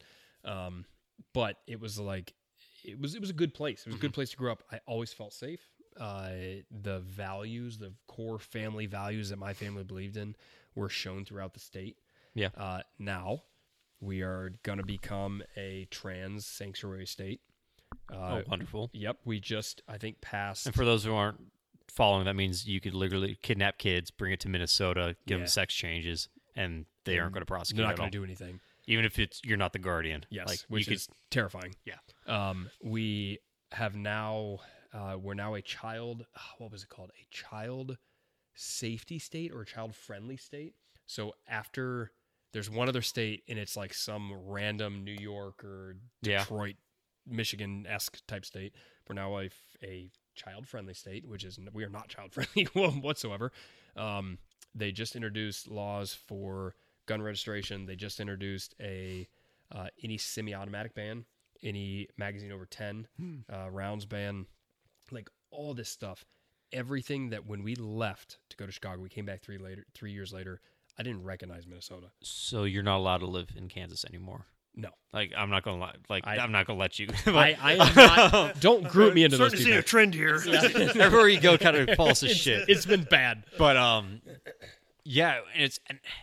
But it was like it was a good place. It was a good place to grow up. I always felt safe. The values, the core family values that my family believed in, were shown throughout the state. Yeah. Now we are going to become a trans sanctuary state. Oh, wonderful. Yep. We just, I think, passed. And for those who aren't following, that means you could literally kidnap kids, bring it to Minnesota, give them sex changes, and they aren't going to prosecute. They're not going to do anything. Even if you're not the guardian. Yes, like, which is terrifying. Yeah. We have now, we're now a child, what was it called? A child safety state or a child-friendly state. So after, there's one other state, and it's like some random New York or Detroit, Michigan-esque type state. We're now a child-friendly state, which is, we are not child-friendly whatsoever. They just introduced laws for gun registration. They just introduced any semi-automatic ban, any magazine over 10 rounds ban, like all this stuff. Everything that when we left to go to Chicago, we came back 3 years later, I didn't recognize Minnesota. So you're not allowed to live in Kansas anymore. No. Like, I'm not gonna lie. Like, I'm not gonna let you. I am not. Don't group me into those Starting to see a people. trend here. Everywhere you go, kind of falls to shit. It's been bad. But yeah, and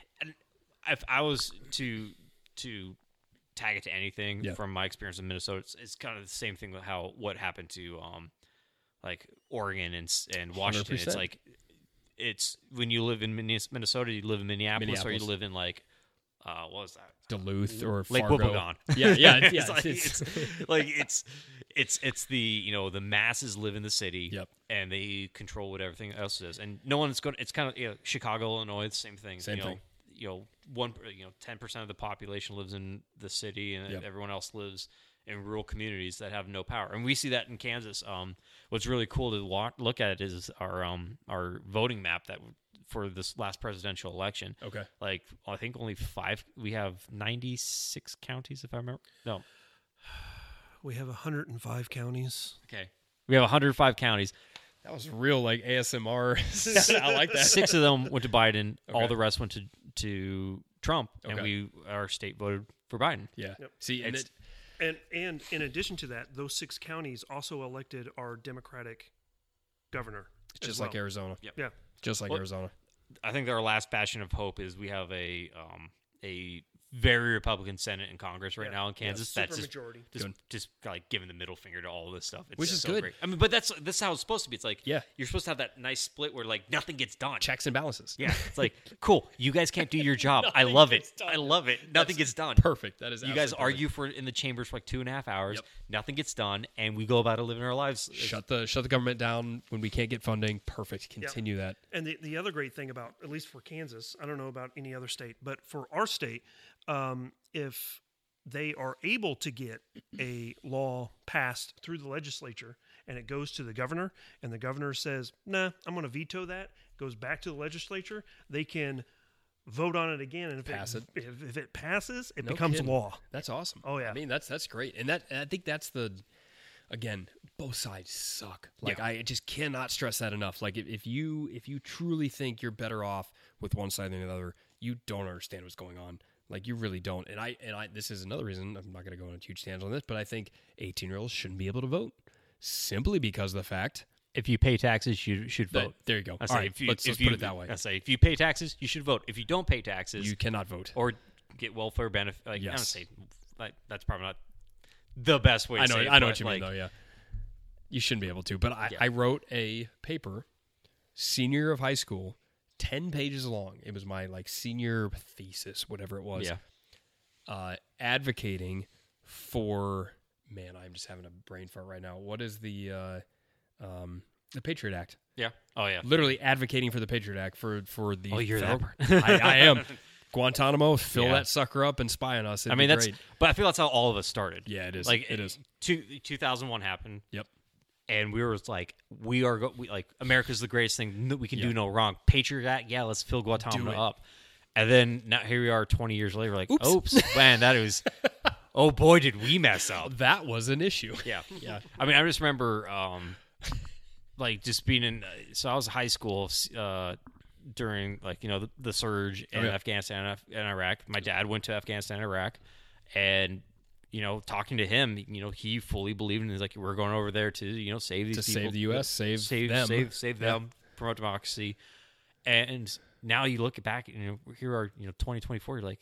if I was to tag it to anything from my experience in Minnesota, it's kind of the same thing with what happened to like Oregon and Washington. 100%. It's like it's when you live in Minnesota, you live in Minneapolis. Or you live in like what was that? Duluth or Lake Fargo. Wobegon. Yeah. It's the the masses live in the city, and they control what everything else is, and no one's going. It's kind of Chicago, Illinois, the same thing. Same thing. 10% of the population lives in the city, and everyone else lives in rural communities that have no power. And we see that in Kansas. What's really cool to look at is our voting map that for this last presidential election. Okay. Like, I think only 5. We have 96 counties, if I remember. No. We have 105 counties. Okay. We have 105 counties. That was real, like, ASMR. I like that. 6 of them went to Biden. Okay. All the rest went to Trump. Okay. And our state voted for Biden. Yeah. Yep. See, And in addition to that, those 6 counties also elected our Democratic governor. just like Arizona. Yep. Yeah. Just like Arizona. I think our last bastion of hope is we have a very Republican Senate and Congress right now in Kansas. Super That's majority. just like giving the middle finger to all this stuff. It's Which is so good. Great. I mean, but that's how it's supposed to be. It's like Yeah. you're supposed to have that nice split where like nothing gets done. Checks and balances. Yeah, it's like cool. You guys can't do your job. I love it. I love it. Nothing gets done. Perfect. That is You guys absolutely argue in the chambers for like 2.5 hours. Yep. Nothing gets done, and we go about it living our lives. Shut the government down when we can't get funding. Perfect. Continue that. And the other great thing about, at least for Kansas, I don't know about any other state, but for our state, if they are able to get a law passed through the legislature and it goes to the governor and the governor says, nah, I'm going to veto that, goes back to the legislature, they can vote on it again. And if if it passes, it becomes kidding. law. That's awesome. Oh, yeah. I mean, that's great. And I think that's again, both sides suck. Like, I just cannot stress that enough. Like, if you truly think you're better off with one side than the other, you don't understand what's going on. Like, you really don't. And I this is another reason, I'm not going to go on a huge tangent on this, but I think 18-year-olds shouldn't be able to vote simply because of the fact If you pay taxes, you should vote. there you go. I All say right, let's put it that way. I say if you pay taxes, you should vote. If you don't pay taxes, You cannot vote. or get welfare benefit. Like, Yes. I don't say like that's probably not the best way to say it. I know but, what you mean, like, though, yeah. You shouldn't be able to. But I wrote a paper, senior year of high school, 10 pages long. It was my, like, senior thesis, whatever it was. Yeah. Advocating for, man, I'm just having a brain fart right now. What is the Patriot Act? Yeah. Oh, yeah. Literally advocating for the Patriot Act for the. Oh, you're federal- that. I am. Guantanamo, fill Yeah. that sucker up and spy on us. It'd I mean, be that's. great. But I feel that's how all of us started. Yeah, it is. Like It is. 2001 happened. Yep. and we were like, we like America's the greatest thing. We can do no wrong. Patriot Act, yeah, let's fill Guantanamo up. And then now here we are 20 years later, like, oops, man, that was, oh boy, did we mess up. That was an issue. Yeah. I mean, I just remember, like, just being in, so I was in high school during, like, you know, the surge in Afghanistan and Iraq. My dad went to Afghanistan and Iraq, and, you know, talking to him, you know, he fully believed in, like, we're going over there to, you know, save these people. Save the U.S., save them. Save them, promote democracy. And now you look back, you know, here are, you know, 2024, you're like,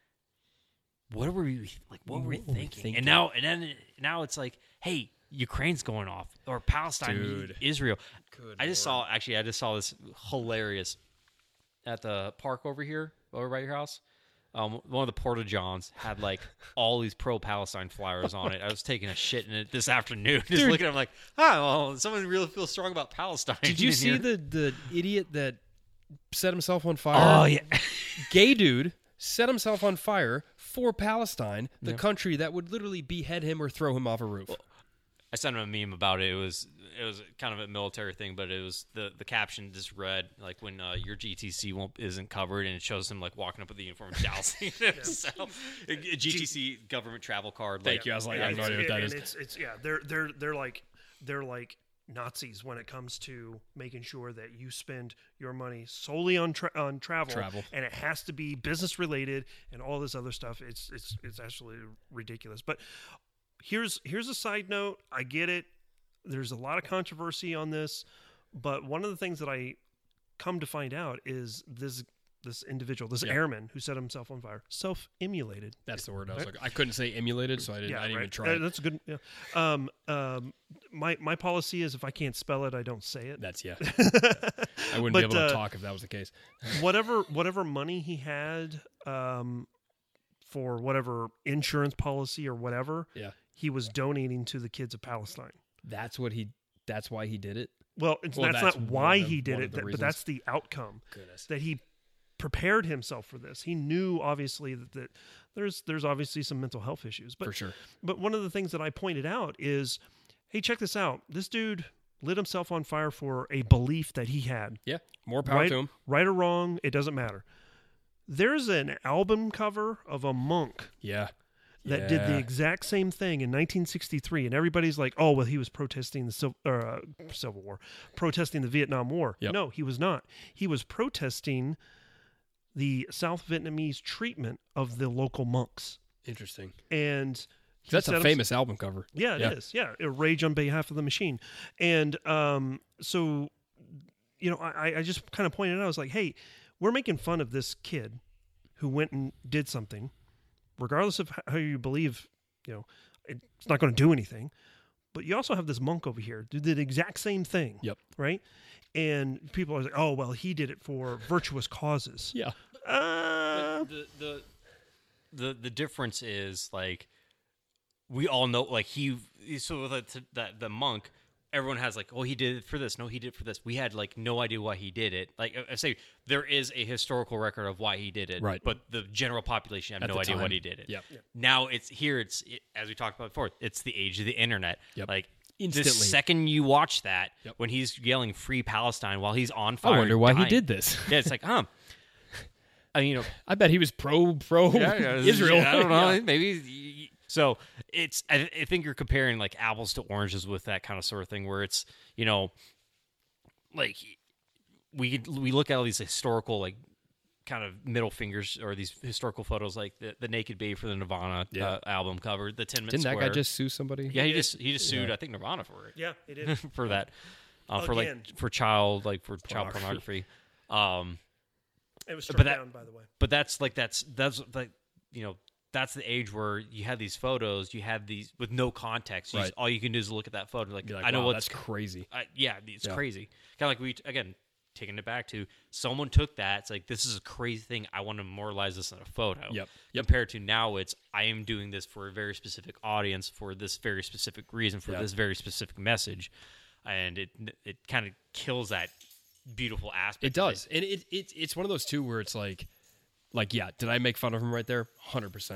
what were we thinking? And now it's like, hey, Ukraine's going off, or Palestine, Israel. I just saw this hilarious at the park over by your house. One of the Porta Johns had like all these pro-Palestine flyers on it. I was taking a shit in it this afternoon, just looking at them like, well, someone really feels strong about Palestine. Did you see the idiot that set himself on fire? Oh yeah, gay dude set himself on fire for Palestine, the country that would literally behead him or throw him off a roof. I sent him a meme about it. It was kind of a military thing, but it was the caption just read like when your GTC isn't covered, and it shows him like walking up with the uniform dousing himself. A GTC government travel card. Thank you. I was like, I have no idea what that is. It's they're like Nazis when it comes to making sure that you spend your money solely on travel, and it has to be business related and all this other stuff. It's absolutely ridiculous. But here's a side note. I get it. There's a lot of controversy on this, but one of the things that I come to find out is this individual, this airman who set himself on fire, self-immolated. That's the word I was like. I couldn't say emulated, so I didn't even try it. That's a good. Yeah. My policy is if I can't spell it, I don't say it. That's I wouldn't be able to talk if that was the case. whatever money he had for whatever insurance policy or whatever, he was donating to the kids of Palestine. That's why he did it. Well, that's not why he did it, but that's the outcome. Goodness. That he prepared himself for this. He knew obviously that there's obviously some mental health issues, but for sure. But one of the things that I pointed out is, hey, check this out. This dude lit himself on fire for a belief that he had. Yeah, more power to him. Right or wrong, it doesn't matter. There's an album cover of a monk. That did the exact same thing in 1963, and everybody's like, "Oh, well, he was protesting the Civil War, protesting the Vietnam War." Yep. No, he was not. He was protesting the South Vietnamese treatment of the local monks. Interesting. And that's a famous album cover. Yeah, it is. Yeah, Rage on Behalf of the Machine. And so, you know, I just kind of pointed out, I was like, hey, we're making fun of this kid who went and did something. Regardless of how you believe, you know, it's not going to do anything. But you also have this monk over here who did the exact same thing. Yep. Right? And people are like, oh, well, he did it for virtuous causes. Yeah. The difference is, like, we all know, like, the monk, everyone has like, oh, he did it for this. No, he did it for this. We had like no idea why he did it. Like I say, there is a historical record of why he did it, right? But the general population have no idea why he did it. Yep. Now it's as we talked about before, it's the age of the internet. Yep. Like instantly, the second you watch that, when he's yelling "Free Palestine" while he's on fire, I wonder why he did this. Yeah, it's like, I mean, you know, I bet he was pro Israel. I don't know, maybe. So it's, I think you're comparing like apples to oranges with that kind of sort of thing, where it's, you know, like we look at all these historical like kind of middle fingers or these historical photos, like the naked baby for the Nirvana album cover, the 10 Minute Didn't Square. that guy just sue somebody? Yeah, he just sued I think Nirvana for it. Yeah, he did for that for child pornography. It was struck down, by the way. But that's like you know, that's the age where you have these photos, you have these with no context. Right. All you can do is look at that photo. Like, like I know wow, what's that's crazy. It's crazy. Kind of like taking it back to someone took that. It's like, this is a crazy thing. I want to memorialize this in a photo. Yep. Compared to now, it's I am doing this for a very specific audience, for this very specific reason, for this very specific message, and it kind of kills that beautiful aspect. It does, and it's one of those too where it's like, yeah, did I make fun of him right there? 100%.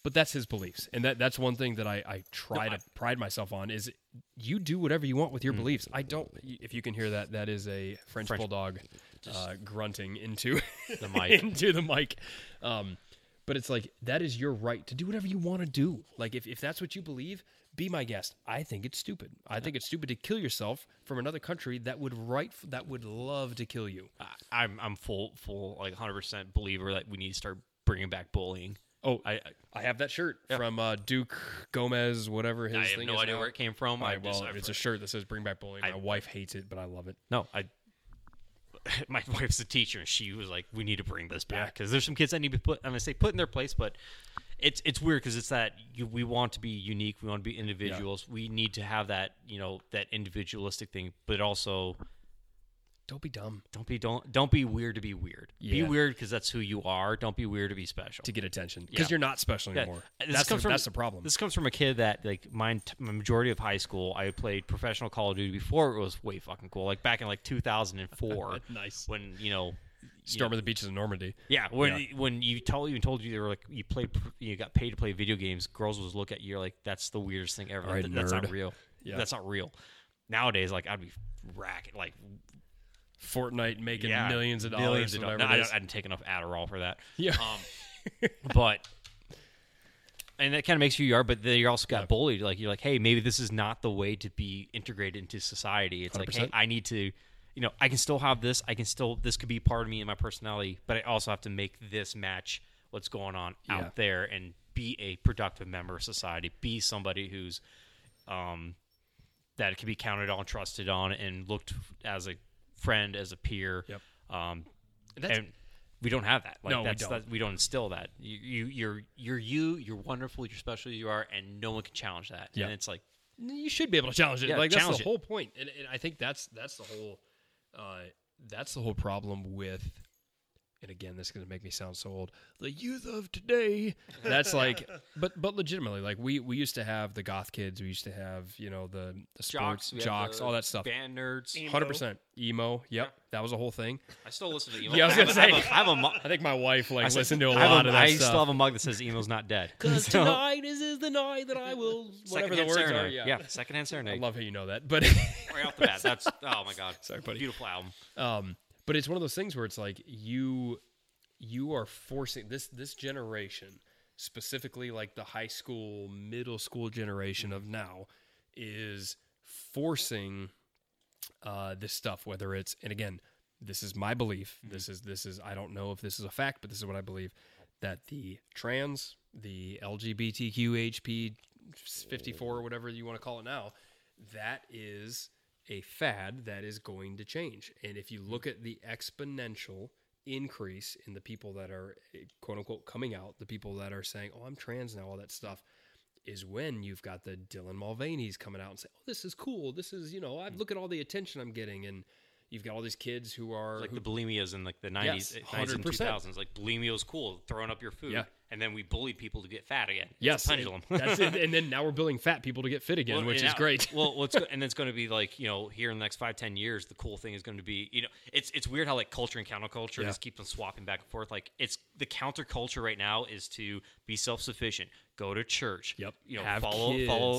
But that's his beliefs, and that's one thing that I try to pride myself on is you do whatever you want with your beliefs. I don't. If you can hear that, that is a French bulldog grunting into the mic. into the mic. But it's like that is your right to do whatever you want to do. Like if that's what you believe, be my guest. I think it's stupid. I think it's stupid to kill yourself from another country that would love to kill you. I'm full like 100% believer that we need to start bringing back bullying. Oh, I have that shirt from Duke Gomez, whatever his thing is. I have no idea where it came from. It's a shirt that says "Bring Back Bullying." My wife hates it, but I love it. No, my wife's a teacher, and she was like, "We need to bring this back because there's some kids that need to be put. I'm gonna say put in their place, but it's weird because it's that we want to be unique, we want to be individuals. We need to have that that individualistic thing, but also don't be dumb. Don't be weird to be weird. Yeah. Be weird because that's who you are. Don't be weird to be special. To get attention because you're not special anymore. That's the problem. This comes from a kid that like my majority of high school, I played professional Call of Duty before it was way fucking cool. Like back in like 2004. Nice. When Storm of the Beaches of Normandy. Yeah, when you told you they were like you got paid to play video games, girls would look at you like that's the weirdest thing ever. Right, that's nerd. not real. Yeah. That's not real. Nowadays, like I'd be racking like Fortnite making millions of dollars. No, I didn't take enough Adderall for that. Yeah, but and that kind of makes you are. But then you also got bullied. Like you're like, hey, maybe this is not the way to be integrated into society. It's 100%. Like, hey, I need to. I can still have this. This could be part of me and my personality, but I also have to make this match what's going on out there and be a productive member of society. Be somebody who's, that can be counted on, trusted on, and looked as a friend, as a peer. Yep. And we don't have that. Like, no, we don't. We don't instill that. You're wonderful, you're special as you are, and no one can challenge that. Yep. And it's like, you should be able to challenge it. Yeah, like that's challenge the whole point. And I think that's the whole. That's the whole problem with, and again, this is going to make me sound so old. The youth of today. That's like, but legitimately, like we used to have the goth kids. We used to have the sports jocks, all that stuff. Band nerds, 100% emo. Yep, that was a whole thing. I still listen to emo. Yeah, I was going to say. I think my wife listened to a lot of that stuff. I still have a mug that says "Emo's not dead." Because tonight is the night that I will. Whatever the words are. Yeah, Secondhand Serenade. I love how you know that, but right off the bat, that's oh my god, sorry, buddy. Beautiful album. But it's one of those things where it's like you are forcing this generation, specifically like the high school, middle school generation of now, is forcing this stuff. Whether it's, and again, this is my belief. This is I don't know if this is a fact, but this is what I believe, that the trans, the LGBTQHP 54 or whatever you want to call it now, that is a fad that is going to change. And if you look at the exponential increase in the people that are quote unquote coming out, the people that are saying, oh, I'm trans now, all that stuff, is when you've got the Dylan Mulvaney's coming out and say, oh, this is cool. This is, I look at all the attention I'm getting. And you've got all these kids who are like the bulimias in like the 90s, 90s and 2000s. Like bulimia was cool, throwing up your food. Yeah. And then we bullied people to get fat again. Yes, pendulum. That's it. And then now we're building fat people to get fit again, which is great. Well, and it's going to be like here in the next 5-10 years, the cool thing is going to be it's weird how like culture and counterculture just keep on swapping back and forth. Like it's the counterculture right now is to be self-sufficient, go to church. Yep. Have follow.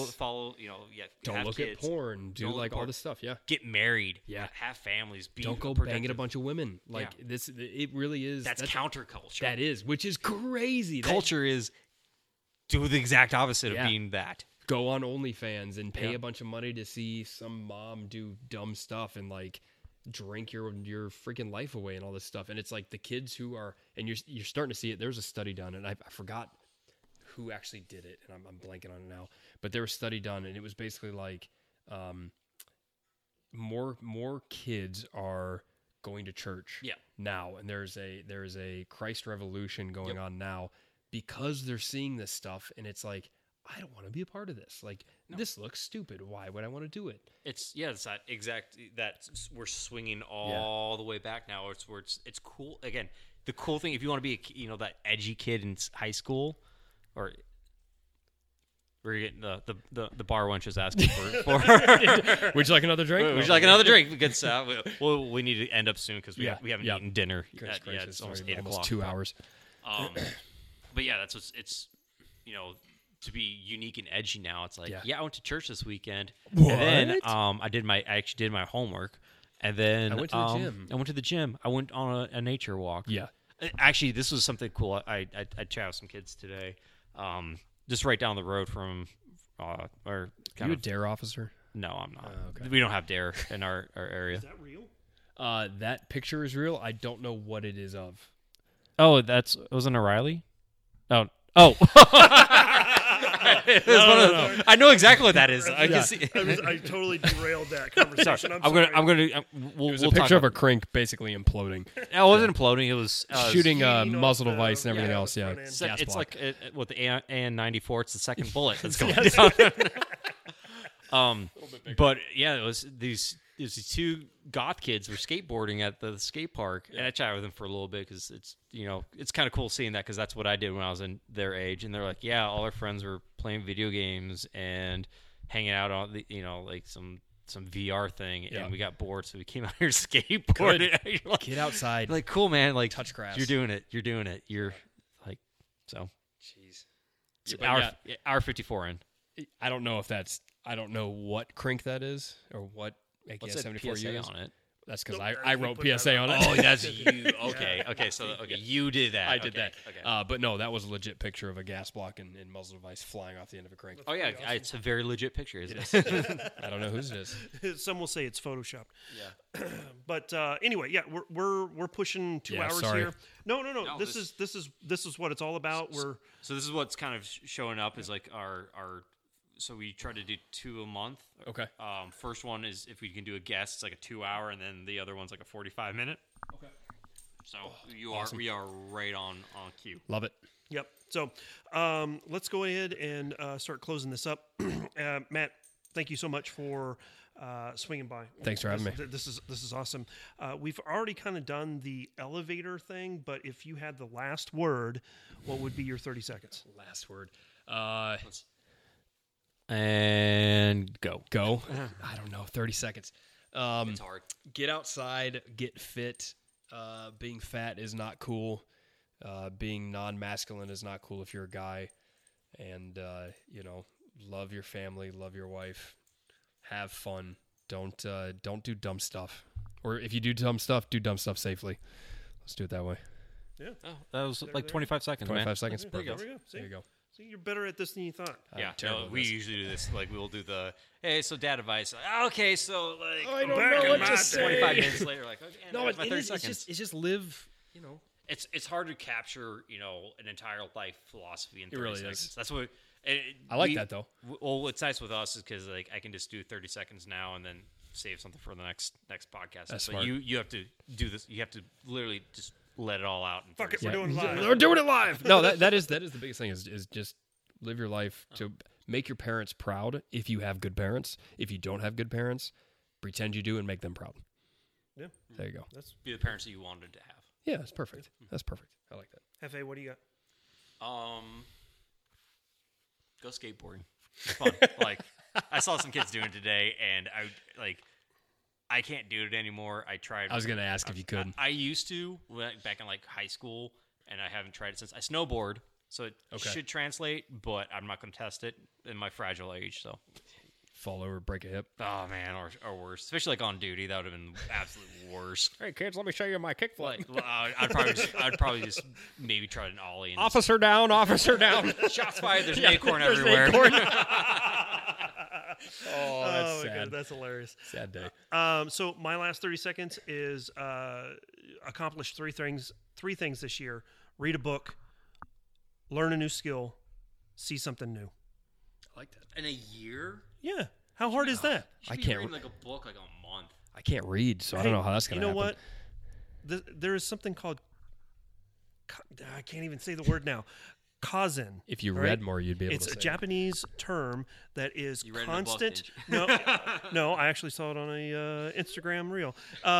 Don't look at porn. Do like all this stuff. Yeah. Get married. Yeah. Have families. Don't go banging a bunch of women. Like this. It really is. That's counterculture. That is, which is crazy. Culture is do the exact opposite of being that. Go on OnlyFans and pay a bunch of money to see some mom do dumb stuff and like drink your freaking life away and all this stuff. And it's like the kids who are, and you're starting to see it. There's a study done, and I forgot who actually did it, and I'm blanking on it now. But there was a study done, and it was basically like more kids are going to church now, and there's a Christ revolution going on now because they're seeing this stuff, and it's like, I don't want to be a part of this. Like, this looks stupid. Why would I want to do it? It's that exact that we're swinging all the way back now. It's where it's cool again. The cool thing, if you want to be that edgy kid in high school, or we're getting the bar wench is asking for would you like another drink? Would you like another drink? Because we need to end up soon because we haven't eaten dinner yet. It's It's almost 8 o'clock. Almost 2 hours. But yeah, that's what's it's. to be unique and edgy now. It's like, Yeah. I went to church this weekend. What? And then I actually did my homework. And then I went to the gym. I went to the gym. I went on a nature walk. Yeah. Actually, this was something cool. I chatted with some kids today. Just right down the road from Are you a DARE officer? No, I'm not. Okay. We don't have DARE in our area. Is that real? That picture is real. I don't know what it is of. Oh, it wasn't O'Reilly? Oh. It was one of those- I know exactly what that is. I can see. I totally derailed that conversation. I'm gonna. We'll It was a talk picture of a about- crink basically imploding, It wasn't imploding. It was shooting Heating off muzzle the- device and everything yeah, else. the Yeah, front end. gas It's block. like with the AN-94. It's the second bullet that's going down. But yeah, it was these two goth kids were skateboarding at the skate park, and I chatted with them for a little bit because it's kind of cool seeing that because that's what I did when I was in their age, and they're like, yeah, all our friends were playing video games and hanging out on the like some VR thing, Yeah. and we got bored, so we came out here skateboarding. You're like, Get outside. like, cool, man, like Touch grass. You're doing it. You're like, so. Jeez. It's But hour 54 in. I don't know if that's. I don't know what crink that is or what AKS What's that 74 PSA years. on it? That's because Nope, I you wrote put that PSA on. on it. Oh, that's you. Okay. You did that. I did Okay, that. Okay. But no, that was a legit picture of a gas block and muzzle device flying off the end of a crank. Oh yeah, it's a very legit picture, isn't it? I don't know whose it is. Some will say it's photoshopped. Yeah. But anyway, yeah, we're pushing 2 Yeah, hours sorry. here. No. No, This is what it's all about. We're So this is what's kind of showing up is like our. So we try to do 2 a month. Okay. First one is if we can do a guest, it's like a 2 hour, and then the other one's like a 45-minute. Okay. So we are right on cue. Love it. Yep. So let's go ahead and start closing this up. Matt, thank you so much for swinging by. Thanks for having me. This is awesome. We've already kind of done the elevator thing, but if you had the last word, what would be your 30 seconds? Last word. And go. Go. I don't know. 30 seconds. It's hard. Get outside. Get fit. Being fat is not cool. Being non-masculine is not cool if you're a guy. And love your family. Love your wife. Have fun. Don't do dumb stuff. Or if you do dumb stuff safely. Let's do it that way. Yeah. Oh, that was like 25 seconds, 25 seconds. There you go. Perfect. There you go. See? There you go. See, you're better at this than you thought. Yeah, terrible no, at we this. usually do this. Like, we'll do the, hey, so dad advice. Okay, so, like, I don't back know in what my to day. say. 25 minutes later, like, okay, No, that's my 30 it's seconds. just live, It's hard to capture, an entire life philosophy in 30 really seconds. is. That's what. I like that, though. Well, what's nice with us is because, like, I can just do 30 seconds now and then save something for the next podcast. That's so smart. you have to do this. You have to literally just let it all out. In Fuck 30 it, we're doing live. We're doing it live. No, that is the biggest thing is just live your life to make your parents proud if you have good parents. If you don't have good parents, pretend you do and make them proud. Yeah. There you go. That's Be the parents that you wanted to have. Yeah, that's perfect. That's perfect. I like that. Hefe, what do you got? Go skateboarding. It's fun. Like, I saw some kids doing it today, and I can't do it anymore. I tried. I was going to ask if you could. I used to back in like high school, and I haven't tried it since. I snowboard, so it should translate, but I'm not going to test it in my fragile age. So, Fall over, break a hip. oh man, or worse, especially like on duty, that would have been absolute worst. Hey kids, let me show you my kickflip. Like, I'd probably just maybe try an ollie. And Officer down, officer down. shots fired. There's an acorn everywhere. Oh, that's Oh, my sad. God, that's hilarious. Sad day. So my last 30 seconds is accomplish three things this year. Read a book, learn a new skill, see something new. I like that. In a year? Yeah. How hard is that? I can't. read like a book like a month. I can't read, so I don't Hey, know how that's going to You know happen. what? There is something called, I can't even say the word now, kaizen. If you all read more, you'd be able It's to a say it. Japanese term that is You read it in a book, constant. didn't No, I actually saw it on a Instagram reel.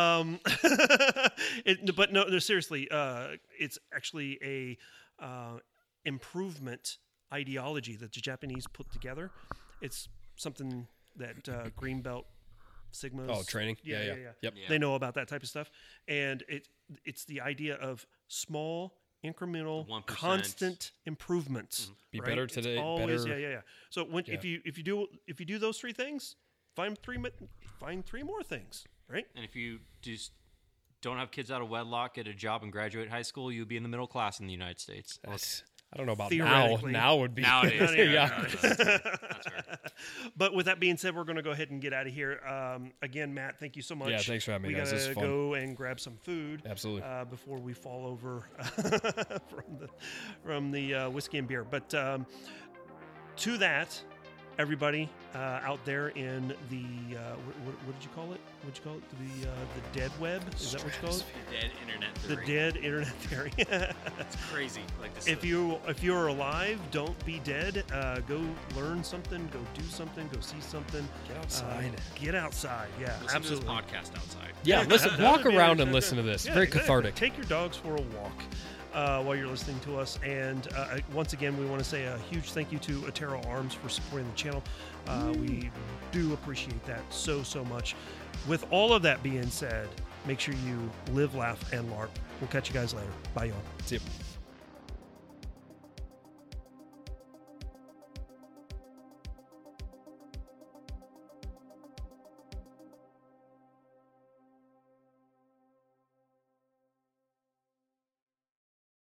But no, seriously, it's actually a improvement ideology that the Japanese put together. It's something that Green Belt Sigmas. Oh, training? Yeah. Yep. They know about that type of stuff, and it's the idea of small incremental, 1%. constant improvements. Be right? better It's today, always, better- yeah. So when Yeah. if you do those 3 things, find 3 more things, right? And if you just don't have kids out of wedlock, get a job, and graduate high school, you'll be in the middle class in the United States. I don't know about now. Theoretically. Now would be Nowadays, yeah. That's fair. But with that being said, we're going to go ahead and get out of here. Again, Matt, thank you so much. Yeah, thanks for having me, we guys. This gotta is fun. go and grab some food. Absolutely. Before we fall over from the whiskey and beer. But to that, everybody out there in the what did you call it? What'd you call it? The dead web? Is that what you call it? Dead internet The theory. dead internet theory. That's crazy. Like this. If you're alive, don't be dead. Go learn something. Go do something. Go see something. Get outside. Get outside. Yeah, listen absolutely. to this podcast outside. Yeah, listen, That walk would be around and a- listen to this. Yeah, Very exactly. cathartic. Take your dogs for a walk while you're listening to us. And once again, we want to say a huge thank you to Atero Arms for supporting the channel. We do appreciate that so much. With all of that being said, make sure you live, laugh, and LARP. We'll catch you guys later. Bye, y'all. See you.